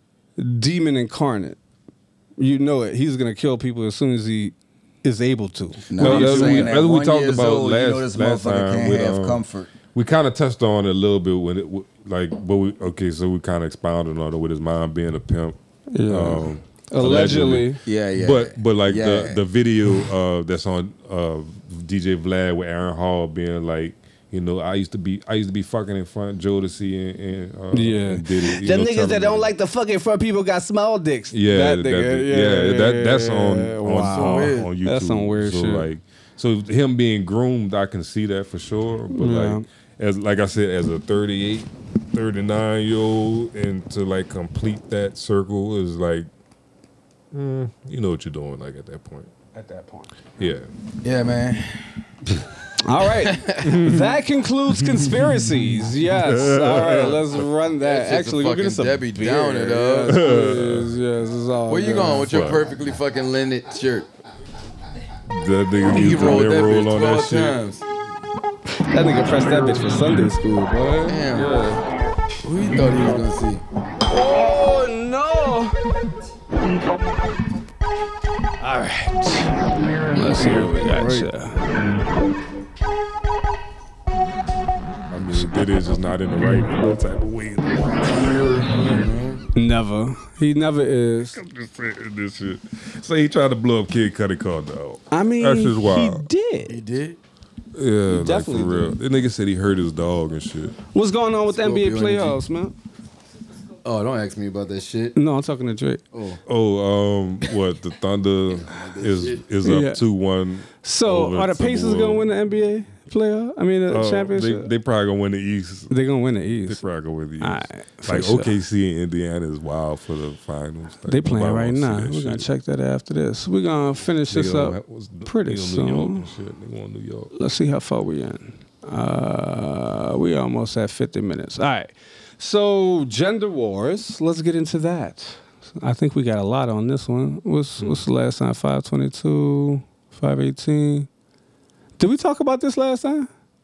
Speaker 3: demon incarnate, you know it. He's gonna kill people as soon as he is able to.
Speaker 1: No,
Speaker 2: Well,
Speaker 1: I'm
Speaker 2: that's,
Speaker 1: saying
Speaker 2: we,
Speaker 1: at
Speaker 2: that's what we
Speaker 1: one
Speaker 2: talked
Speaker 1: years
Speaker 2: about
Speaker 1: old,
Speaker 2: last,
Speaker 1: you know this
Speaker 2: last
Speaker 1: motherfucker
Speaker 2: time.
Speaker 1: can't
Speaker 2: with,
Speaker 1: have
Speaker 2: um,
Speaker 1: comfort.
Speaker 2: We kind of touched on it a little bit when it w- like, but we okay, so we kind of expounded on it with his mom being a pimp.
Speaker 3: Yeah.
Speaker 2: Um,
Speaker 3: Allegedly.
Speaker 1: Yeah, yeah.
Speaker 2: But but like
Speaker 1: Yeah.
Speaker 2: the the video uh, that's on uh, D J Vlad with Aaron Hall being like, you know, I used to be I used to be fucking in front of Jodeci and, and uh,
Speaker 3: Yeah.
Speaker 2: and Diddy. you
Speaker 3: Them
Speaker 2: know,
Speaker 3: niggas
Speaker 2: telling
Speaker 3: that
Speaker 2: me-
Speaker 3: don't like the fucking front people got small dicks.
Speaker 2: Yeah,
Speaker 3: that
Speaker 2: that,
Speaker 3: nigga.
Speaker 2: yeah,
Speaker 3: yeah,
Speaker 2: that that's
Speaker 3: yeah,
Speaker 2: on
Speaker 3: yeah.
Speaker 2: on,
Speaker 3: Wow.
Speaker 2: on, on YouTube.
Speaker 3: That's some weird
Speaker 2: so
Speaker 3: shit.
Speaker 2: Like, so him being groomed, I can see that for sure. But
Speaker 3: Yeah.
Speaker 2: like, as like I said, as a thirty-eight, thirty-nine year old, and to like complete that circle is like, mm, you know what you're doing. Like at that point.
Speaker 3: At that point.
Speaker 2: Yeah.
Speaker 4: Yeah, man.
Speaker 3: All right. That concludes conspiracies. Yes. All right. Let's run that.
Speaker 4: That's just
Speaker 3: Actually,
Speaker 4: a
Speaker 3: go get us some
Speaker 4: fucking Debbie
Speaker 3: beer.
Speaker 4: Downer, dog.
Speaker 3: Yes, please. Yes, it's all
Speaker 4: Where you
Speaker 3: good.
Speaker 4: going with your
Speaker 2: Fuck.
Speaker 4: perfectly fucking linen shirt?
Speaker 2: That nigga
Speaker 4: He
Speaker 2: used to
Speaker 4: rolled
Speaker 2: lint
Speaker 4: that
Speaker 2: roll
Speaker 4: bitch
Speaker 2: on that
Speaker 4: twelve
Speaker 2: shit.
Speaker 4: times.
Speaker 3: That nigga pressed that bitch for Sunday school, boy.
Speaker 4: Damn.
Speaker 3: Yeah.
Speaker 4: Who you thought he was gonna see?
Speaker 3: Oh no! All right. Let's see what we got here.
Speaker 2: I mean, Diddy is just not in the right no type of way.
Speaker 3: Never. He never is.
Speaker 2: I'm just saying this shit. So he tried to blow up Kid Cudi called dog.
Speaker 3: I mean,
Speaker 2: That's just
Speaker 3: he
Speaker 2: wild.
Speaker 3: did.
Speaker 4: He did.
Speaker 2: Yeah, like for
Speaker 3: definitely
Speaker 2: real. The nigga said he hurt his dog and shit.
Speaker 3: What's going on with the N B A
Speaker 4: Scorpio energy.
Speaker 3: playoffs, man?
Speaker 4: Oh, don't ask me about that shit.
Speaker 3: No, I'm talking to Drake.
Speaker 4: Oh,
Speaker 2: Oh, um, what the Thunder is is up
Speaker 3: Yeah.
Speaker 2: two one.
Speaker 3: So, are the Pacers gonna win the N B A playoff? I mean, the
Speaker 2: They,
Speaker 3: championship.
Speaker 2: they probably gonna win the East.
Speaker 3: They gonna win the
Speaker 2: They
Speaker 3: East.
Speaker 2: probably gonna win the East.
Speaker 3: Alright, for
Speaker 2: like
Speaker 3: sure.
Speaker 2: O K C and Indiana is wild for the finals. Like,
Speaker 3: They playing
Speaker 2: nobody
Speaker 3: right
Speaker 2: wanna see
Speaker 3: now.
Speaker 2: that
Speaker 3: We're gonna
Speaker 2: shit.
Speaker 3: check that after this. We're gonna finish this
Speaker 2: Nigga
Speaker 3: up
Speaker 2: was-
Speaker 3: pretty
Speaker 2: nigga New York
Speaker 3: soon.
Speaker 2: and shit. They want New York.
Speaker 3: Let's see how far we in. Uh, we almost at fifty minutes. All right. So gender wars. Let's get into that. I think we got a lot on this one. What's what's the last time? five twenty-two, five eighteen. Did we talk about this last time?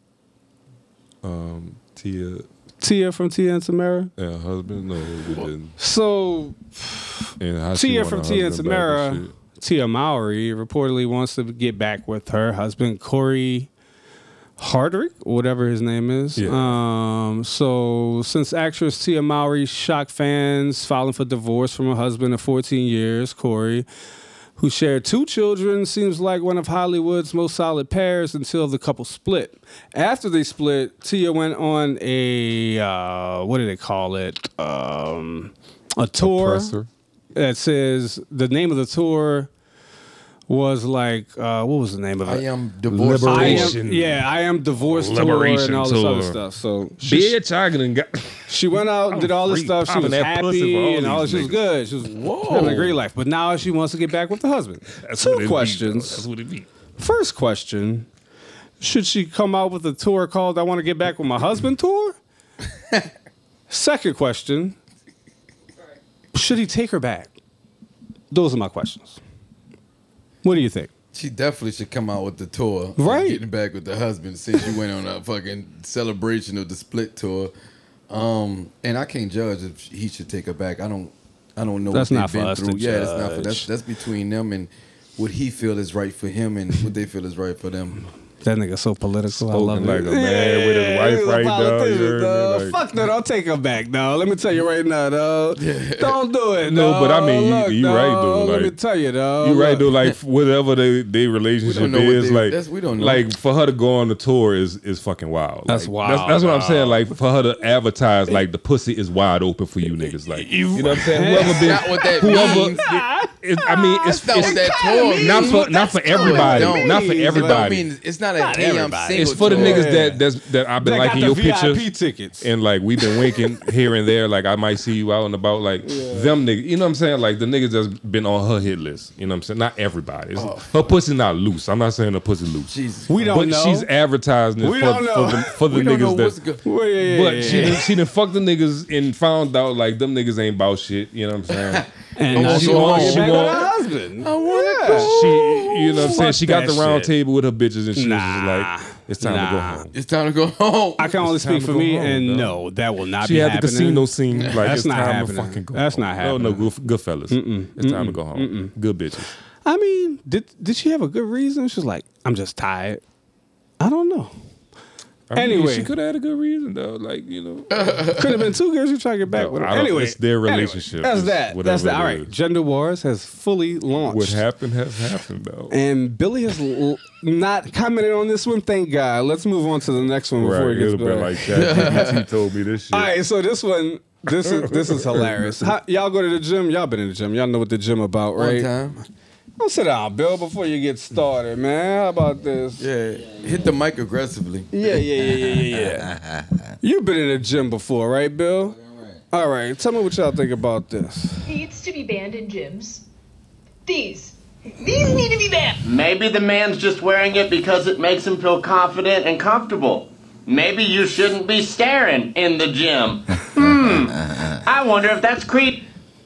Speaker 2: Um, Tia
Speaker 3: Tia from Tia and Tamara.
Speaker 2: and her husband. No, we didn't.
Speaker 3: So
Speaker 2: And how she
Speaker 3: Tia
Speaker 2: want
Speaker 3: from
Speaker 2: her
Speaker 3: Tia and
Speaker 2: husband back
Speaker 3: Tamara,
Speaker 2: and shit.
Speaker 3: Tia Mowry reportedly wants to get back with her husband Corey Hardrick, whatever his name is.
Speaker 2: Yeah.
Speaker 3: Um, so since actress Tia Mowry shocked fans filing for divorce from her husband of fourteen years, Corey, who shared two children, seems like one of Hollywood's most solid pairs until the couple split. After they split, Tia went on a, uh, what do they call it? Um, a tour
Speaker 2: presser?
Speaker 3: that says, the name of the tour was like, uh, what was the name of
Speaker 4: I
Speaker 3: it?
Speaker 4: am divorced.
Speaker 3: I am, yeah, I am divorced tour
Speaker 2: Liberation
Speaker 3: and all this
Speaker 2: tour.
Speaker 3: other stuff. So she,
Speaker 2: Bitch, I done got.
Speaker 3: she went out and did all this
Speaker 2: free
Speaker 3: stuff. She
Speaker 2: popping
Speaker 3: was
Speaker 2: that pussy for
Speaker 3: happy
Speaker 2: all
Speaker 3: and all.
Speaker 2: these
Speaker 3: She was
Speaker 2: niggas.
Speaker 3: good. She was having a great life. But now she wants to get back with the husband.
Speaker 2: That's what it
Speaker 3: Two
Speaker 2: be,
Speaker 3: questions.
Speaker 2: though. That's what it be.
Speaker 3: First question: should she come out with a tour called "I Want to Get Back with My Husband" tour? Second question: should he take her back? Those are my questions. What do you think?
Speaker 4: She definitely should come out with the tour. of
Speaker 3: Right.
Speaker 4: Getting back with the husband since you went on a fucking celebration of the split tour. Um, and I can't judge if he should take her back. I don't I don't know
Speaker 3: That's
Speaker 4: what they've
Speaker 3: not for
Speaker 4: been
Speaker 3: us to
Speaker 4: through. Yeah, that's not for
Speaker 3: judge.
Speaker 4: that's that's between them and what he feel is right for him and what they feel is right for them.
Speaker 3: That nigga so political.
Speaker 2: Spoken
Speaker 3: I love
Speaker 2: like
Speaker 3: it.
Speaker 2: a man with his wife
Speaker 3: he's a
Speaker 2: right now.
Speaker 3: politician,
Speaker 2: You heard me?
Speaker 3: dog.
Speaker 2: Like-
Speaker 3: Fuck no, don't take him back, dog. Let me tell you right now, dog. Don't do it,
Speaker 2: No,
Speaker 3: dog.
Speaker 2: but I mean, you-
Speaker 3: Look,
Speaker 2: you right,
Speaker 3: dog,
Speaker 2: though,
Speaker 3: Let me
Speaker 2: like-
Speaker 3: tell you, dog.
Speaker 2: You right
Speaker 3: Look.
Speaker 2: though, like whatever they they relationship
Speaker 4: know what
Speaker 2: is,
Speaker 4: they-
Speaker 2: like
Speaker 4: that's- we don't know.
Speaker 2: like for her to go on the tour is is fucking wild.
Speaker 3: That's
Speaker 2: Like,
Speaker 3: wild,
Speaker 2: That's, that's what I'm
Speaker 3: dog.
Speaker 2: saying. Like for her to advertise, like the pussy is wide open for you niggas. Like you, know what I'm saying? Whoever been,
Speaker 4: Not what that
Speaker 2: whoever.
Speaker 4: means.
Speaker 2: It, I mean, it's,
Speaker 4: That's not
Speaker 2: it's
Speaker 4: what that tour
Speaker 2: not
Speaker 4: means.
Speaker 2: for not for
Speaker 4: That's not what
Speaker 2: everybody.
Speaker 4: it don't
Speaker 2: Not for
Speaker 4: mean. It don't
Speaker 2: everybody.
Speaker 4: mean- it's not a
Speaker 3: Not
Speaker 4: hey, I'm
Speaker 3: everybody.
Speaker 4: single
Speaker 2: It's for the
Speaker 4: tour.
Speaker 2: niggas that that's, that I've been
Speaker 3: They got
Speaker 2: liking
Speaker 3: the
Speaker 2: your
Speaker 3: V I P
Speaker 2: pictures
Speaker 3: tickets.
Speaker 2: and like we've been winking here and there. Like I might see you out and about. Like them niggas, you know what I'm saying? Like the niggas that's been on her hit list. You know what I'm saying? Not everybody. It's, Her pussy not loose. I'm not saying her pussy loose.
Speaker 4: Jesus.
Speaker 3: We don't
Speaker 2: but
Speaker 3: know.
Speaker 2: she's advertising it
Speaker 3: We
Speaker 2: for,
Speaker 3: don't know.
Speaker 2: for the, for the
Speaker 4: We don't know
Speaker 2: niggas
Speaker 4: what's
Speaker 2: that.
Speaker 4: good.
Speaker 3: Well, yeah, yeah,
Speaker 2: But
Speaker 3: yeah,
Speaker 2: she
Speaker 3: yeah.
Speaker 2: done, she done fucked the niggas and found out like them niggas ain't about shit. You know what I'm saying?
Speaker 3: And
Speaker 2: Oh,
Speaker 3: now
Speaker 2: she
Speaker 3: she
Speaker 2: want-
Speaker 3: wants
Speaker 2: she
Speaker 3: to get back
Speaker 2: want-
Speaker 3: with her husband.
Speaker 4: I want
Speaker 2: She, you know what I'm saying?
Speaker 3: Fuck
Speaker 2: She got
Speaker 3: that
Speaker 2: the round
Speaker 3: shit.
Speaker 2: table with her bitches and she
Speaker 3: Nah.
Speaker 2: was just like, it's time to go
Speaker 3: Nah.
Speaker 2: home.
Speaker 4: It's time to go home.
Speaker 3: I can only
Speaker 2: It's time
Speaker 3: speak
Speaker 2: to
Speaker 3: for
Speaker 2: go
Speaker 3: me,
Speaker 2: home,
Speaker 3: and
Speaker 2: dog.
Speaker 3: no, that will not
Speaker 2: She
Speaker 3: be
Speaker 2: had the
Speaker 3: happening.
Speaker 2: casino scene like
Speaker 3: That's
Speaker 2: it's
Speaker 3: not
Speaker 2: time
Speaker 3: happening.
Speaker 2: to fucking go
Speaker 3: That's
Speaker 2: home.
Speaker 3: not
Speaker 2: No,
Speaker 3: happening.
Speaker 2: no, good, good fellas. It's time to go home. Good bitches.
Speaker 3: I mean, did did she have a good reason? She was like, I'm just tired. I don't know.
Speaker 2: I mean,
Speaker 3: Anyway.
Speaker 2: she could have had a good reason though. Like, you know.
Speaker 3: Could have been two girls you try to get back
Speaker 2: No,
Speaker 3: with her.
Speaker 2: I don't-
Speaker 3: Anyway,
Speaker 2: it's their
Speaker 3: anyway,
Speaker 2: relationship.
Speaker 3: that's
Speaker 2: It's
Speaker 3: that.
Speaker 2: whatever
Speaker 3: That's that.
Speaker 2: it
Speaker 3: All right.
Speaker 2: is.
Speaker 3: Gender Wars has fully launched.
Speaker 2: What happened has happened though.
Speaker 3: And Billy has l- not commented on this one. Thank God. Let's move on to the next one before
Speaker 2: Right.
Speaker 3: it gets
Speaker 2: It'll be
Speaker 3: better.
Speaker 2: like ChatGPT told me this shit.
Speaker 3: All right, so this one, this is this is hilarious. How, y'all go to the gym. Y'all been in the gym. Y'all know what the gym about,
Speaker 4: One
Speaker 3: right?
Speaker 4: time.
Speaker 3: Don't sit down, Bill, before you get started, man. How about this?
Speaker 4: Yeah, hit the mic aggressively.
Speaker 3: Yeah, yeah, yeah, yeah, yeah, yeah. You've been in the gym before, right, Bill? All right. Tell me what y'all think about this.
Speaker 15: Needs to be banned in gyms. These. These need to be banned.
Speaker 9: Maybe the man's just wearing it because it makes him feel confident and comfortable. Maybe you shouldn't be staring in the gym. Hmm. I wonder if that's creep.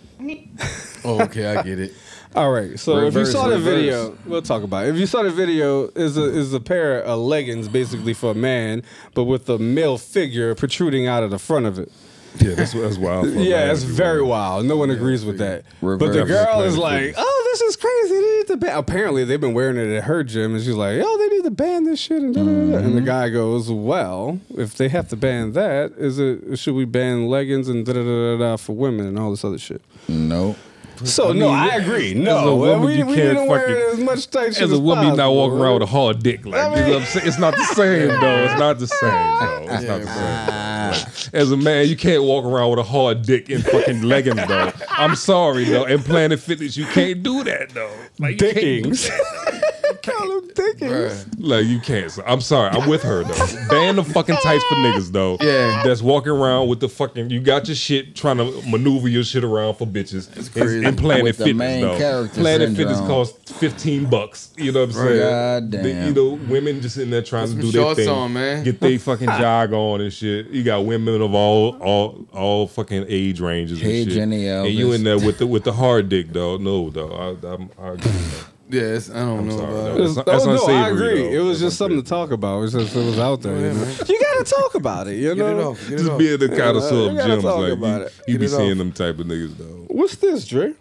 Speaker 4: Oh, okay, I get it.
Speaker 3: All right. So if
Speaker 4: Reverse,
Speaker 3: you saw the
Speaker 4: reverse.
Speaker 3: video, we'll talk about it. If you saw the video, is a is a pair of leggings basically for a man, but with a male figure protruding out of the front of it.
Speaker 2: Yeah, that's that's wild. for a
Speaker 3: Yeah,
Speaker 2: man
Speaker 3: it's
Speaker 2: to do
Speaker 3: very
Speaker 2: that.
Speaker 3: wild. No one agrees with that. But the
Speaker 2: Reverse.
Speaker 3: girl is
Speaker 2: Reverse.
Speaker 3: like, "Oh, this is crazy. They need to ban." Apparently, they've been wearing it at her gym, and she's like, "Oh, they need to ban this shit." And, da, da, da, da.
Speaker 2: Mm-hmm.
Speaker 3: and the guy goes, "Well, if they have to ban that, is it should we ban leggings and da da da da da for women and all this other shit?"
Speaker 1: No.
Speaker 3: So
Speaker 2: I
Speaker 3: no,
Speaker 2: mean,
Speaker 3: I agree.
Speaker 2: as a
Speaker 3: No,
Speaker 2: woman,
Speaker 3: we,
Speaker 2: you
Speaker 3: we
Speaker 2: can't
Speaker 3: need to wear
Speaker 2: fucking-
Speaker 3: as much tight shit
Speaker 2: As
Speaker 3: as
Speaker 2: a woman, you not
Speaker 3: possible,
Speaker 2: walking around
Speaker 3: right?
Speaker 2: with a hard dick. Like, you know what I'm saying? It's not the same, though. It's not the same, though. It's not the same. though. Like, as a man, you can't walk around with a hard dick in fucking leggings, though. I'm sorry, though. In Planet Fitness, you can't do that, though. Like, you can't do
Speaker 3: Dickings.
Speaker 2: that.
Speaker 3: Call them dickings.
Speaker 2: Like, you can't. So I'm sorry. I'm with her, though. Ban the fucking tights for niggas, though.
Speaker 4: Yeah.
Speaker 2: That's walking around with the fucking, you got your shit, trying to maneuver your shit around for bitches. It's
Speaker 4: crazy.
Speaker 2: In Planet
Speaker 1: With the
Speaker 2: Fitness,
Speaker 1: main
Speaker 2: though.
Speaker 1: character
Speaker 2: Planet
Speaker 1: syndrome.
Speaker 2: Fitness costs fifteen bucks. You know what I'm
Speaker 4: Right.
Speaker 2: saying?
Speaker 1: God
Speaker 2: The-
Speaker 1: damn.
Speaker 2: you know, women just in there trying
Speaker 4: Put
Speaker 2: to
Speaker 4: some
Speaker 2: do their
Speaker 4: shorts
Speaker 2: thing.
Speaker 4: on, man.
Speaker 2: Get they fucking jog on and shit. You got women of all all all fucking age ranges
Speaker 1: Hey,
Speaker 2: and shit.
Speaker 1: Jenny
Speaker 2: and you
Speaker 1: Elvis.
Speaker 2: in there with the with the hard dick, though. No, though. I, I'm, I agree with that.
Speaker 4: Yes, I don't
Speaker 2: I'm
Speaker 4: know
Speaker 2: sorry,
Speaker 4: about
Speaker 2: though.
Speaker 4: it.
Speaker 2: That's- that's
Speaker 3: oh no, I
Speaker 2: unsavory,
Speaker 3: agree.
Speaker 2: though.
Speaker 3: It was
Speaker 2: That's
Speaker 3: just something to talk about. It was just it was out there. You, know? You gotta talk about it. You
Speaker 4: Get
Speaker 3: know.
Speaker 4: it off. Get it
Speaker 2: Just
Speaker 4: off.
Speaker 2: being the connoisseur
Speaker 3: you
Speaker 2: of
Speaker 3: gotta
Speaker 2: gyms,
Speaker 3: talk
Speaker 2: like
Speaker 3: about
Speaker 2: you,
Speaker 3: it.
Speaker 2: you be
Speaker 4: Get it
Speaker 2: seeing
Speaker 4: off.
Speaker 2: them type of niggas, though.
Speaker 3: What's this, Dre?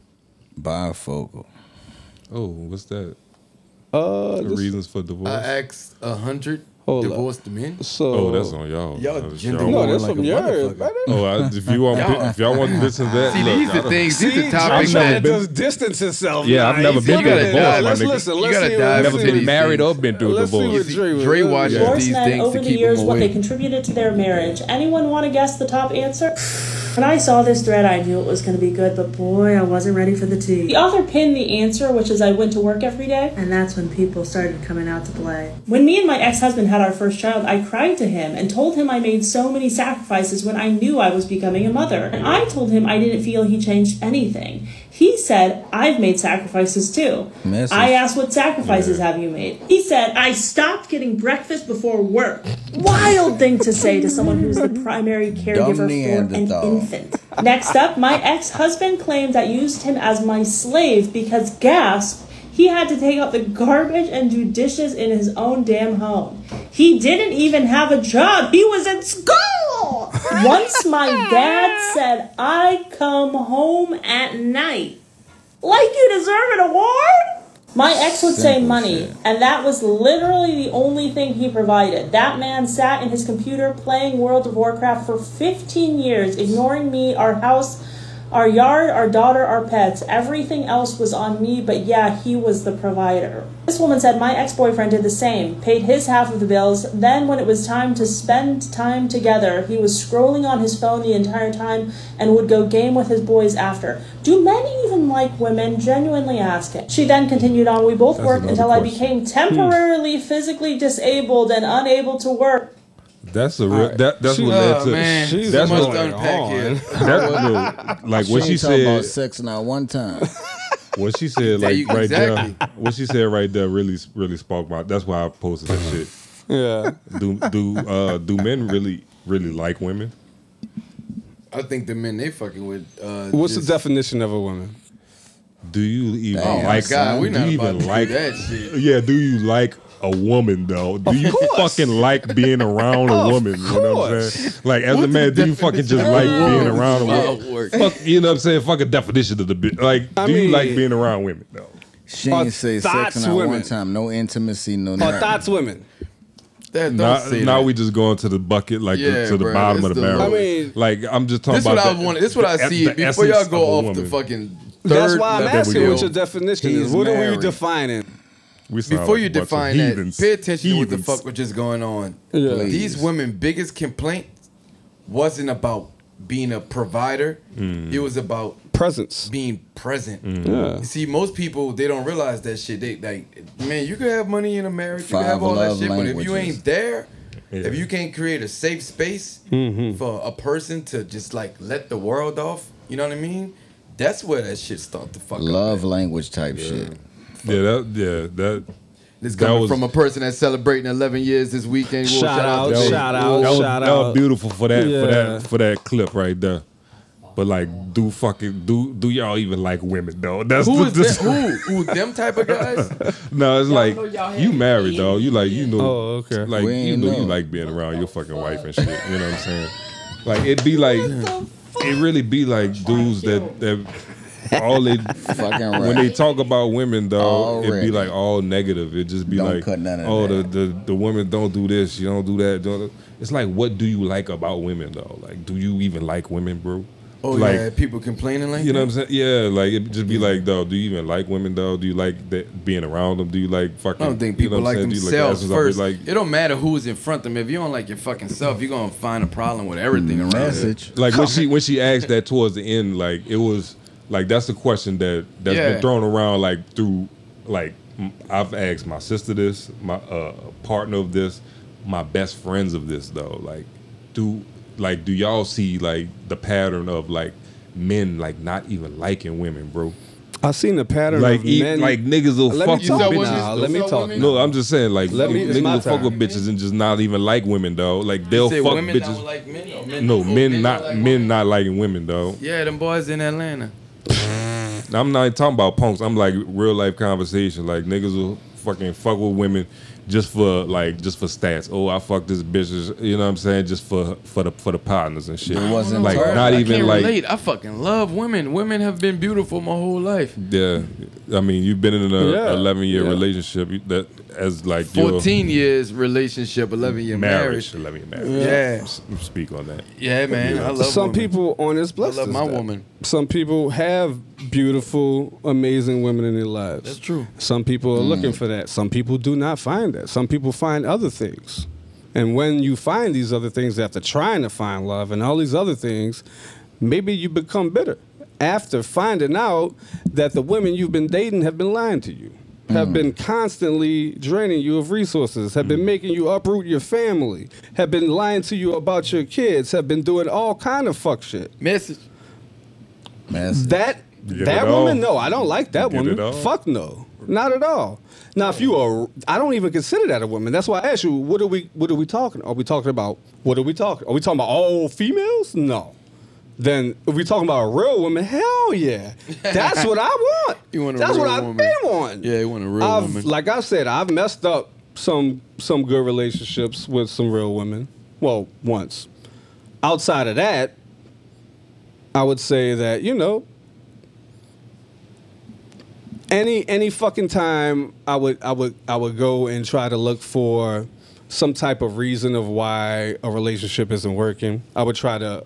Speaker 1: Bifocal.
Speaker 2: Oh, what's that?
Speaker 3: Uh,
Speaker 2: The
Speaker 3: this-
Speaker 2: reasons for divorce.
Speaker 4: I asked a hundred
Speaker 3: Hold up.
Speaker 4: divorced men.
Speaker 3: So
Speaker 2: Oh, that's on y'all.
Speaker 4: Y'all
Speaker 2: Uh,
Speaker 4: gender
Speaker 2: y'all
Speaker 3: no,
Speaker 2: want-
Speaker 3: that's
Speaker 4: like
Speaker 3: from
Speaker 4: a
Speaker 3: yours,
Speaker 4: motherfucker.
Speaker 3: brother.
Speaker 2: Oh, I, if you want,
Speaker 4: Y'all-
Speaker 2: if y'all want to listen to that,
Speaker 4: See,
Speaker 2: look,
Speaker 4: these
Speaker 2: I
Speaker 4: are
Speaker 2: don't-
Speaker 4: things. These
Speaker 3: See,
Speaker 4: are topics
Speaker 2: I've never
Speaker 4: that.
Speaker 2: been-
Speaker 3: does distance himself.
Speaker 2: Yeah,
Speaker 3: now.
Speaker 2: I've never
Speaker 3: He's
Speaker 2: been
Speaker 3: looking
Speaker 2: through a
Speaker 3: at-
Speaker 2: divorce,
Speaker 3: Let's
Speaker 2: my nigga.
Speaker 3: listen.
Speaker 4: You
Speaker 3: Let's
Speaker 4: gotta
Speaker 3: see.
Speaker 4: dive
Speaker 3: let's
Speaker 2: never
Speaker 3: see
Speaker 4: into
Speaker 2: been
Speaker 3: what-
Speaker 4: these
Speaker 2: married or
Speaker 4: things.
Speaker 2: been through a
Speaker 3: Let's see
Speaker 2: divorce.
Speaker 3: what Dre was-
Speaker 4: Dre watches
Speaker 2: Yeah.
Speaker 4: these
Speaker 16: Sportsmen
Speaker 4: things
Speaker 16: over
Speaker 4: to
Speaker 16: the
Speaker 4: keep
Speaker 16: years
Speaker 4: them
Speaker 16: what
Speaker 4: away.
Speaker 16: they contributed to their marriage. Anyone want to guess the top answer? When I saw this thread, I knew it was going to be good, but boy, I wasn't ready for the tea. The author pinned the answer, which is I went to work every day, and that's when people started coming out to play. When me and my ex-husband had our first child, I cried to him and told him I made so many sacrifices when I knew I was becoming a mother. And I told him I didn't feel he changed anything. He said, I've made sacrifices too.
Speaker 1: Message.
Speaker 16: I asked, what sacrifices have you made? He said, I stopped getting breakfast before work. Wild thing to say to someone who's the primary caregiver for an
Speaker 1: Neanderthal.
Speaker 16: infant. Next up, my ex-husband claimed I used him as my slave because, gasp, he had to take out the garbage and do dishes in his own damn home. He didn't even have a job. He was in school. Once my dad said, I come home at night. Like you deserve an award? My ex would say
Speaker 1: Simple
Speaker 16: money,
Speaker 1: shit.
Speaker 16: and that was literally the only thing he provided. That man sat in his computer playing World of Warcraft for fifteen years, ignoring me, our house, our yard, our daughter, our pets. Everything else was on me, but yeah, he was the provider. This woman said my ex-boyfriend did the same, paid his half of the bills. Then when it was time to spend time together, he was scrolling on his phone the entire time and would go game with his boys after. Do men even like women? Genuinely asking. She then continued on, we both
Speaker 2: That's
Speaker 16: worked
Speaker 2: another
Speaker 16: until I
Speaker 2: question.
Speaker 16: became temporarily physically disabled and unable to work.
Speaker 2: That's a real. That, that's
Speaker 3: She-
Speaker 2: what led
Speaker 4: Oh,
Speaker 2: to.
Speaker 4: man.
Speaker 3: She's
Speaker 2: That's
Speaker 4: much
Speaker 2: what.
Speaker 4: to unpack here.
Speaker 2: That, no, like what she
Speaker 1: ain't talking about
Speaker 2: said.
Speaker 1: sex not one time.
Speaker 2: What she said,
Speaker 4: There
Speaker 2: like
Speaker 4: you-
Speaker 2: right
Speaker 4: exactly.
Speaker 2: there. What she said right there really, really sparked my. That's why I posted that shit.
Speaker 3: Yeah.
Speaker 2: Do do uh, do men really really like women?
Speaker 4: I think the men they fucking with. Uh,
Speaker 3: What's
Speaker 4: just,
Speaker 3: the definition of a woman?
Speaker 2: Do you even
Speaker 1: Oh my
Speaker 2: like?
Speaker 4: God, we
Speaker 2: do
Speaker 4: not
Speaker 2: you
Speaker 4: about
Speaker 2: even
Speaker 4: to do
Speaker 2: like
Speaker 4: that shit.
Speaker 2: Yeah, do you like a woman though? Do you
Speaker 3: course.
Speaker 2: fucking like being around a
Speaker 3: Of
Speaker 2: woman? You know what I'm
Speaker 3: course.
Speaker 2: saying? Like as a
Speaker 4: What's
Speaker 2: man,
Speaker 4: the
Speaker 2: do you fucking just
Speaker 4: definition
Speaker 2: like
Speaker 4: of
Speaker 2: being
Speaker 4: woman?
Speaker 2: around a
Speaker 4: Wow,
Speaker 2: woman?
Speaker 4: work.
Speaker 2: Fuck, you know what I'm saying? Fuck a definition of the bit. Like,
Speaker 3: I
Speaker 2: do you
Speaker 3: mean-
Speaker 2: like being around women though?
Speaker 1: She
Speaker 3: Or
Speaker 1: ain't say
Speaker 3: thoughts
Speaker 1: sex not one
Speaker 3: women.
Speaker 1: time. No intimacy, no
Speaker 3: Or
Speaker 1: nothing.
Speaker 3: thoughts women?
Speaker 4: That, don't
Speaker 2: Now,
Speaker 4: say
Speaker 2: now
Speaker 4: that.
Speaker 2: we just going to the bucket, like
Speaker 4: Yeah,
Speaker 2: the, to the
Speaker 4: bro,
Speaker 2: bottom
Speaker 4: it's
Speaker 2: of the
Speaker 4: the
Speaker 2: barrel.
Speaker 3: I mean-
Speaker 2: like I'm just talking
Speaker 4: This what
Speaker 2: about.
Speaker 4: I
Speaker 2: the-
Speaker 4: want. This what I
Speaker 2: the-
Speaker 4: see.
Speaker 2: the
Speaker 4: Before y'all
Speaker 2: essence
Speaker 4: go
Speaker 2: of a
Speaker 4: off the
Speaker 2: woman.
Speaker 4: fucking.
Speaker 3: That's
Speaker 4: third
Speaker 3: why I'm
Speaker 4: level
Speaker 3: asking
Speaker 2: go.
Speaker 3: what your definition
Speaker 1: He's
Speaker 3: is. What are we
Speaker 1: married.
Speaker 3: defining?
Speaker 2: We sound
Speaker 4: Before
Speaker 2: like
Speaker 4: you
Speaker 2: a bunch of
Speaker 4: define that,
Speaker 2: heathens.
Speaker 4: pay attention to what the
Speaker 2: Heathens.
Speaker 4: fuck was just going on.
Speaker 3: Yeah.
Speaker 1: Please.
Speaker 4: These women' biggest complaint wasn't about being a provider.
Speaker 2: Mm.
Speaker 4: It was about
Speaker 3: Presence.
Speaker 4: being present.
Speaker 3: Yeah.
Speaker 4: You see, most people they don't realize that shit. They like, man, you can have money in a marriage, you can
Speaker 1: Five
Speaker 4: have all that
Speaker 1: love
Speaker 4: shit, but if you
Speaker 1: languages.
Speaker 4: ain't there,
Speaker 2: Yeah.
Speaker 4: if you can't create a safe space
Speaker 3: Mm-hmm.
Speaker 4: for a person to just like let the world off, you know what I mean? That's where that shit start to fuck up.
Speaker 1: Love language type shit.
Speaker 2: Yeah, that yeah that.
Speaker 4: This
Speaker 2: that
Speaker 4: coming
Speaker 2: was-
Speaker 4: from a person that's celebrating eleven years this weekend. Well,
Speaker 3: Shout out,
Speaker 4: to
Speaker 2: That was,
Speaker 4: Jay.
Speaker 3: shout out,
Speaker 2: that was,
Speaker 3: shout
Speaker 2: that was
Speaker 3: out.
Speaker 2: beautiful for that for
Speaker 3: Yeah.
Speaker 2: that for that clip right there. But like, do fucking do do y'all even like women though? That's
Speaker 4: Who
Speaker 2: the,
Speaker 4: is
Speaker 2: the-
Speaker 4: that? Who? Who? Them type of guys?
Speaker 2: No, it's like
Speaker 4: know y'all
Speaker 2: you
Speaker 4: had
Speaker 2: married though. You like you know.
Speaker 3: Oh, okay.
Speaker 2: Like
Speaker 1: We
Speaker 2: you
Speaker 1: ain't
Speaker 2: know, you
Speaker 1: know.
Speaker 2: like being around your fucking wife and shit. You know what I'm saying? Like it'd be like it really be like dudes that that all they
Speaker 1: Fucking right.
Speaker 2: when they talk about women though, it'd
Speaker 1: Already.
Speaker 2: be like all negative. It'd just be
Speaker 1: Don't
Speaker 2: like,
Speaker 1: cut none of
Speaker 2: oh,
Speaker 1: that.
Speaker 2: the, the the women don't do this, you don't do that. Don't. It's like, what do you like about women though? Like, do you even like women, bro?
Speaker 4: Oh
Speaker 2: like,
Speaker 4: yeah, people complaining like
Speaker 2: you know
Speaker 4: that?
Speaker 2: what I'm saying? Yeah, like it just be like, though, do you even like women though? Do you like that being around them? Do you like fucking?
Speaker 4: I don't think
Speaker 2: you
Speaker 4: people
Speaker 2: know what
Speaker 4: like
Speaker 2: I'm saying? Do you
Speaker 4: themselves
Speaker 2: the essence of
Speaker 4: first.
Speaker 2: it? Like,
Speaker 4: It don't matter who's in front of them. If you don't like your fucking self, you're gonna find a problem with everything around you.
Speaker 1: Message.
Speaker 2: like when she when she asked that towards the end, like it was like that's a question that that's
Speaker 4: Yeah.
Speaker 2: been thrown around like through like m- I've asked my sister this, my uh, partner of this, my best friends of this though. Like, do like do y'all see like the pattern of like men like not even liking women, bro?
Speaker 3: I seen the pattern
Speaker 2: Like
Speaker 3: of
Speaker 2: e-
Speaker 3: men.
Speaker 2: like niggas will
Speaker 3: Let
Speaker 2: fuck
Speaker 3: me
Speaker 2: with
Speaker 3: talk
Speaker 2: bitches.
Speaker 3: now. Let me talk.
Speaker 2: No, I'm just saying, like,
Speaker 3: Let me- it's
Speaker 2: niggas
Speaker 3: my
Speaker 2: will fuck
Speaker 3: turn.
Speaker 2: with bitches and just not even like women, though. Like they'll
Speaker 4: say
Speaker 2: fuck
Speaker 4: women
Speaker 2: bitches.
Speaker 4: don't like men, or men-
Speaker 2: no,
Speaker 4: or
Speaker 2: men,
Speaker 4: men
Speaker 2: not
Speaker 4: don't like
Speaker 2: men not liking women, though.
Speaker 4: Yeah, them boys in Atlanta.
Speaker 2: I'm not talking about punks. I'm like real life conversation. Like niggas will fucking fuck with women just for like just for stats. Oh, I fuck this bitch. You know what I'm saying? Just for for the for the partners and shit.
Speaker 1: It wasn't
Speaker 2: like
Speaker 1: hard.
Speaker 2: not
Speaker 4: I
Speaker 2: even
Speaker 4: can't
Speaker 2: like.
Speaker 4: relate. I fucking love women. Women have been beautiful my whole life.
Speaker 2: Yeah, I mean, you've been in a
Speaker 4: Yeah.
Speaker 2: eleven year
Speaker 4: Yeah.
Speaker 2: relationship you- that as like your
Speaker 4: Fourteen years relationship, eleven year
Speaker 2: marriage,
Speaker 4: marriage.
Speaker 2: eleven year marriage.
Speaker 4: Yeah.
Speaker 2: S- speak on that.
Speaker 4: Yeah, man. I love
Speaker 3: Some
Speaker 4: women.
Speaker 3: people on this blessed.
Speaker 4: I love
Speaker 3: us
Speaker 4: my
Speaker 3: that.
Speaker 4: woman.
Speaker 3: Some people have beautiful, amazing women in their lives.
Speaker 4: That's true.
Speaker 3: Some people are
Speaker 4: Mm.
Speaker 3: looking for that. Some people do not find that. Some people find other things. And when you find these other things after trying to find love and all these other things, maybe you become bitter after finding out that the women you've been dating have been lying to you, have been constantly draining you of resources, have been making you uproot your family, have been lying to you about your kids, have been doing all kind of fuck shit.
Speaker 4: Message.
Speaker 3: That
Speaker 2: You get
Speaker 3: that
Speaker 2: it all?
Speaker 3: woman, no, I don't like that
Speaker 2: You get it
Speaker 3: woman.
Speaker 2: all?
Speaker 3: Fuck no, not at all. Now, if you are, I don't even consider that a woman. That's why I asked you, what are we, what are we talking? Are we talking about? What are we talking? Are we talking about all females? No. Then if we talking about a real woman, hell yeah, that's what I want.
Speaker 4: You want a
Speaker 3: that's
Speaker 4: real
Speaker 3: what I've
Speaker 4: woman.
Speaker 3: been wanting.
Speaker 4: Yeah, you want a real
Speaker 3: I've,
Speaker 4: woman.
Speaker 3: Like I said, I've messed up some some good relationships with some real women. Well, once. Outside of that, I would say that, you know, any any fucking time I would I would I would go and try to look for some type of reason of why a relationship isn't working. I would try to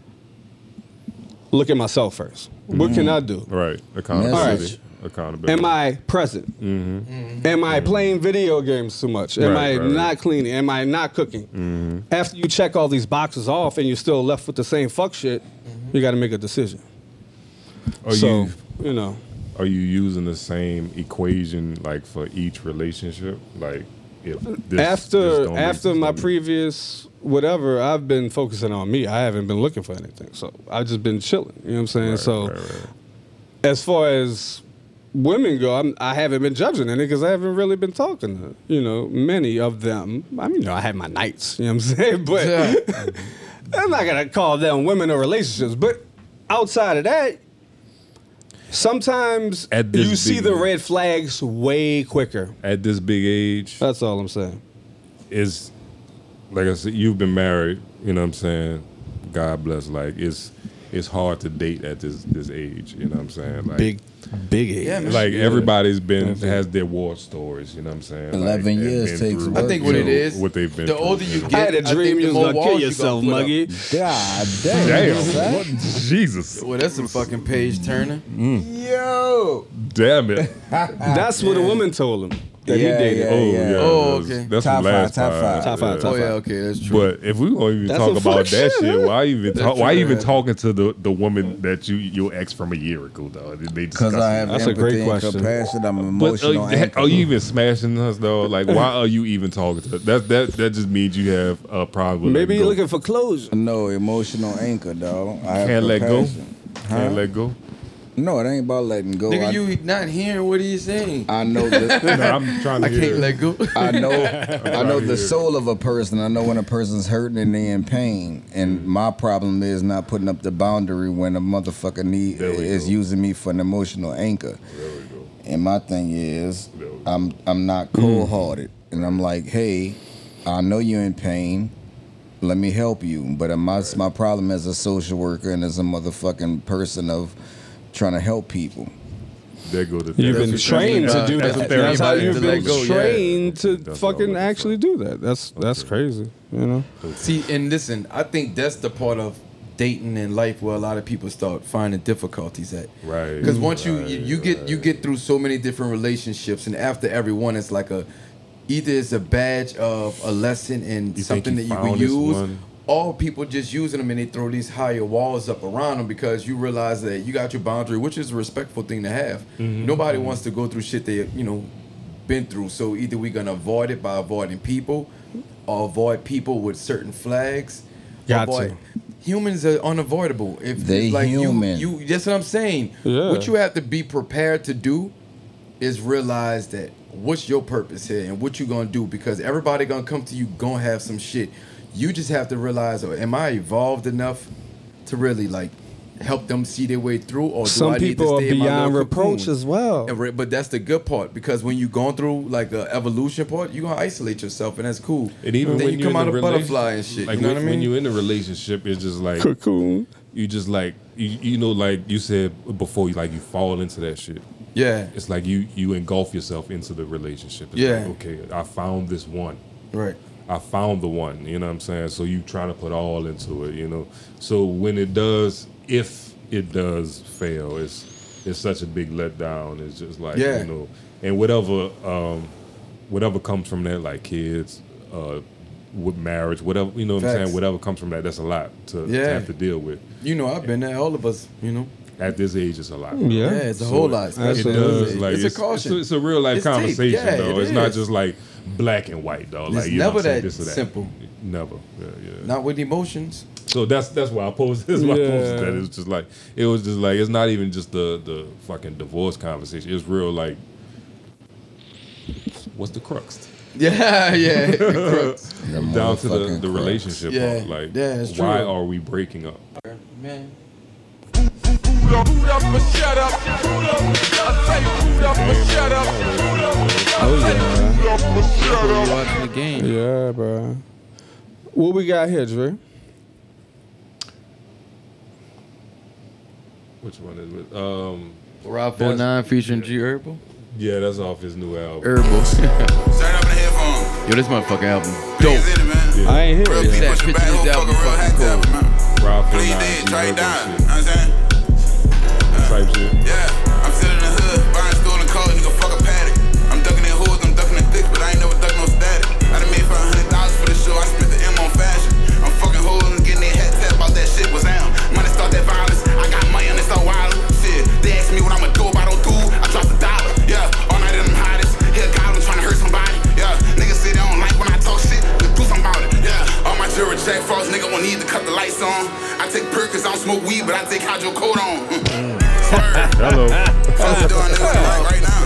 Speaker 3: look at myself first. What can I do?
Speaker 2: Right. Accountability.
Speaker 3: All right.
Speaker 2: Accountability.
Speaker 3: Am I present?
Speaker 2: Mm-hmm.
Speaker 3: Am I playing video games too much? Am
Speaker 2: Right,
Speaker 3: I
Speaker 2: right, right.
Speaker 3: not cleaning? Am I not cooking?
Speaker 2: Mm-hmm.
Speaker 3: After you check all these boxes off and you're still left with the same fuck shit, you got to make a decision.
Speaker 2: Are
Speaker 3: so,
Speaker 2: you,
Speaker 3: you know.
Speaker 2: Are you using the same equation like for each relationship? Like if this,
Speaker 3: after
Speaker 2: this don't make
Speaker 3: after
Speaker 2: sense,
Speaker 3: my
Speaker 2: don't make-
Speaker 3: previous whatever, I've been focusing on me. I haven't been looking for anything. So I've just been chilling. You know what I'm saying?
Speaker 2: Right,
Speaker 3: so
Speaker 2: right, right.
Speaker 3: as far as women go, I'm, I haven't been judging any because I haven't really been talking to, you know, many of them. I mean, you know, I had my nights, you know what I'm saying? But I'm not going to call them women or relationships. But outside of that, sometimes
Speaker 2: At this
Speaker 3: you see
Speaker 2: big-
Speaker 3: the red flags way quicker.
Speaker 2: At this big age,
Speaker 3: that's all I'm saying.
Speaker 2: Is like I said, you've been married. You know what I'm saying? God bless. Like it's it's hard to date at this this age. You know what I'm saying? Like
Speaker 3: Big, big age.
Speaker 4: Yeah, man.
Speaker 2: like
Speaker 4: Yeah.
Speaker 2: everybody's been
Speaker 3: Yeah.
Speaker 2: has their war stories. You know what I'm saying?
Speaker 1: eleven
Speaker 2: Like, and
Speaker 1: years
Speaker 2: been
Speaker 1: takes
Speaker 2: through,
Speaker 1: work.
Speaker 4: I think what
Speaker 2: you
Speaker 4: it
Speaker 2: know,
Speaker 4: is,
Speaker 2: what they've been.
Speaker 4: the
Speaker 2: through,
Speaker 4: older you
Speaker 2: know?
Speaker 4: get,
Speaker 3: I had a
Speaker 4: think
Speaker 3: dream
Speaker 4: the
Speaker 3: you was
Speaker 4: more
Speaker 3: gonna kill
Speaker 4: walls you
Speaker 3: yourself,
Speaker 4: gonna put up.
Speaker 3: Muggy.
Speaker 1: God damn.
Speaker 2: Damn,
Speaker 1: son.
Speaker 2: what? Jesus,
Speaker 4: Well, that's a fucking page turner.
Speaker 1: Yo.
Speaker 2: damn it!
Speaker 3: That's what a woman told him that
Speaker 1: Yeah,
Speaker 3: he dated.
Speaker 1: yeah,
Speaker 2: Oh
Speaker 1: yeah.
Speaker 2: yeah,
Speaker 4: Oh,
Speaker 2: that's-
Speaker 4: okay.
Speaker 2: That's
Speaker 1: Top
Speaker 2: from last
Speaker 1: five, top
Speaker 2: time.
Speaker 1: five.
Speaker 3: Top five,
Speaker 2: Yeah.
Speaker 3: top
Speaker 4: Oh yeah, okay, that's true.
Speaker 2: But if we won't even
Speaker 3: That's
Speaker 2: talk
Speaker 3: some
Speaker 2: about
Speaker 3: fuck
Speaker 2: that
Speaker 3: shit,
Speaker 2: shit,
Speaker 3: man.
Speaker 2: why even
Speaker 4: That's
Speaker 2: talk, why
Speaker 4: true,
Speaker 2: even
Speaker 4: man.
Speaker 2: talking to the, the woman that you your ex from a year ago, though? They
Speaker 1: Because I have
Speaker 3: That's a great
Speaker 1: empathy and
Speaker 3: question.
Speaker 1: compassion. I'm an
Speaker 2: But
Speaker 1: emotional
Speaker 2: uh,
Speaker 1: anchor.
Speaker 2: are you even smashing us though? Like, why are you even talking to her? That that that just means you have a problem. With
Speaker 3: Maybe
Speaker 2: letting
Speaker 3: you're
Speaker 2: go.
Speaker 3: looking for closure.
Speaker 1: No, emotional anchor, dog. I have
Speaker 2: Can't let go.
Speaker 1: compassion. Huh?
Speaker 2: Can't let go.
Speaker 1: No, it ain't about letting go.
Speaker 4: Nigga,
Speaker 1: I,
Speaker 4: you not hearing what he's saying.
Speaker 1: I know the
Speaker 2: No, I'm trying to.
Speaker 4: I
Speaker 2: hear
Speaker 4: can't
Speaker 2: it.
Speaker 4: let go.
Speaker 1: I know I know
Speaker 2: hear
Speaker 1: the
Speaker 2: it.
Speaker 1: soul of a person. I know when a person's hurting and they in pain. And my problem is not putting up the boundary when a motherfucker need
Speaker 2: There we
Speaker 1: is
Speaker 2: go.
Speaker 1: using me for an emotional anchor.
Speaker 2: There we go.
Speaker 1: And my thing is,
Speaker 2: There we go.
Speaker 1: I'm I'm not cold hearted, and I'm like, hey, I know you're in pain. Let me help you. But my my problem as a social worker and as a motherfucking person of trying to help people.
Speaker 2: There go the.
Speaker 3: You've
Speaker 2: that's
Speaker 3: been
Speaker 2: what-
Speaker 3: trained to
Speaker 2: that's-
Speaker 3: do
Speaker 2: that's
Speaker 3: that.
Speaker 2: what
Speaker 3: That's how
Speaker 2: therapy
Speaker 3: you've
Speaker 2: is.
Speaker 3: been
Speaker 4: let go, yeah.
Speaker 3: trained to
Speaker 2: That's all
Speaker 3: fucking
Speaker 2: it is.
Speaker 3: actually do that. That's that's crazy. You know.
Speaker 4: See, and listen, I think that's the part of dating in life where a lot of people start finding difficulties at.
Speaker 2: Right.
Speaker 4: Because once you,
Speaker 2: right,
Speaker 4: you you get you
Speaker 2: right.
Speaker 4: get through so many different relationships, and after every one, it's like a either it's a badge of a lesson and
Speaker 2: You
Speaker 4: something
Speaker 2: think
Speaker 4: that
Speaker 2: you
Speaker 4: you can
Speaker 2: found this
Speaker 4: use.
Speaker 2: one?
Speaker 4: Or people just using them and they throw these higher walls up around them because you realize that you got your boundary, which is a respectful thing to have.
Speaker 2: Mm-hmm.
Speaker 4: Nobody wants to go through shit they you know been through. So either we're gonna avoid it by avoiding people, or avoid people with certain flags.
Speaker 3: Got
Speaker 4: Avoid-
Speaker 3: to.
Speaker 4: Humans are unavoidable. If
Speaker 1: They
Speaker 4: it's like
Speaker 1: human.
Speaker 4: You, you, that's what I'm saying.
Speaker 3: Yeah.
Speaker 4: What you have to be prepared to do is realize that what's your purpose here and what you gonna do, because everybody gonna come to you gonna have some shit. You just have to realize, oh, am I evolved enough to really like help them see their way through, or do
Speaker 3: Some
Speaker 4: I need to
Speaker 3: people are
Speaker 4: stay in my
Speaker 3: beyond
Speaker 4: little
Speaker 3: reproach
Speaker 4: cocoon?
Speaker 3: as well.
Speaker 4: And re- But that's the good part, because when you're going through like a evolution part, you're gonna isolate yourself, and that's cool.
Speaker 2: And even
Speaker 4: then
Speaker 2: when
Speaker 4: you
Speaker 2: you're
Speaker 4: come
Speaker 2: in
Speaker 4: out
Speaker 2: a
Speaker 4: a butterfly and shit.
Speaker 2: Like
Speaker 4: you know
Speaker 2: when,
Speaker 4: what I mean?
Speaker 2: when you're in a relationship, it's just like
Speaker 3: Cocoon.
Speaker 2: you just like you, you know, like you said before, you like you fall into that shit.
Speaker 4: Yeah.
Speaker 2: It's like you you engulf yourself into the relationship. It's
Speaker 4: Yeah.
Speaker 2: like, okay, I found this one.
Speaker 4: Right.
Speaker 2: I found the one. You know what I'm saying? So you trying to put all into it. You know. So when it does, if it does fail, it's it's such a big letdown. It's just like
Speaker 4: Yeah.
Speaker 2: you know, and whatever um, whatever comes from that, like kids, uh, with marriage, whatever you know what I'm
Speaker 4: Facts.
Speaker 2: saying. Whatever comes from that, that's a lot to, to
Speaker 4: Yeah.
Speaker 2: have to deal with.
Speaker 4: You know, I've been there. All of us, you know.
Speaker 2: At this age, it's a lot.
Speaker 3: Yeah.
Speaker 4: Yeah, it's a whole lot.
Speaker 2: It
Speaker 4: especially
Speaker 2: does.
Speaker 4: this age.
Speaker 2: Like
Speaker 4: it's,
Speaker 2: it's,
Speaker 4: a caution.
Speaker 2: It's, a, it's a real life
Speaker 4: It's deep.
Speaker 2: conversation,
Speaker 4: Yeah,
Speaker 2: though.
Speaker 4: it
Speaker 2: It's not
Speaker 4: is.
Speaker 2: just like black and white, though. Like
Speaker 4: It's
Speaker 2: you know
Speaker 4: never
Speaker 2: what I'm saying,
Speaker 4: that
Speaker 2: this or that.
Speaker 4: simple.
Speaker 2: Never. Yeah, yeah.
Speaker 4: Not with emotions.
Speaker 2: So that's that's why I posted. That's why I
Speaker 3: Yeah.
Speaker 2: posted that. It's just like it was just like it's not even just the the fucking divorce conversation. It's real like, what's the crux?
Speaker 4: Yeah, yeah. the crux.
Speaker 1: The
Speaker 2: Down to the,
Speaker 1: motherfucking
Speaker 2: the
Speaker 1: crux.
Speaker 2: relationship.
Speaker 4: Yeah,
Speaker 2: part. Like,
Speaker 4: yeah, it's
Speaker 2: why
Speaker 4: true.
Speaker 2: are we breaking up?
Speaker 4: Man.
Speaker 11: Boot up and shut up. I say boot up and shut up.
Speaker 3: Oh yeah.
Speaker 11: Boot up and shut up.
Speaker 4: Watching the game.
Speaker 3: Yeah, bro. What we got here, Dre?
Speaker 2: Which one is it? Um,
Speaker 4: Rob forty-nine featuring G Herbo.
Speaker 2: Yeah, that's off his new album.
Speaker 4: Herbo. Yo, this motherfucking album dope.
Speaker 2: Yeah.
Speaker 3: I ain't hear it yet.
Speaker 4: That picture of this album fucking cool.
Speaker 2: Rob forty-nine, G Herbo shit. Type shit.
Speaker 11: Yeah, I'm sitting in the hood, buying stolen cars, nigga, fuck a paddock. I'm ducking in hoods, I'm ducking in dicks, but I ain't never ducked no static. I done made five hundred dollars for the show, I spent the M on fashion. I'm fucking hoes and getting their head tapped about that shit was down. Money start that violence, I got money and they start wildin'. Shit, they ask me what I'ma do if I don't do, I drop the dollar. Yeah, all night in them hottest, hit a goblin trying to hurt somebody. Yeah, niggas say they don't like when I talk shit, then do something about it. Yeah, all my jewelry Jack Frost, nigga won't need to cut the lights on. I take perk cause I don't smoke weed, but I take hydrocodone.
Speaker 2: Hello.
Speaker 11: What's you doing, nigga? Like right now.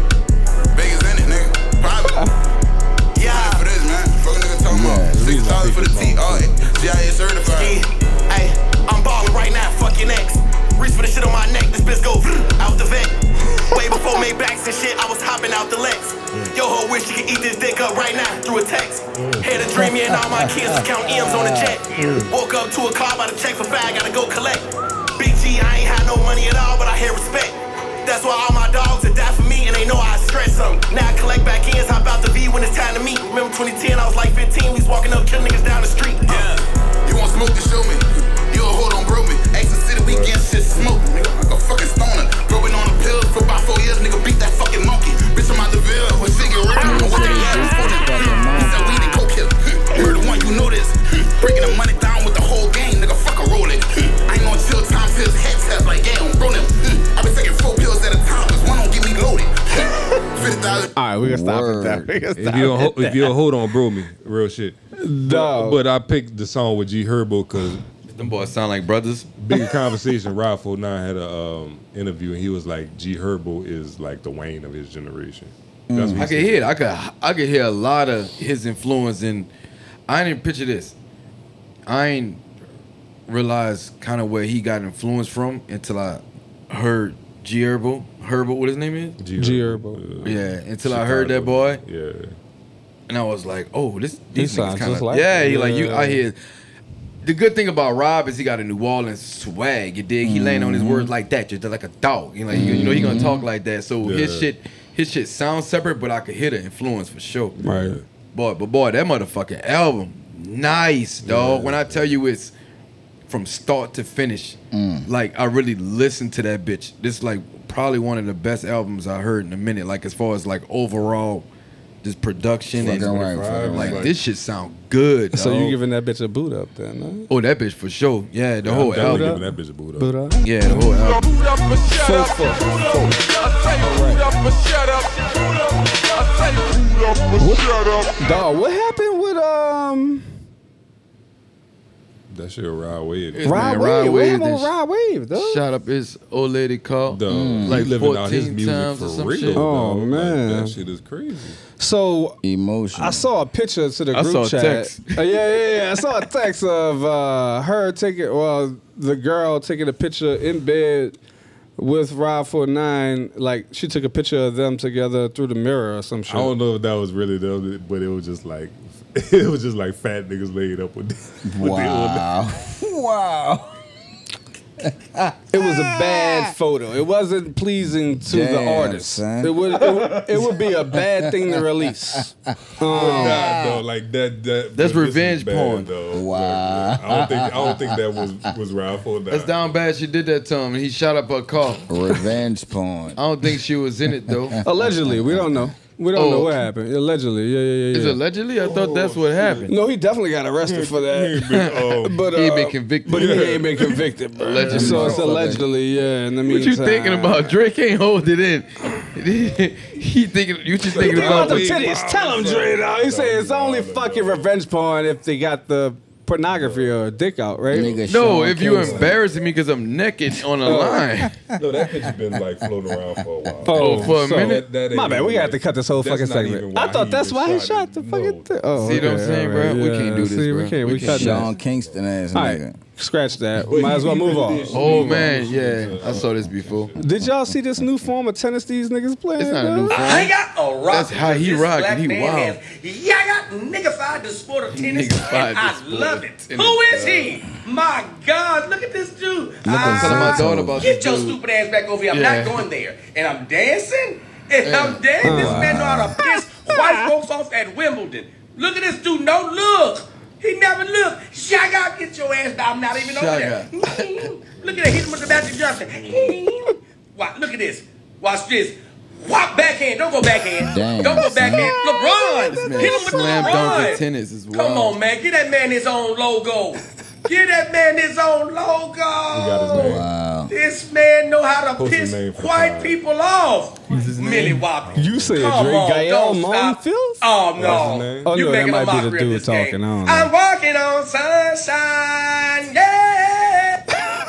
Speaker 11: Vegas in it, nigga. Private. Yeah. For this, man. Fuck a nigga talking about six dollars for the T. Oh, G I A certified.
Speaker 17: Hey, I'm ballin' right now. Fuck your next. Reach for the shit on my neck. This bitch go out the vet. Way before Maybachs and shit, I was hopping out the Lex. Yo ho wish she could eat this dick up right now through a text. Had a dream, yeah, and all my kids was count M's on the jet. Woke up two o'clock, about to check for five, gotta go collect. Big G, I ain't had no money at all, but I had respect. That's why all my dogs that die for me, and they know I stress them. Now I collect back ends, hop out the V when it's time to meet. Remember twenty ten, I was like fifteen, we was walking up, killing niggas down the street.
Speaker 11: Yeah, you want smoke to show me? You a hold on, bro me. Exit City weekend shit smoke, nigga. Like a fucking stoner. Growing on a pill for about four years, nigga. Beat that fucking monkey. Bitch, I'm out the Ville with cigarette. What they had before that? It's that weed and coke killer. You're the one, you know this. Breaking the money down with the whole game, nigga. Fuck a roll it. I ain't gonna chill time pills, head tap like yeah, I'm rolling. I been taking four pills at a time, cause one don't get me loaded. fifty thousand.
Speaker 3: All right, we gonna stop at that. We gonna
Speaker 2: If
Speaker 3: stop
Speaker 2: you
Speaker 3: at
Speaker 2: ho-
Speaker 3: that.
Speaker 2: if you hold on, bro, me real shit.
Speaker 3: No.
Speaker 2: But, but I picked the song with G Herbo because
Speaker 4: them boys sound like brothers.
Speaker 2: Big conversation. Rob forty-nine had a um, interview and he was like, G Herbo is like the Wayne of his generation. That's what he
Speaker 4: I could
Speaker 2: said.
Speaker 4: hear it. I could I could hear a lot of his influence in. I didn't picture this. I ain't realize kind of where he got influence from until I heard G Herbo. Herbo, what his name is?
Speaker 2: G
Speaker 3: Herbo.
Speaker 4: Yeah, until I heard that boy.
Speaker 2: Yeah.
Speaker 4: And I was like, oh, this
Speaker 3: He
Speaker 4: these niggas
Speaker 3: sounds
Speaker 4: kind
Speaker 3: just
Speaker 4: of
Speaker 3: like
Speaker 4: yeah.
Speaker 3: him.
Speaker 4: He like you.
Speaker 3: Yeah.
Speaker 4: I hear. The good thing about Rob is he got a New Orleans swag. You dig? He laying on his words like that, just like a dog. You know, you, you know he gonna talk like that. So his
Speaker 2: Yeah.
Speaker 4: shit, his shit sounds separate, but I could hear the influence for sure.
Speaker 3: Right.
Speaker 4: Boy, but boy, that motherfucking album, nice, dog.
Speaker 2: Yeah.
Speaker 4: When I tell you it's from start to finish, like I really listened to that bitch. This is like probably one of the best albums I heard in a minute. Like as far as like overall, just production and
Speaker 1: Fucking right, fucking
Speaker 4: like
Speaker 1: right.
Speaker 4: this shit sound good.
Speaker 3: So
Speaker 4: dog.
Speaker 3: you giving that bitch a boot up then? Huh?
Speaker 4: Oh, that bitch for sure. Yeah, the whole
Speaker 2: I'm definitely
Speaker 4: album.
Speaker 2: giving that bitch a boot up.
Speaker 3: Boot up.
Speaker 4: Yeah, the whole album.
Speaker 11: Boot up or shut
Speaker 3: Full
Speaker 11: up.
Speaker 3: full.
Speaker 11: Boot up or shut up. I say boot up or shut up.
Speaker 3: Dog, what happened with um
Speaker 2: That shit Rod Wave.
Speaker 4: It's
Speaker 3: Rod
Speaker 4: man,
Speaker 3: Wave?
Speaker 4: Rod
Speaker 3: What
Speaker 4: Wave
Speaker 3: happened with
Speaker 4: just
Speaker 3: Rod Wave, dog?
Speaker 4: Shot up his old lady car.
Speaker 2: Dog,
Speaker 4: like
Speaker 2: he living out his
Speaker 4: fourteen
Speaker 2: music
Speaker 4: times or
Speaker 2: for
Speaker 4: some
Speaker 2: real.
Speaker 4: shit.
Speaker 3: Oh,
Speaker 2: dog. Like,
Speaker 3: man.
Speaker 2: that shit is crazy.
Speaker 3: So
Speaker 1: Emotion.
Speaker 3: I saw a picture to the
Speaker 4: I
Speaker 3: group
Speaker 4: saw a
Speaker 3: chat.
Speaker 4: text.
Speaker 3: Uh, yeah, yeah, yeah. I saw a text of uh, her taking, well, the girl taking a picture in bed with Rob forty-nine. Like she took a picture of them together through the mirror or some shit.
Speaker 2: I don't know if that was really them, but it was just like it was just like fat niggas laid up with, with
Speaker 1: Wow. wow.
Speaker 3: It was a bad photo. It wasn't pleasing to the
Speaker 1: Damn,
Speaker 3: artist.
Speaker 1: son.
Speaker 3: It would, it would it would be a bad thing to release. Um,
Speaker 2: Nah, though, like that. that
Speaker 4: That's
Speaker 2: this is
Speaker 4: revenge
Speaker 2: bad,
Speaker 4: porn.
Speaker 2: Though.
Speaker 1: Wow.
Speaker 2: Like, I don't think I don't think that was was Rod forty-nine.
Speaker 4: That's down bad. She did that to him, and he shot up her car.
Speaker 1: Revenge porn.
Speaker 4: I don't think she was in it though.
Speaker 3: allegedly, we don't know. We don't
Speaker 4: Oh.
Speaker 3: know what happened. Allegedly, yeah, yeah, yeah.
Speaker 4: Is
Speaker 3: yeah.
Speaker 4: it allegedly? I thought that's what happened.
Speaker 3: No, he definitely got arrested for that.
Speaker 2: um,
Speaker 3: but uh,
Speaker 4: He ain't been convicted.
Speaker 3: But he ain't been convicted, bro.
Speaker 4: Allegedly.
Speaker 3: So it's allegedly, yeah. In the
Speaker 4: What
Speaker 3: meantime,
Speaker 4: you thinking about? Drake ain't hold it in. he thinking. You just thinking
Speaker 3: About
Speaker 4: about
Speaker 3: the
Speaker 4: what?
Speaker 3: titties. Tell him, Dre. Dog. He said it's only fucking revenge porn if they got the pornography or dick out, right?
Speaker 1: Nigga
Speaker 4: No,
Speaker 1: Sean
Speaker 4: if you
Speaker 1: Kingston.
Speaker 4: embarrassing me because I'm naked on a line.
Speaker 2: No, that picture been like floating around for a while.
Speaker 3: Oh,
Speaker 4: for a
Speaker 3: so-
Speaker 4: minute?
Speaker 2: That- that
Speaker 3: My
Speaker 2: ain't
Speaker 3: bad. We
Speaker 2: even
Speaker 3: got to
Speaker 2: like-
Speaker 3: cut this whole
Speaker 2: that's
Speaker 3: fucking
Speaker 2: not even
Speaker 3: segment.
Speaker 2: why
Speaker 3: I thought
Speaker 2: he
Speaker 3: that's
Speaker 2: even
Speaker 3: why he
Speaker 2: shot
Speaker 3: shot
Speaker 2: it.
Speaker 3: the
Speaker 2: No.
Speaker 3: fucking thing. Oh,
Speaker 4: See what I'm
Speaker 3: okay,
Speaker 4: saying,
Speaker 3: all
Speaker 4: bro? We
Speaker 3: yeah.
Speaker 4: can't do this,
Speaker 3: See,
Speaker 4: bro.
Speaker 3: we can't. We,
Speaker 4: We
Speaker 3: cut
Speaker 4: can't.
Speaker 3: that.
Speaker 1: Sean Kingston ass
Speaker 3: All right.
Speaker 1: nigga.
Speaker 3: scratch that. Might as well move on.
Speaker 4: Oh man, yeah, I saw this before.
Speaker 3: Did y'all see this new form of tennis these niggas playing?
Speaker 4: It's not a new form.
Speaker 18: I got a rock.
Speaker 4: That's how he
Speaker 18: this
Speaker 4: rock,
Speaker 18: black
Speaker 4: and he
Speaker 18: man
Speaker 4: wild.
Speaker 18: has- Yeah, I got niggified the sport of tennis,
Speaker 4: Niggified
Speaker 18: and
Speaker 4: the
Speaker 18: I
Speaker 4: sport
Speaker 18: love
Speaker 4: of
Speaker 18: it.
Speaker 4: tennis,
Speaker 18: Who is
Speaker 4: dog.
Speaker 18: he? My God, look at this dude.
Speaker 4: Look at Tell my daughter about
Speaker 18: Get
Speaker 4: this
Speaker 18: your
Speaker 4: dude.
Speaker 18: stupid ass back over here. I'm
Speaker 4: Yeah.
Speaker 18: not going there. And I'm dancing, and
Speaker 4: Yeah.
Speaker 18: I'm dancing. This
Speaker 4: Oh,
Speaker 18: man know how to piss white folks off at Wimbledon. Look at this dude. No look. He never looked. Shaggy, get your ass down. I'm not even over there. Look at that. Hit him with the Magic Johnson. Watch, look at this. Watch this. Whop backhand. Don't go backhand.
Speaker 4: Damn,
Speaker 18: Don't go
Speaker 4: son.
Speaker 18: backhand. LeBron.
Speaker 4: This
Speaker 18: Hit
Speaker 4: man
Speaker 18: him with
Speaker 4: slam
Speaker 18: LeBron.
Speaker 4: dunk in tennis is wild.
Speaker 18: Come on, man. Get that man his own logo. Get that man his own logo.
Speaker 1: Wow.
Speaker 18: This man know how to
Speaker 2: Post his
Speaker 18: piss
Speaker 2: name for the
Speaker 18: white
Speaker 2: pod.
Speaker 18: people off. Millie Whopper.
Speaker 3: You said
Speaker 18: Come
Speaker 3: Drake
Speaker 18: on,
Speaker 3: Gael
Speaker 18: don't stop.
Speaker 3: Monfils?
Speaker 18: Oh,
Speaker 2: What's his
Speaker 18: no.
Speaker 2: name?
Speaker 3: Oh,
Speaker 18: You
Speaker 3: no, that
Speaker 18: making a
Speaker 3: might be the
Speaker 18: mockery of
Speaker 3: dude
Speaker 18: this game.
Speaker 3: talking. I don't know.
Speaker 18: I'm walking on sunshine, yeah.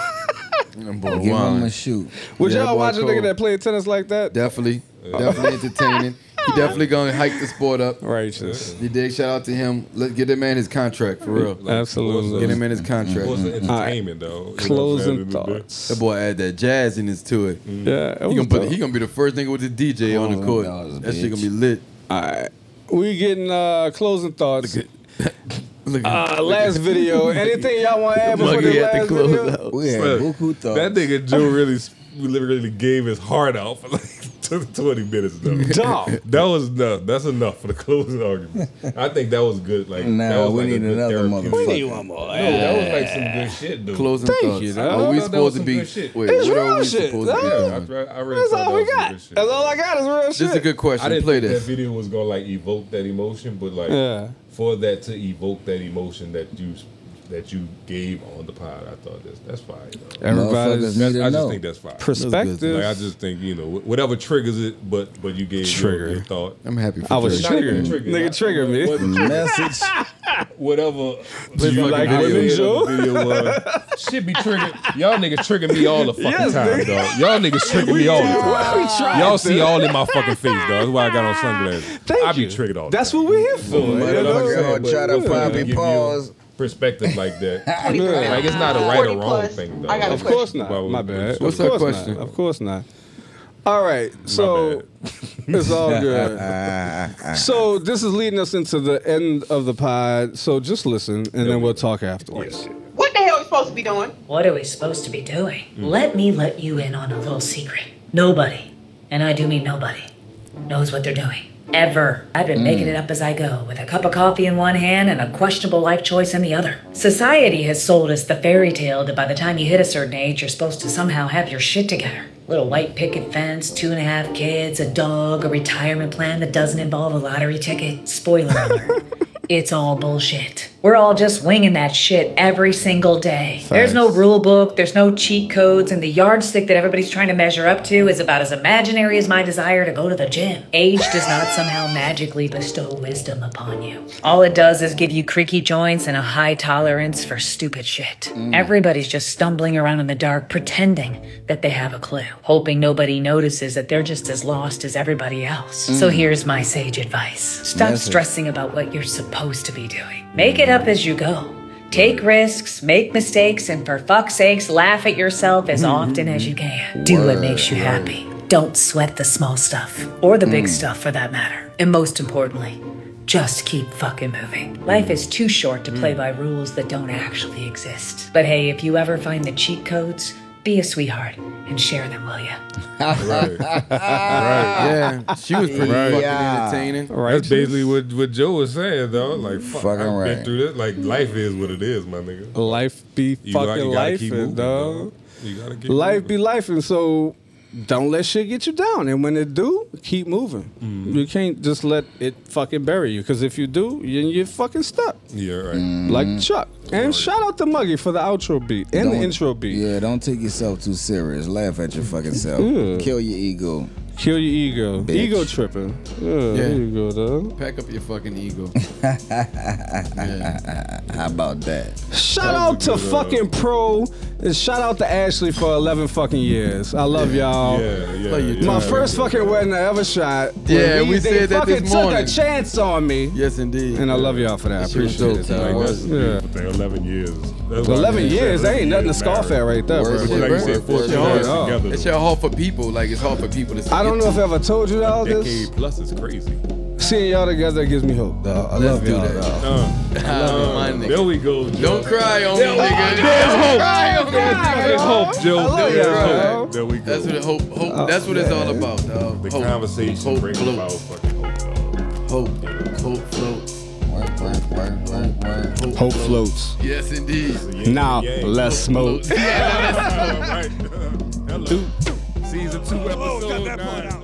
Speaker 4: Boy,
Speaker 1: Give
Speaker 4: wild.
Speaker 1: him a shoot.
Speaker 3: Would
Speaker 4: Yeah,
Speaker 3: y'all
Speaker 4: boy,
Speaker 3: watch a nigga
Speaker 4: cold.
Speaker 3: that played tennis like that?
Speaker 4: Definitely, definitely entertaining. He definitely gonna hike the sport up.
Speaker 3: Righteous.
Speaker 4: You dig? Shout out to him. Let get that man his contract for real.
Speaker 3: Absolutely.
Speaker 4: Get him in his contract.
Speaker 2: What's the entertainment, though?
Speaker 3: Closing thoughts.
Speaker 4: That boy add that jazziness to it.
Speaker 3: Yeah, it
Speaker 4: he
Speaker 3: was
Speaker 4: gonna put.
Speaker 3: dope.
Speaker 4: He gonna be the first nigga with the D J on the
Speaker 1: Oh,
Speaker 4: court.
Speaker 1: that was a
Speaker 4: That shit
Speaker 1: bitch.
Speaker 4: gonna be lit.
Speaker 3: All right. We getting uh, closing thoughts.
Speaker 4: Look
Speaker 3: Uh, last video. Anything y'all want to add before
Speaker 4: Muggy
Speaker 3: the
Speaker 4: had to
Speaker 3: last
Speaker 4: close
Speaker 3: video?
Speaker 4: out.
Speaker 1: We had
Speaker 2: Son,
Speaker 1: buku thoughts.
Speaker 2: That nigga Joe really, literally gave his heart out for like twenty minutes though.
Speaker 3: Dog.
Speaker 2: That was enough. That's enough for the closing argument. I think that was good. Like
Speaker 1: Nah,
Speaker 2: that was
Speaker 1: we
Speaker 2: like a
Speaker 1: need
Speaker 2: good
Speaker 1: another
Speaker 2: therapeutic-
Speaker 1: motherfucker.
Speaker 3: We need one more.
Speaker 2: No, that was like some good shit, dude.
Speaker 4: Closing
Speaker 3: Thank
Speaker 4: thoughts.
Speaker 3: you, dog.
Speaker 4: Are
Speaker 2: I
Speaker 4: we
Speaker 2: thought that
Speaker 4: supposed
Speaker 2: was
Speaker 4: to
Speaker 2: some
Speaker 4: be?
Speaker 2: good shit.
Speaker 4: Wait,
Speaker 3: It's
Speaker 4: what are
Speaker 3: real
Speaker 4: we
Speaker 3: shit,
Speaker 4: supposed
Speaker 3: dog.
Speaker 4: to be
Speaker 2: Yeah,
Speaker 4: doing?
Speaker 2: I, I really
Speaker 3: That's
Speaker 2: thought
Speaker 3: all
Speaker 2: that
Speaker 3: we
Speaker 2: was some
Speaker 3: got.
Speaker 2: good shit.
Speaker 3: That's all I got is real shit.
Speaker 4: This is a good
Speaker 2: I
Speaker 4: question.
Speaker 2: didn't
Speaker 4: Play
Speaker 2: think
Speaker 4: this.
Speaker 2: that video was gonna like evoke that emotion, but like
Speaker 3: Yeah.
Speaker 2: for that to evoke that emotion that you that you gave on the pod, I thought that's that's fine. You know?
Speaker 3: Everybody's
Speaker 1: Motherfuckers need
Speaker 2: That's,
Speaker 1: to
Speaker 2: I just
Speaker 1: know.
Speaker 2: think that's fine.
Speaker 3: perspective.
Speaker 2: Like I just think you know wh- whatever triggers it, but but you gave
Speaker 3: Trigger.
Speaker 2: your, your thought.
Speaker 4: I'm happy for
Speaker 3: I was
Speaker 4: Drake.
Speaker 2: Not even
Speaker 3: triggered.
Speaker 2: triggered.
Speaker 3: Nigga triggered me.
Speaker 2: What-
Speaker 1: Message.
Speaker 2: Whatever.
Speaker 3: Do you like women, Joe?
Speaker 2: The video was, shit be triggered. Y'all niggas trigger me all the fucking
Speaker 3: Yes,
Speaker 2: time,
Speaker 3: nigga.
Speaker 2: dog. Y'all niggas trigger me all the
Speaker 3: We
Speaker 2: time.
Speaker 3: tried
Speaker 2: Y'all
Speaker 3: to.
Speaker 2: see all in my fucking face, dog. That's why I got on sunglasses.
Speaker 3: Thank
Speaker 2: I be
Speaker 3: you.
Speaker 2: triggered all the
Speaker 3: That's
Speaker 2: time.
Speaker 3: what we're here for.
Speaker 2: You know what I'm
Speaker 1: Motherfucker
Speaker 2: saying?
Speaker 1: gonna
Speaker 2: But-
Speaker 1: try to
Speaker 2: but
Speaker 1: probably
Speaker 2: give you
Speaker 1: pause.
Speaker 2: perspective like that.
Speaker 3: Yeah.
Speaker 2: Like it's not a right or
Speaker 19: forty
Speaker 2: wrong
Speaker 19: plus.
Speaker 2: thing, though.
Speaker 19: I got a
Speaker 3: Of course not.
Speaker 2: Well,
Speaker 3: My bad.
Speaker 4: What's
Speaker 3: of
Speaker 4: our
Speaker 3: course
Speaker 4: question?
Speaker 3: Not. Of course not. All right. So it's all good. So this is leading us into the end of the pod. So just listen, and then we'll talk afterwards.
Speaker 19: What the hell are we supposed to be doing?
Speaker 20: What are we supposed to be doing? Let me let you in on a little secret. Nobody, and I do mean nobody, knows what they're doing. Ever. I've been making it up as I go, with a cup of coffee in one hand and a questionable life choice in the other. Society has sold us the fairy tale that by the time you hit a certain age, you're supposed to somehow have your shit together. Little white picket fence, two and a half kids, a dog, a retirement plan that doesn't involve a lottery ticket. Spoiler alert. It's all bullshit. We're all just winging that shit every single day. There's no rule book, there's no cheat codes, and the yardstick that everybody's trying to measure up to is about as imaginary as my desire to go to the gym. Age does not somehow magically bestow wisdom upon you. All it does is give you creaky joints and a high tolerance for stupid shit. Everybody's just stumbling around in the dark, pretending that they have a clue, hoping nobody notices that they're just as lost as everybody else. So here's my sage advice. Stop
Speaker 1: Message.
Speaker 20: stressing about what you're supposed to be doing. Make it up as you go. Take risks, make mistakes, and for fuck's sakes, laugh at yourself as often as you can. Do what makes you happy. Don't sweat the small stuff, or the big stuff for that matter. And most importantly, just keep fucking moving. Life is too short to play by rules that don't actually exist. But hey, if you ever find the cheat codes, be a sweetheart and share them, will ya?
Speaker 2: Right. right.
Speaker 4: Yeah, she was pretty
Speaker 2: Right.
Speaker 4: fucking
Speaker 1: Yeah.
Speaker 4: entertaining.
Speaker 2: That's basically what, what Joe was saying, though. Like, fuck,
Speaker 1: Fucking
Speaker 2: I've been
Speaker 1: right.
Speaker 2: through this. Like, life is what it is, my nigga.
Speaker 3: Life be
Speaker 2: You got-
Speaker 3: fucking
Speaker 2: you gotta
Speaker 3: life,
Speaker 2: keep
Speaker 3: and
Speaker 2: moving,
Speaker 3: dog.
Speaker 2: dog. You gotta keep
Speaker 3: Life
Speaker 2: moving.
Speaker 3: be life, and so don't let shit get you down. And when it do, keep moving.
Speaker 2: Mm.
Speaker 3: You can't just let it fucking bury you, because if you do, you you're fucking stuck.
Speaker 2: Yeah, right.
Speaker 3: Like Chuck. And shout out to Muggy for the outro beat and the
Speaker 1: Don't-
Speaker 3: intro beat.
Speaker 1: Yeah, don't take yourself too serious. Laugh at your fucking self.
Speaker 3: Yeah.
Speaker 1: Kill your ego.
Speaker 3: Kill your ego.
Speaker 1: Bitch.
Speaker 3: Ego tripping. Yeah,
Speaker 4: Yeah.
Speaker 3: there you go, dog.
Speaker 4: Pack up your fucking ego.
Speaker 1: How about that?
Speaker 3: Shout out to
Speaker 2: good, uh,
Speaker 3: fucking Pro, and shout out to Ashley for eleven fucking years. I love y'all.
Speaker 2: Yeah, yeah.
Speaker 4: Love you,
Speaker 2: yeah.
Speaker 3: My
Speaker 4: Yeah.
Speaker 3: first fucking wedding I ever shot.
Speaker 4: Yeah,
Speaker 3: When
Speaker 4: we
Speaker 3: they
Speaker 4: said that
Speaker 3: fucking
Speaker 4: this
Speaker 3: took
Speaker 4: morning.
Speaker 3: a chance on me.
Speaker 4: Yes, indeed.
Speaker 3: And I love y'all for that. I
Speaker 4: That shit was
Speaker 3: appreciate
Speaker 4: dope,
Speaker 3: it,
Speaker 4: too.
Speaker 3: dog.
Speaker 2: Like, that's a
Speaker 3: Yeah.
Speaker 2: beautiful thing. eleven years. That's why
Speaker 3: eleven
Speaker 2: they said
Speaker 3: years, that ain't nothing to
Speaker 2: years
Speaker 3: scoff at right there,
Speaker 4: Word
Speaker 3: bro.
Speaker 4: shit,
Speaker 2: Like
Speaker 4: bro.
Speaker 2: you said, fourteen
Speaker 4: Word
Speaker 2: years
Speaker 4: shit.
Speaker 2: together.
Speaker 4: It's your hard for people. Like it's hard for people to.
Speaker 3: I don't know if I ever told you all this.
Speaker 2: Decade plus is crazy.
Speaker 3: Seeing y'all together gives me hope, dog. I
Speaker 4: Let's
Speaker 3: love
Speaker 4: do
Speaker 3: y'all,
Speaker 4: that.
Speaker 3: dog.
Speaker 2: Uh,
Speaker 4: I love you, my
Speaker 2: uh,
Speaker 4: nigga.
Speaker 2: there we go. Joe.
Speaker 4: Don't cry on me,
Speaker 2: There-
Speaker 4: nigga.
Speaker 2: There's
Speaker 4: Don't
Speaker 2: hope.
Speaker 4: cry on me.
Speaker 2: There's hope, Joe.
Speaker 3: I love
Speaker 2: There's
Speaker 3: y'all,
Speaker 2: hope.
Speaker 3: dog.
Speaker 2: There we go.
Speaker 4: That's what it, hope. Hope.
Speaker 3: Oh,
Speaker 4: that's what it's all
Speaker 3: man.
Speaker 4: about, dog.
Speaker 2: The
Speaker 4: hope.
Speaker 2: conversation
Speaker 4: hope
Speaker 2: brings
Speaker 4: floats.
Speaker 2: about fucking hope, dog.
Speaker 4: Hope. Hope floats.
Speaker 1: Work, work, work, work, work.
Speaker 3: Hope floats.
Speaker 4: Yes, indeed.
Speaker 3: Now,
Speaker 2: Yeah.
Speaker 3: let's smoke.
Speaker 2: Right. Hello. Season two, episode nine.